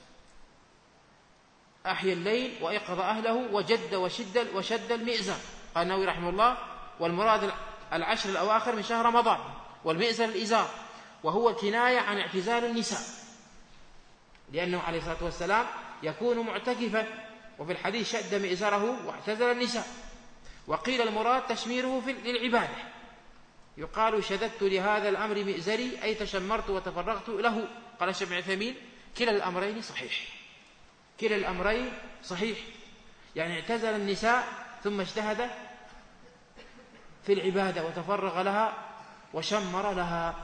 أحيا الليل وأيقظ أهله وجد وشد المئزر. قال النووي رحمه الله: والمراد 10 الأواخر من شهر رمضان، والمئزر الإزار، وهو الكناية عن اعتزال النساء، لأنه عليه الصلاة والسلام يكون معتكفا، وفي الحديث شد مئزره واعتزل النساء. وقيل المراد تشميره للعبادة، يقال شددت لهذا الأمر مئزري أي تشمرت وتفرغت له. قال الشيخ ابن عثيمين: كلا الأمرين صحيح، كلا الأمرين صحيح، يعني اعتزل النساء ثم اجتهد في العبادة وتفرغ لها وشمر لها.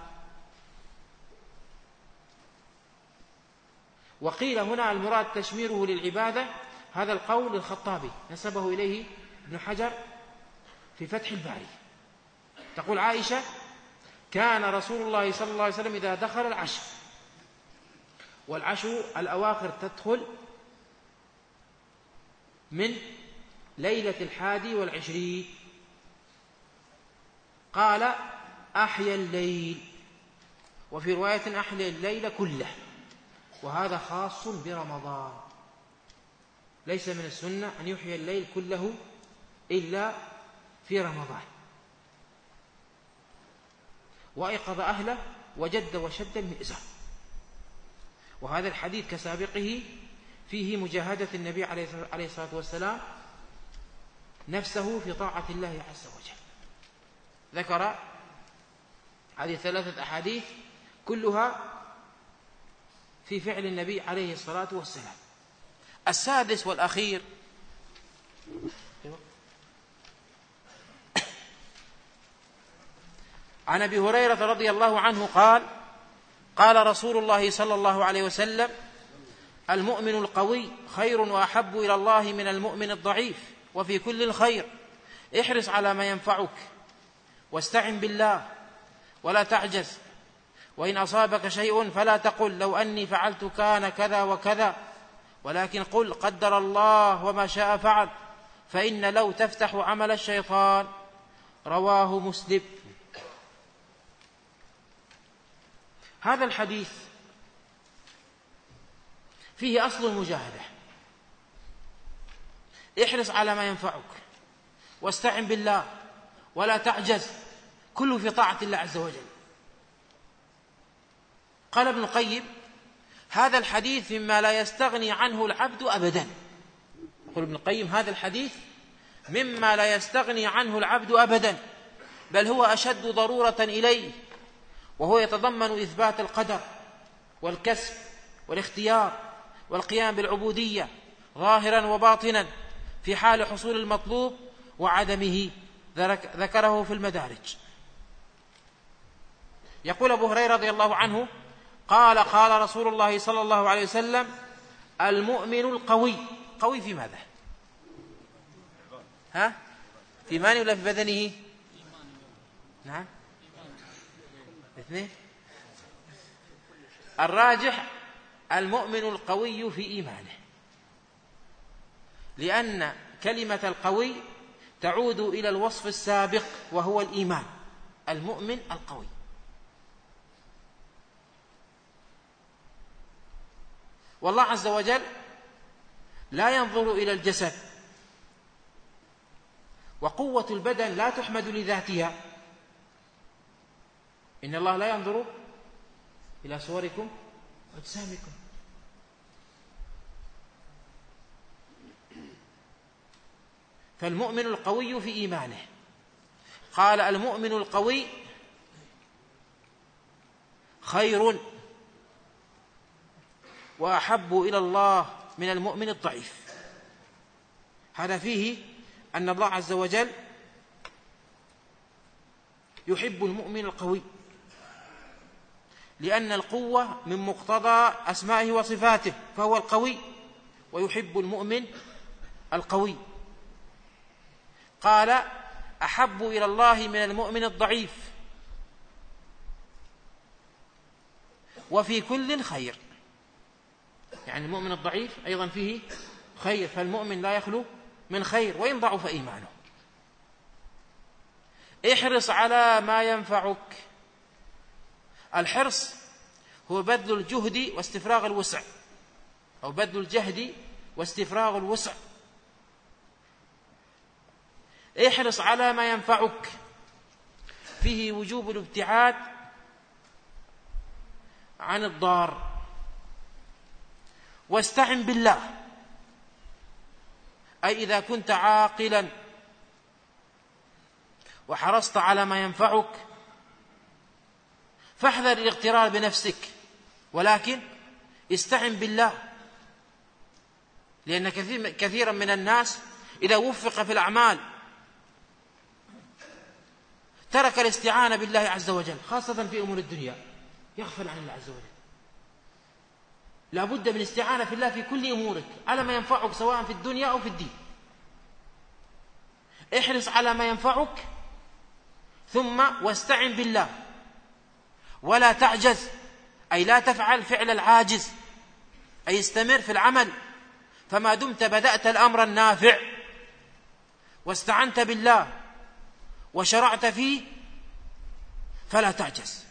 وقيل هنا المراد تشميره للعبادة، هذا القول للخطابي نسبه إليه ابن حجر في فتح الباري. تقول عائشة: كان رسول الله صلى الله عليه وسلم إذا دخل 10، والعشر الأواخر تدخل من ليلة 21، قال: أحيا الليل، وفي رواية أحيا الليل كله، وهذا خاص برمضان، ليس من السنة أن يحيي الليل كله إلا في رمضان. وأيقظ أهله وجد وشد المئزر. وهذا الحديث كسابقه فيه مجاهدة النبي عليه الصلاة والسلام نفسه في طاعة الله عز وجل. ذكر هذه 3 أحاديث كلها في فعل النبي عليه الصلاة والسلام. السادس والأخير عن أبي هريرة رضي الله عنه قال: قال رسول الله صلى الله عليه وسلم: المؤمن القوي خير وأحب إلى الله من المؤمن الضعيف، وفي كل الخير، احرص على ما ينفعك، واستعن بالله ولا تعجز، وإن أصابك شيء فلا تقل لو أني فعلت كان كذا وكذا، ولكن قل قدر الله وما شاء فعل، فإن لو تفتح عمل الشيطان. رواه مسلم. هذا الحديث فيه أصل المجاهدة: احرص على ما ينفعك، واستعن بالله ولا تعجز، كله في طاعة الله عز وجل. قال ابن القيم: هذا الحديث مما لا يستغني عنه العبد أبدا. يقول ابن القيم: هذا الحديث مما لا يستغني عنه العبد أبدا، بل هو أشد ضرورة إليه، وهو يتضمن إثبات القدر والكسب والاختيار والقيام بالعبودية ظاهرا وباطنا في حال حصول المطلوب وعدمه. ذكره في المدارج. يقول أبو هريرة رضي الله عنه: قال: قال رسول الله صلى الله عليه وسلم: المؤمن القوي. قوي في ماذا؟ في إيمانه ولا في بدنه؟ نعم، الاثنين. الراجح المؤمن القوي في إيمانه، لأن كلمة القوي تعود إلى الوصف السابق وهو الإيمان. المؤمن القوي. والله عز وجل لا ينظر إلى الجسد، وقوة البدن لا تحمد لذاتها. إن الله لا ينظر إلى صوركم وأجسامكم. فالمؤمن القوي في إيمانه. قال: المؤمن القوي خير وأحب إلى الله من المؤمن الضعيف. هذا فيه أن الله عز وجل يحب المؤمن القوي، لأن القوة من مقتضى أسمائه وصفاته، فهو القوي ويحب المؤمن القوي. قال: أحب إلى الله من المؤمن الضعيف، وفي كل خير. يعني المؤمن الضعيف أيضا فيه خير، فالمؤمن لا يخلو من خير وإن ضعف إيمانه. احرص على ما ينفعك. الحرص هو بذل الجهد واستفراغ الوسع، أو بذل الجهد واستفراغ الوسع. احرص على ما ينفعك، فيه وجوب الابتعاد عن الضار. واستعن بالله، أي إذا كنت عاقلا وحرصت على ما ينفعك فاحذر الاغترار بنفسك، ولكن استعن بالله، لأن كثيرا من الناس إذا وفق في الأعمال ترك الاستعانة بالله عز وجل، خاصة في أمور الدنيا، يغفل عن الله عز وجل. لا بد من استعانة في الله في كل أمورك على ما ينفعك، سواء في الدنيا أو في الدين. احرص على ما ينفعك، ثم واستعن بالله، ولا تعجز، أي لا تفعل فعل العاجز، أي استمر في العمل، فما دمت بدأت الأمر النافع واستعنت بالله وشرعت فيه فلا تعجز.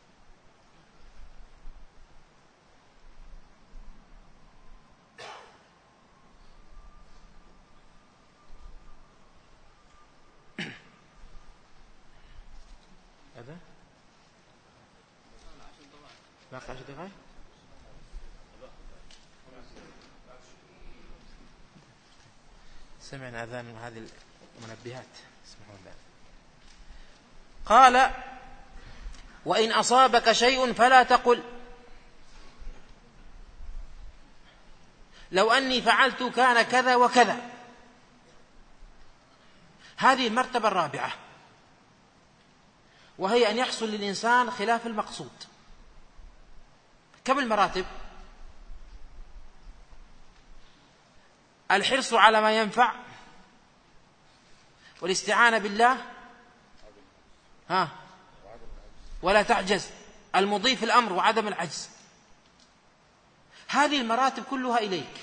هذا باقي 10 دقائق. سمعنا أذان هذه المنبهات. اسمعوا الله. قال: وإن أصابك شيء فلا تقل لو أني فعلت كان كذا وكذا. هذه المرتبة الرابعة، وهي أن يحصل للإنسان خلاف المقصود. كم المراتب؟ الحرص على ما ينفع، والاستعانة بالله، ولا تعجز، المضيف الأمر وعدم العجز. هذه المراتب كلها إليك،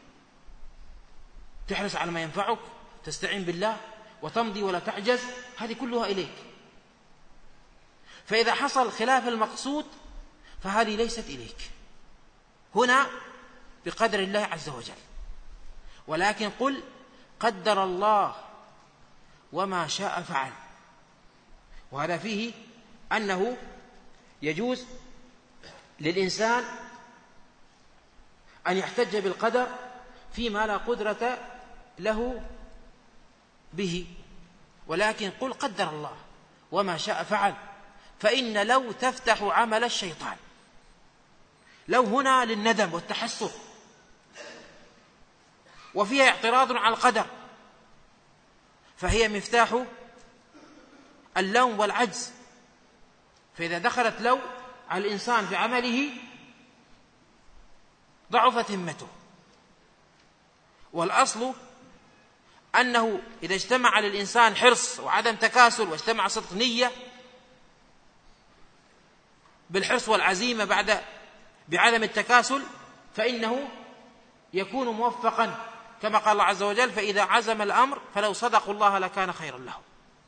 تحرص على ما ينفعك، تستعين بالله، وتمضي ولا تعجز، هذه كلها إليك. فإذا حصل خلاف المقصود فهذه ليست إليك، هنا بقدر الله عز وجل. ولكن قل قدر الله وما شاء فعل. وهذا فيه أنه يجوز للإنسان أن يحتج بالقدر فيما لا قدرة له به، ولكن قل قدر الله وما شاء فعل. فإن لو تفتح عمل الشيطان. لو هنا للندم والتحسر، وفيها اعتراض على القدر، فهي مفتاح اللوم والعجز. فإذا دخلت لو على الإنسان في عمله ضعفت همته. والأصل أنه إذا اجتمع للإنسان حرص وعدم تكاسل، واجتمع صدق نية بالحرص والعزيمة بعدم التكاسل، فإنه يكون موفقا، كما قال الله عز وجل: فإذا عزم الأمر فلو صدقوا الله لكان خيرا لهم.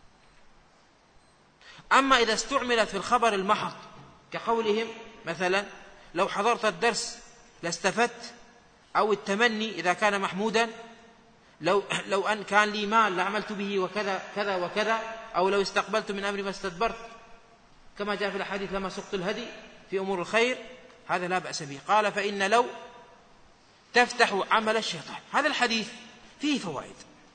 أما إذا استعملت في الخبر المحض، كقولهم مثلا: لو حضرت الدرس لاستفدت، أو التمني إذا كان محمودا: لو أن كان لي مال لعملت به وكذا كذا وكذا، أو لو استقبلت من أمري ما استدبرت، كما جاء في الحديث: لما سقت الهدي في أمور الخير. هذا لا بأس به. قال: فإن لو تفتح عمل الشيطان. هذا الحديث فيه فوائد.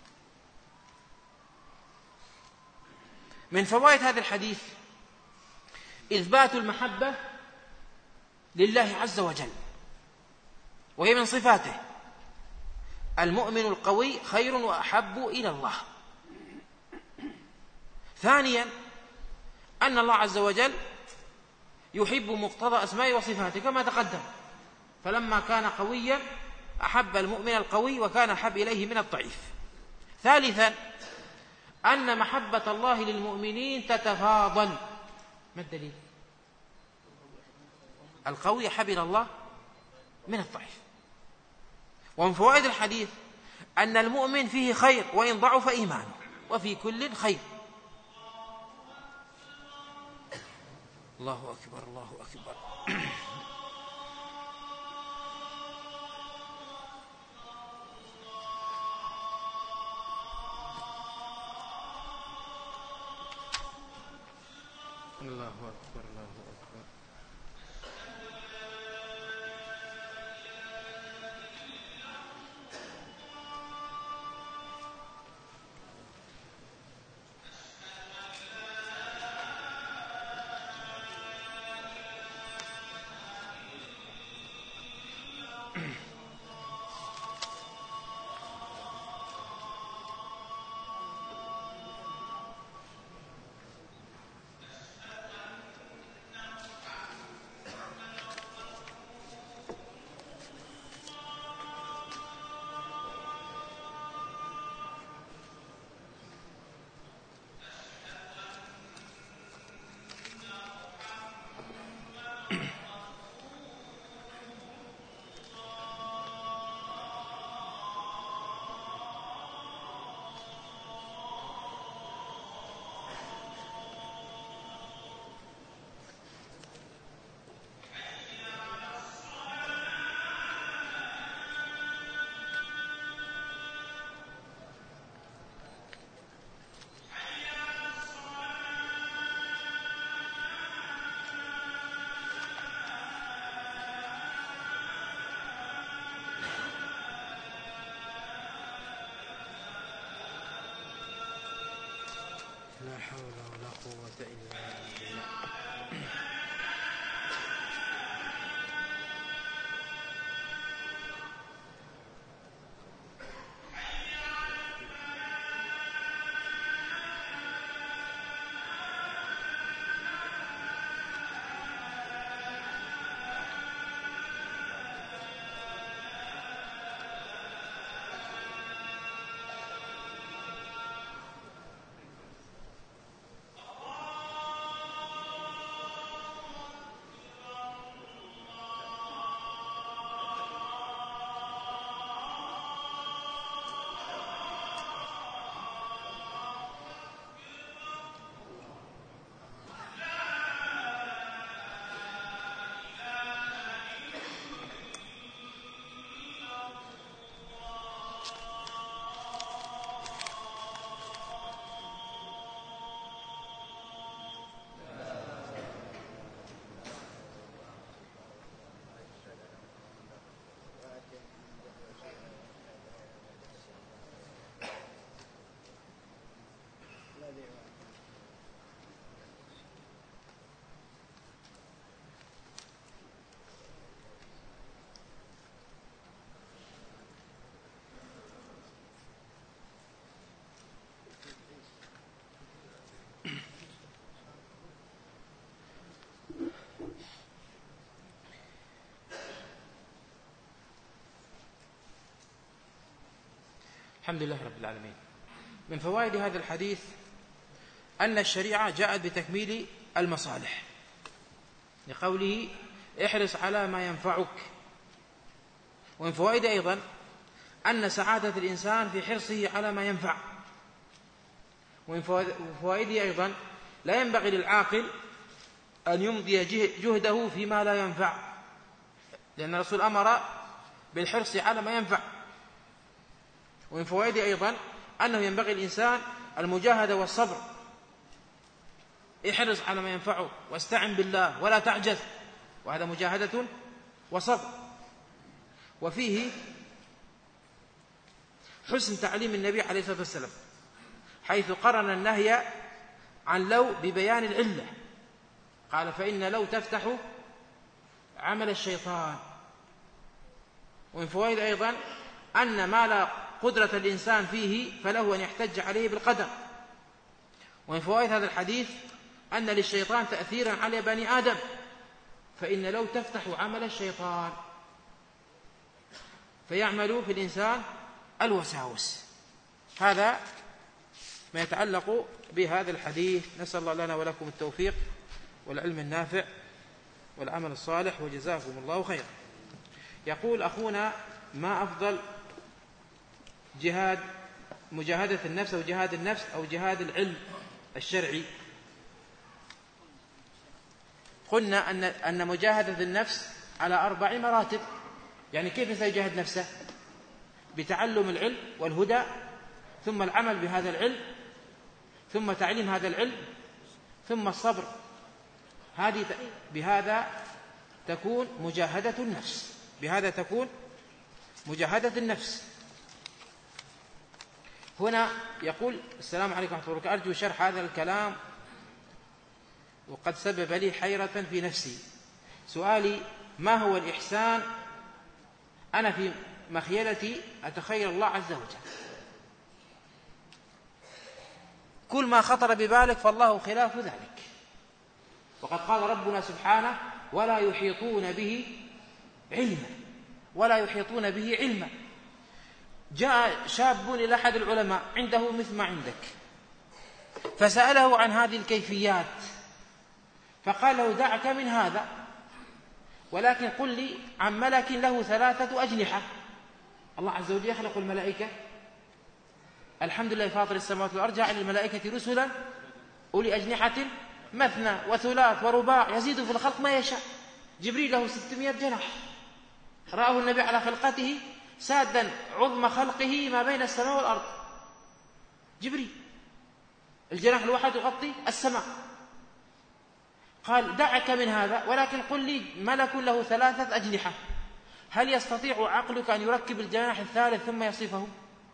من فوائد هذا الحديث إثبات المحبة لله عز وجل، وهي من صفاته. المؤمن القوي خير وأحب إلى الله. ثانيا أن الله عز وجل يحب مقتضى أسمائه وصفاته كما تقدم، فلما كان قويا أحب المؤمن القوي وكان أحب إليه من الضعيف. ثالثا أن محبة الله للمؤمنين تتفاضل. ما الدليل؟ القوي أحب إلى الله من الضعيف. ومن فوائد الحديث أن المؤمن فيه خير وإن ضعف إيمانه، وفي كل خير. الله أكبر الله أكبر. الله أكبر الله أكبر. لا حول ولا قوة إلا بالله. الحمد لله رب العالمين. من فوائد هذا الحديث أن الشريعة جاءت بتكميل المصالح، لقوله احرص على ما ينفعك. ومن فوائد أيضا أن سعادة الإنسان في حرصه على ما ينفع. ومن فوائده أيضا لا ينبغي للعاقل أن يمضي جهده فيما لا ينفع، لأن الرسول أمر بالحرص على ما ينفع. ومن فوائده أيضا أنه ينبغي الإنسان المجاهدة والصبر، احرص على ما ينفعه واستعن بالله ولا تعجز، وهذا مجاهدة وصبر. وفيه حسن تعليم النبي عليه الصلاة والسلام، حيث قرن النهي عن لو ببيان العلة، قال فإن لو تفتح عمل الشيطان. ومن فوائد أيضا أن ما لا قدرة الإنسان فيه فله أن يحتج عليه بالقدر. ومن فوائد هذا الحديث أن للشيطان تأثيرا على بني آدم، فإن لو تفتح عمل الشيطان فيعمل في الإنسان الوساوس. هذا ما يتعلق بهذا الحديث. نسأل الله لنا ولكم التوفيق والعلم النافع والعمل الصالح، وجزاكم الله خيرا. يقول أخونا: ما أفضل مجاهدة النفس أو جهاد النفس أو جهاد العلم الشرعي؟ قلنا أن مجاهدة النفس على 4 مراتب. يعني كيف سيجاهد نفسه؟ بتعلم العلم والهدى، ثم العمل بهذا العلم، ثم تعليم هذا العلم، ثم الصبر. بهذا تكون مجاهدة النفس. بهذا تكون مجاهدة النفس. هنا يقول: السلام عليكم ورحمة الله وبركاته، أرجو شرح هذا الكلام وقد سبب لي حيرة في نفسي. سؤالي: ما هو الإحسان؟ أنا في مخيلتي أتخيل الله عز وجل. كل ما خطر ببالك فالله خلاف ذلك. وقد قال ربنا سبحانه: ولا يحيطون به علما، ولا يحيطون به علما. جاء شاب إلى أحد العلماء عنده مثل ما عندك، فسأله عن هذه الكيفيات، فقال له: دعك من هذا، ولكن قل لي عن ملك له 3 أجنحة. الله عز وجل يخلق الملائكة، الحمد لله فاطر السماوات والأرض، جعل الملائكة رسلا أولي أجنحة مثنى وثلاث ورباع يزيد في الخلق ما يشاء. جبريل له 600 جناح، رآه النبي على خلقته سادا عظم خلقه ما بين السماء والأرض. جبريل الجناح الواحد يغطي السماء. قال: دعك من هذا، ولكن قل لي ملك له 3 أجنحة، هل يستطيع عقلك أن يركب الجناح الثالث ثم يصفه؟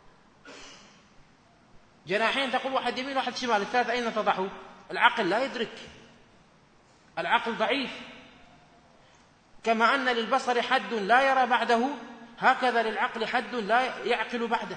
جناحين تقول واحد يمين واحد شمال، الثالث أين تضعه؟ العقل لا يدرك، العقل ضعيف. كما أن للبصر حد لا يرى بعده، هكذا للعقل حد لا يعقل بعده.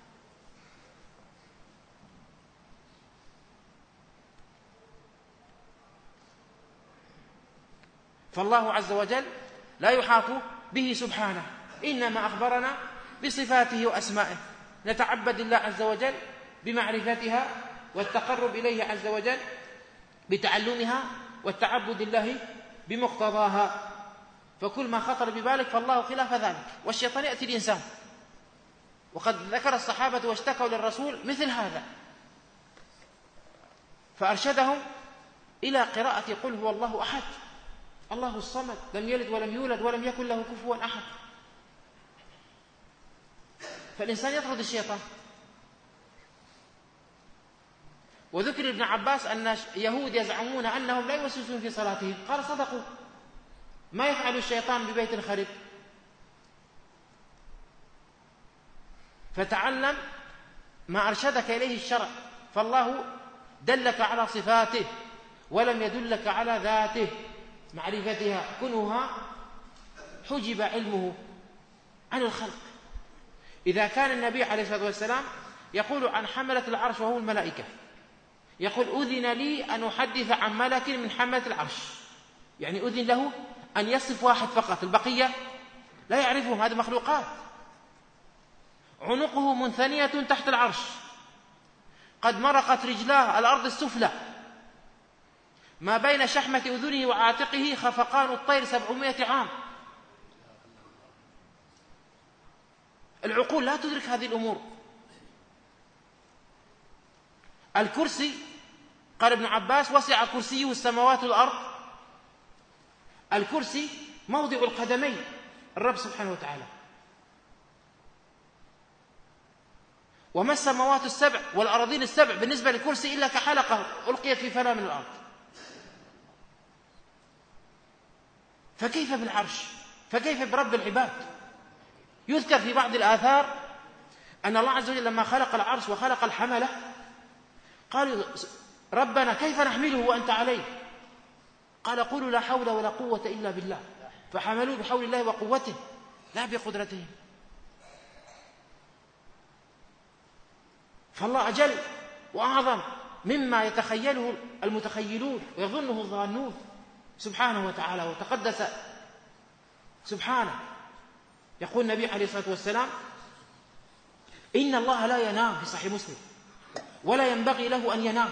فالله عز وجل لا يحاط به سبحانه، إنما أخبرنا بصفاته وأسمائه. نتعبد الله عز وجل بمعرفتها والتقرب إليه عز وجل بتعلمها والتعبد الله بمقتضاها. فكل ما خطر ببالك فالله خلاف ذلك. والشيطان يأتي الإنسان، وقد ذكر الصحابة واشتكوا للرسول مثل هذا، فأرشدهم إلى قراءة قل هو الله أحد الله الصمد لم يلد ولم يولد ولم يكن له كفوا أحد. فالإنسان يطرد الشيطان. وذكر ابن عباس أن يهود يزعمون أنهم لا يوسوسون في صلاتهم، قال: صدقوا، ما يفعل الشيطان ببيت خرب. فتعلم ما أرشدك إليه الشرع، فالله دلك على صفاته ولم يدلك على ذاته، معرفتها كنها حجب علمه عن الخلق. إذا كان النبي عليه الصلاة والسلام يقول عن حملة العرش وهم الملائكة، يقول: أذن لي أن أحدث عن ملك من حملة العرش، يعني أذن له أن يصف واحد فقط، البقية لا يعرفهم، هذه مخلوقات. عنقه منثنية تحت العرش، قد مرقت رجلاه الأرض السفلى، ما بين شحمة أذنه وعاتقه خفقان الطير 700 عام. العقول لا تدرك هذه الأمور. الكرسي، قال ابن عباس: وسع كرسيه السماوات والأرض. الكرسي موضع القدمين الرب سبحانه وتعالى. وما السماوات السبع والأراضين السبع بالنسبة للكرسي إلا كحلقة ألقيت في فلا من الأرض. فكيف بالعرش؟ فكيف برب العباد؟ يذكر في بعض الآثار أن الله عز وجل لما خلق العرش وخلق الحملة قالوا: ربنا كيف نحمله وأنت عليه؟ قال: قولوا لا حول ولا قوة إلا بالله، فحملوه بحول الله وقوته لا بقدرتهم. فالله أجل وأعظم مما يتخيله المتخيلون ويظنه الظانون. سبحانه وتعالى وتقدس سبحانه. يقول النبي عليه الصلاة والسلام: إن الله لا ينام، في صحيح مسلم، ولا ينبغي له أن ينام،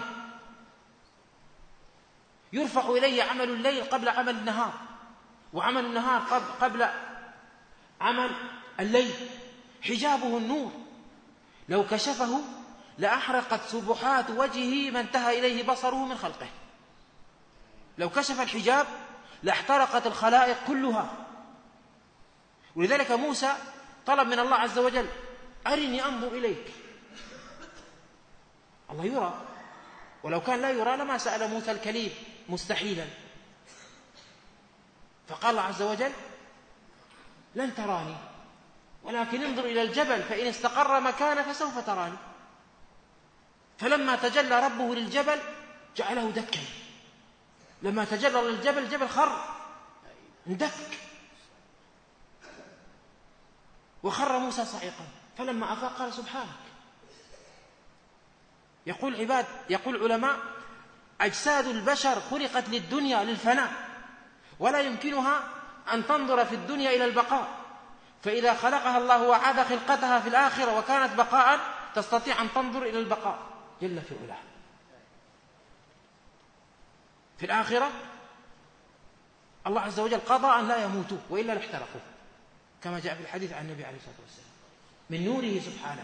يرفع إليه عمل الليل قبل عمل النهار، وعمل النهار قبل عمل الليل، حجابه النور، لو كشفه لأحرقت سبحات وجهه ما انتهى إليه بصره من خلقه. لو كشف الحجاب لاحترقت الخلائق كلها. ولذلك موسى طلب من الله عز وجل: أرني أنظر إليك. الله يرى، ولو كان لا يرى لما سأل موسى الكليم مستحيلا. فقال الله عز وجل: لن تراني ولكن انظر إلى الجبل فإن استقر مكانه فسوف تراني. فلما تجلى ربه للجبل جعله دكا. لما تجلى للجبل الجبل خر، اندك، وخر موسى صعقا. فلما أفاق قال: سبحانك. يقول علماء: أجساد البشر خلقت للدنيا للفناء، ولا يمكنها أن تنظر في الدنيا إلى البقاء، فإذا خلقها الله وعاد خلقتها في الآخرة وكانت بقاء تستطيع أن تنظر إلى البقاء جل في علاه. في الآخرة الله عز وجل قضى أن لا يموتوا وإلا لاحترقوا، كما جاء في الحديث عن النبي عليه الصلاة والسلام. من نوره سبحانه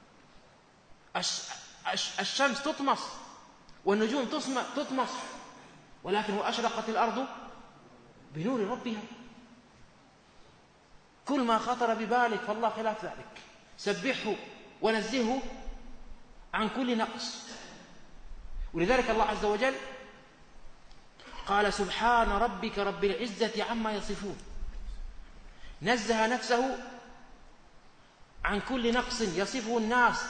الشمس تطمس والنجوم تطمس، ولكن وأشرقت الأرض بنور ربها. كل ما خطر ببالك فالله خلاف ذلك. سبحه ونزهه عن كل نقص. ولذلك الله عز وجل قال: سبحان ربك رب العزة عما يصفون. نزه نفسه عن كل نقص يصفه الناس،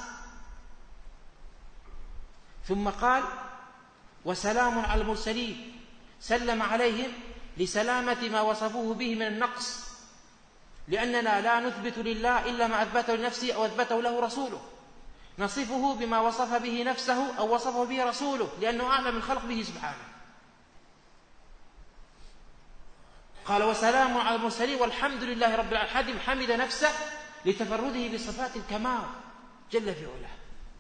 ثم قال: وسلام على المرسلين، سلم عليهم لسلامة ما وصفوه به من النقص، لأننا لا نثبت لله إلا ما أثبته لنفسه أو أثبته له رسوله، نصفه بما وصف به نفسه أو وصفه به رسوله، لأنه أعلم الخلق به سبحانه. قال: وسلام على المرسلين والحمد لله رب العالمين. حمد نفسه لتفرده بصفات الكمال جل في علاه.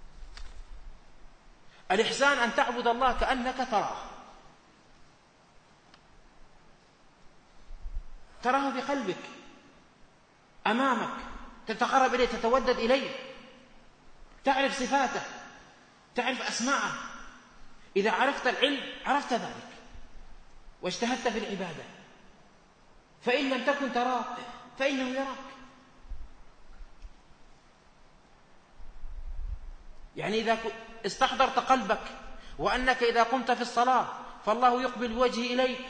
الإحسان أن تعبد الله كأنك تراه بقلبك أمامك، تتقرب إليه، تتودد إليه، تعرف صفاته، تعرف أسماءه. إذا عرفت العلم عرفت ذلك واجتهدت في العبادة. فإن لم تكن تراه فإنه يراك. يعني إذا استحضرت قلبك وأنك إذا قمت في الصلاة فالله يقبل بوجهه إليك،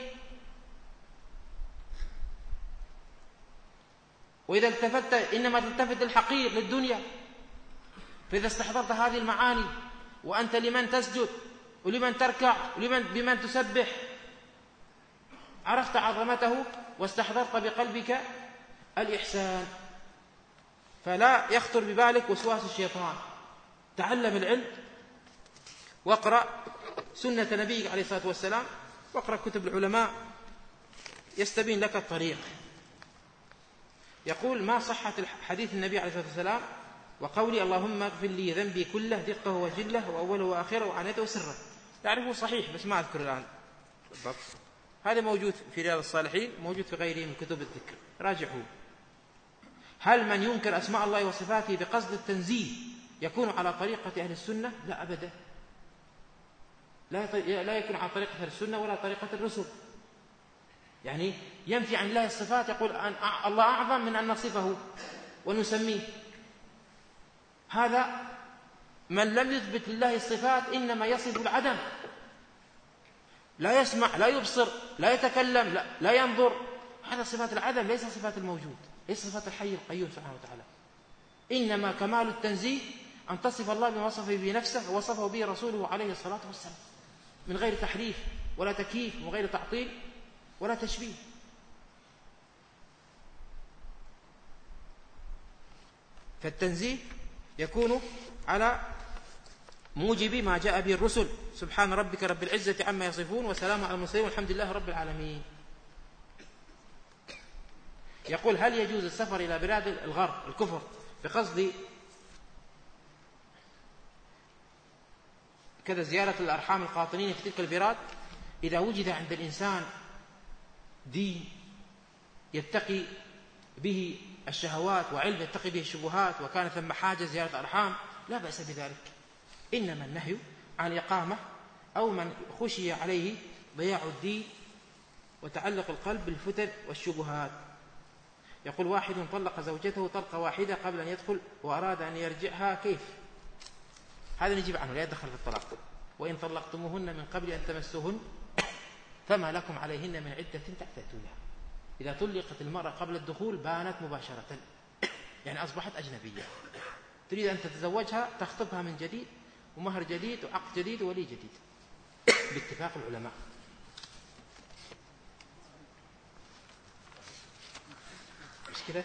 وإذا التفت إنما تلتفت الحقير للدنيا. فإذا استحضرت هذه المعاني وأنت لمن تسجد ولمن تركع بمن تسبح، عرفت عظمته واستحضرت بقلبك الإحسان. فلا يخطر ببالك وسواس الشيطان. تعلم العلم واقرأ سنة نبيك عليه الصلاة والسلام، واقرأ كتب العلماء يستبين لك الطريق. يقول: ما صحة حديث النبي عليه الصلاة والسلام وقولي اللهم اغفر لي ذنبي كله دقه وجله وأوله وآخره وعنيته وسره. تعرفه صحيح بس ما أذكر الآن بالضبط. هذا موجود في رياض الصالحين، موجود في غيره من كتب الذكر، راجعوه. هل من ينكر أسماء الله وصفاته بقصد التنزيه يكون على طريقة أهل السنة؟ لا أبدا، لا يكون على طريقة أهل السنة ولا طريقة الرسل. يعني ينفي عن الله الصفات، يقول الله أعظم من أن نصفه ونسميه. هذا من لم يثبت لله الصفات إنما يصف العدم، لا يسمع، لا يبصر، لا يتكلم، لا ينظر. هذا صفات العدم، ليس صفات الموجود، ليس صفات الحي القيوم سبحانه وتعالى. إنما كمال التنزيه أن تصف الله بما وصفه به نفسه ووصفه به رسوله عليه الصلاة والسلام، من غير تحريف ولا تكييف وغير تعطيل ولا تشبيه. فالتنزيه يكون على موجب ما جاء به الرسل. سبحان ربك رب العزة عما يصفون وسلام على المرسلين والحمد لله رب العالمين. يقول هل يجوز السفر إلى بلاد الغرب الكفر بقصد كذا زيارة الأرحام القاطنين في تلك البلاد إذا وجد عند الإنسان دين يتقي به الشهوات وعلم يتقي به الشبهات وكان ثم حاجة زيارة الأرحام لا بأس بذلك، إنما النهي عن الإقامة أو من خشي عليه ضياع الدين وتعلق القلب بالفتن والشبهات. يقول واحد طلق زوجته طلقة واحدة قبل أن يدخل وأراد أن يرجعها كيف؟ هذا نجيب عنه لا يدخل في الطلاق. وإن طلقتموهن من قبل أن تمسوهن فما لكم عليهن من عدة تعتدونها. إذا طلقت المرأة قبل الدخول بانت مباشرة، يعني أصبحت أجنبية، تريد أن تتزوجها تخطبها من جديد ومهر جديد وعقد جديد وولي جديد باتفاق العلماء. مش كده؟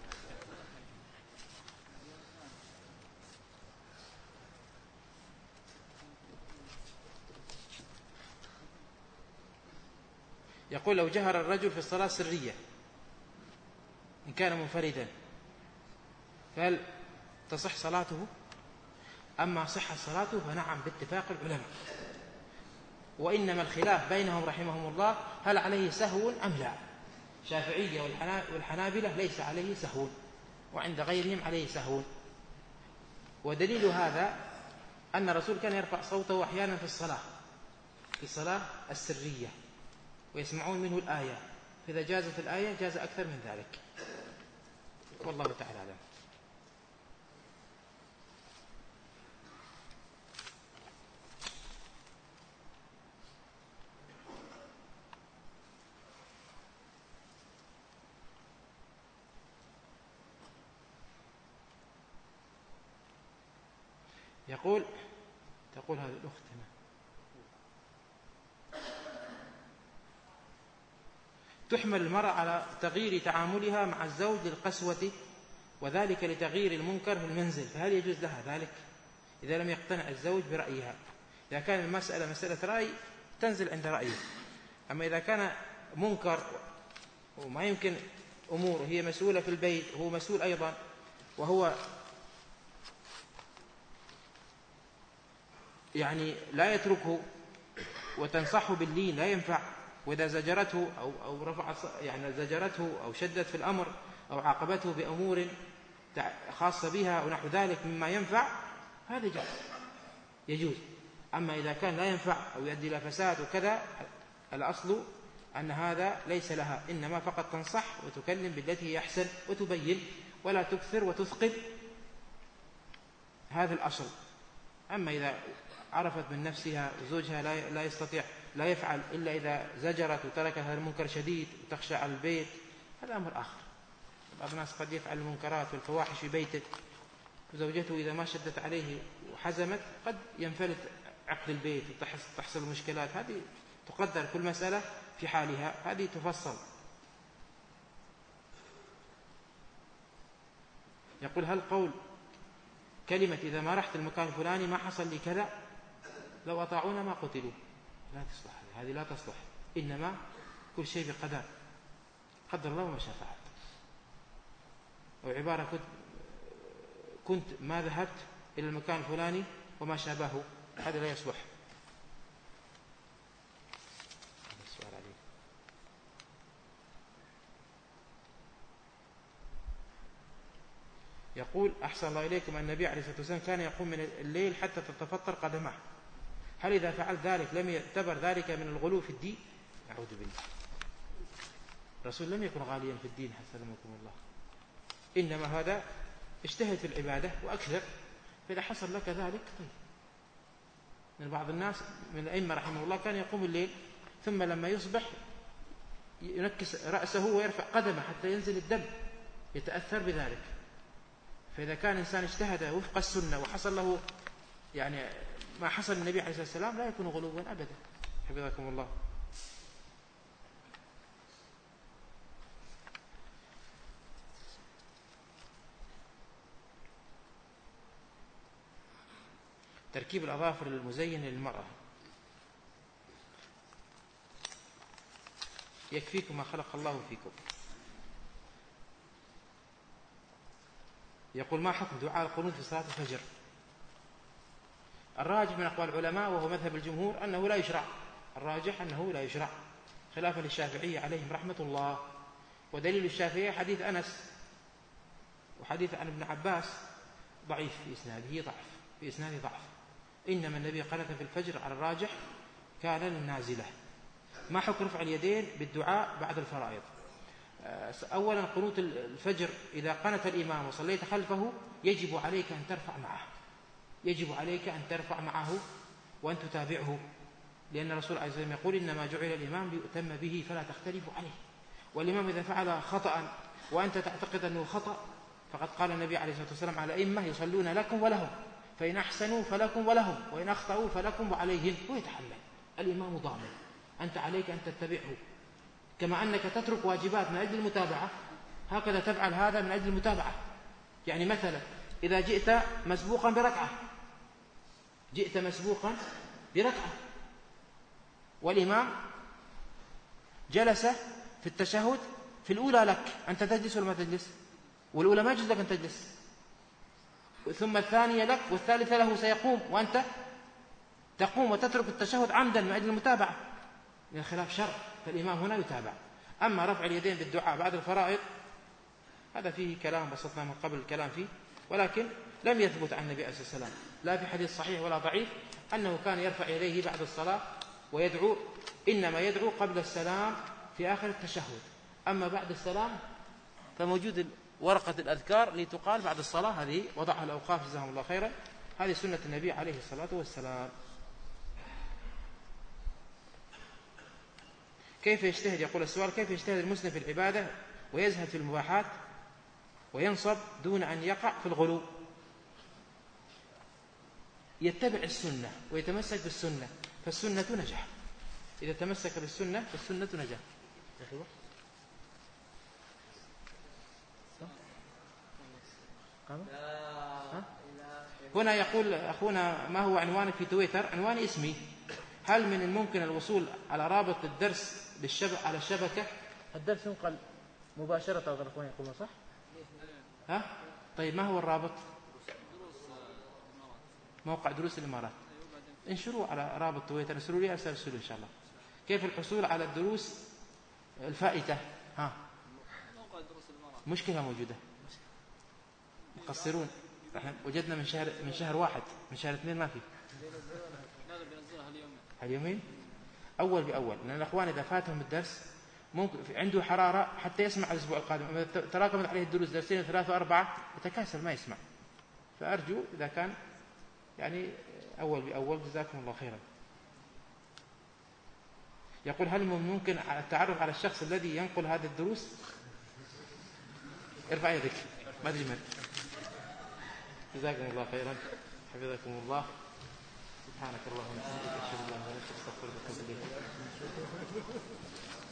يقول لو جهر الرجل في الصلاة سرية إن كان منفردا فهل تصح صلاته؟ أما صحة صلاته فنعم باتفاق العلماء، وإنما الخلاف بينهم رحمهم الله هل عليه سهو أم لا. شافعية والحنابلة ليس عليه سهو وعند غيرهم عليه سهو. ودليل هذا أن الرسول كان يرفع صوته أحيانا في الصلاة السرية ويسمعون منه الآية، فإذا جازت الآية جاز أكثر من ذلك، والله تعالى أعلم. تقول هذه الأخت هنا تحمل المرأة على تغيير تعاملها مع الزوج للقسوة وذلك لتغيير المنكر في المنزل، فهل يجوز لها ذلك إذا لم يقتنع الزوج برأيها؟ إذا كان المسألة مسألة رأي تنزل عند رأيه، أما إذا كان منكر وما يمكن أمور هي مسؤولة في البيت وهو مسؤول أيضا وهو يعني لا يتركه وتنصحه باللين لا ينفع، وإذا زجرته أو رفع يعني زجرته أو شدت في الأمر أو عاقبته بأمور خاصة بها ونحو ذلك مما ينفع هذا يجوز. أما إذا كان لا ينفع أو يؤدي إلى فساد وكذا الأصل أن هذا ليس لها، إنما فقط تنصح وتكلم بالتي هي أحسن وتبين ولا تكثر وتثقل، هذا الأصل. أما إذا عرفت من نفسها وزوجها لا يستطيع لا يفعل إلا إذا زجرت وترك هذا المنكر شديد وتخشى على البيت هذا أمر آخر. بعض الناس قد يفعل المنكرات والفواحش في بيته وزوجته إذا ما شدت عليه وحزمت قد ينفلت عقد البيت وتحصل مشكلات، هذه تقدر كل مسألة في حالها، هذه تفصل. يقول هل قول كلمة إذا ما رحت المكان الفلاني ما حصل لي كذا لو أطاعونا ما قتلوا لا تصلح، هذه لا تصلح، إنما كل شيء بقدر، قدر الله ما شاء فعل. وعبارة كنت ما ذهبت إلى المكان الفلاني وما شابهه هذا لا يصلح. يقول أحسن الله إليكم أن النبي عليه الصلاة والسلام كان يقوم من الليل حتى تتفطر قدمه، هل إذا فعل ذلك لم يعتبر ذلك من الغلو في الدين؟ أعوذ بالله، الرسول لم يكن غاليا في الدين حسنكم الله، إنما هذا اجتهد في العبادة وأكثر، فإذا حصل لك ذلك طيب. من بعض الناس من الأئمة رحمه الله كان يقوم الليل ثم لما يصبح ينكس رأسه ويرفع قدمه حتى ينزل الدم يتأثر بذلك. فإذا كان إنسان اجتهد وفق السنة وحصل له يعني ما حصل النبي عليه الصلاة والسلام لا يكون غلوا أبدا، حفظكم الله. تركيب الأظافر المزينة للمرأة. يكفيكم ما خلق الله فيكم. يقول: ما حكم دعاء القنوت في صلاة الفجر؟ الراجح من أقوال العلماء وهو مذهب الجمهور أنه لا يشرع. الراجح أنه لا يشرع، خلافا للشافعية عليهم رحمة الله. ودليل الشافعية حديث أنس وحديث عن ابن عباس ضعيف في إسناده ضعف. إنما النبي قنت في الفجر على الراجح كان للنازلة. ما حكم رفع اليدين بالدعاء بعد الفرائض؟ أولا قنوت الفجر إذا قنت الإمام وصليت خلفه يجب عليك أن ترفع معه وأن تتابعه، لأن الرسول عليه الصلاة والسلام يقول: إنما جعل الإمام ليؤتم به فلا تختلفوا عليه. والإمام إذا فعل خطأ وأنت تعتقد أنه خطأ فقد قال النبي عليه الصلاة والسلام: على أئمة يصلون لكم ولهم، فإن أحسنوا فلكم ولهم، وإن أخطأوا فلكم وعليهم. ويتحمل الإمام ضامن، أنت عليك أن تتبعه، كما أنك تترك واجبات من أجل المتابعة هكذا تفعل هذا من أجل المتابعة. يعني مثلا إذا جئت مسبوقا بركعة والإمام جلس في التشهد في الأولى لك، أنت تجلس ولا ما تجلس؟ والأولى ما يجوز لك أن تجلس، ثم الثانية لك والثالثة له سيقوم، وأنت تقوم وتترك التشهد عمدا من أجل المتابعة، من خلاف شرع، فالإمام هنا يتابع. أما رفع اليدين بالدعاء بعد الفرائض هذا فيه كلام بسطنا من قبل الكلام فيه، ولكن لم يثبت عن النبي عليه الصلاة والسلام لا في حديث صحيح ولا ضعيف أنه كان يرفع يديه بعد الصلاة ويدعو، إنما يدعو قبل السلام في آخر التشهد. أما بعد السلام فموجود ورقة الأذكار لتقال بعد الصلاة، هذه وضعها الأوقاف جزاهم الله خيرا، هذه سنة النبي عليه الصلاة والسلام. كيف يجتهد؟ يقول السؤال: كيف يجتهد المسلم في العبادة ويزهد في المباحات وينصب دون أن يقع في الغلو؟ يتبع السنة ويتمسك بالسنة، فالسنة نجاح. إذا تمسك بالسنة فالسنة نجاح. هنا يقول أخونا: ما هو عنوانك في تويتر؟ عنواني اسمي. هل من الممكن الوصول على رابط الدرس على الشبكة؟ الدرس ينقل مباشرة أو أخواني يقولون صح؟ طيب ما هو الرابط؟ موقع دروس الإمارات. انشروا على رابط تويتر، ارسلوا لي أرسلوا إن شاء الله. كيف الحصول على الدروس الفائتة؟ موقع دروس الإمارات مشكلة موجودة، مقصرون. وجدنا من شهر واحد، من شهر 2 ما في. لازم بنزلها اليومين أول بأول، لأن الأخوان إذا فاتهم الدرس ممكن عنده حرارة حتى يسمع الأسبوع القادم، إذا تراكمت عليه الدروس 2 3 و4 يتكاسل ما يسمع. فأرجو إذا كان يعني أول بأول جزاكم الله خيرا. يقول: هل ممكن التعرف على الشخص الذي ينقل هذه الدروس؟ ارفع يدك، ما أدري من. جزاكم الله خيرا، حفظكم الله. سبحانك اللهم وبحمدك، أشهد أن لا إله إلا أنت، أستغفرك وأتوب إليك.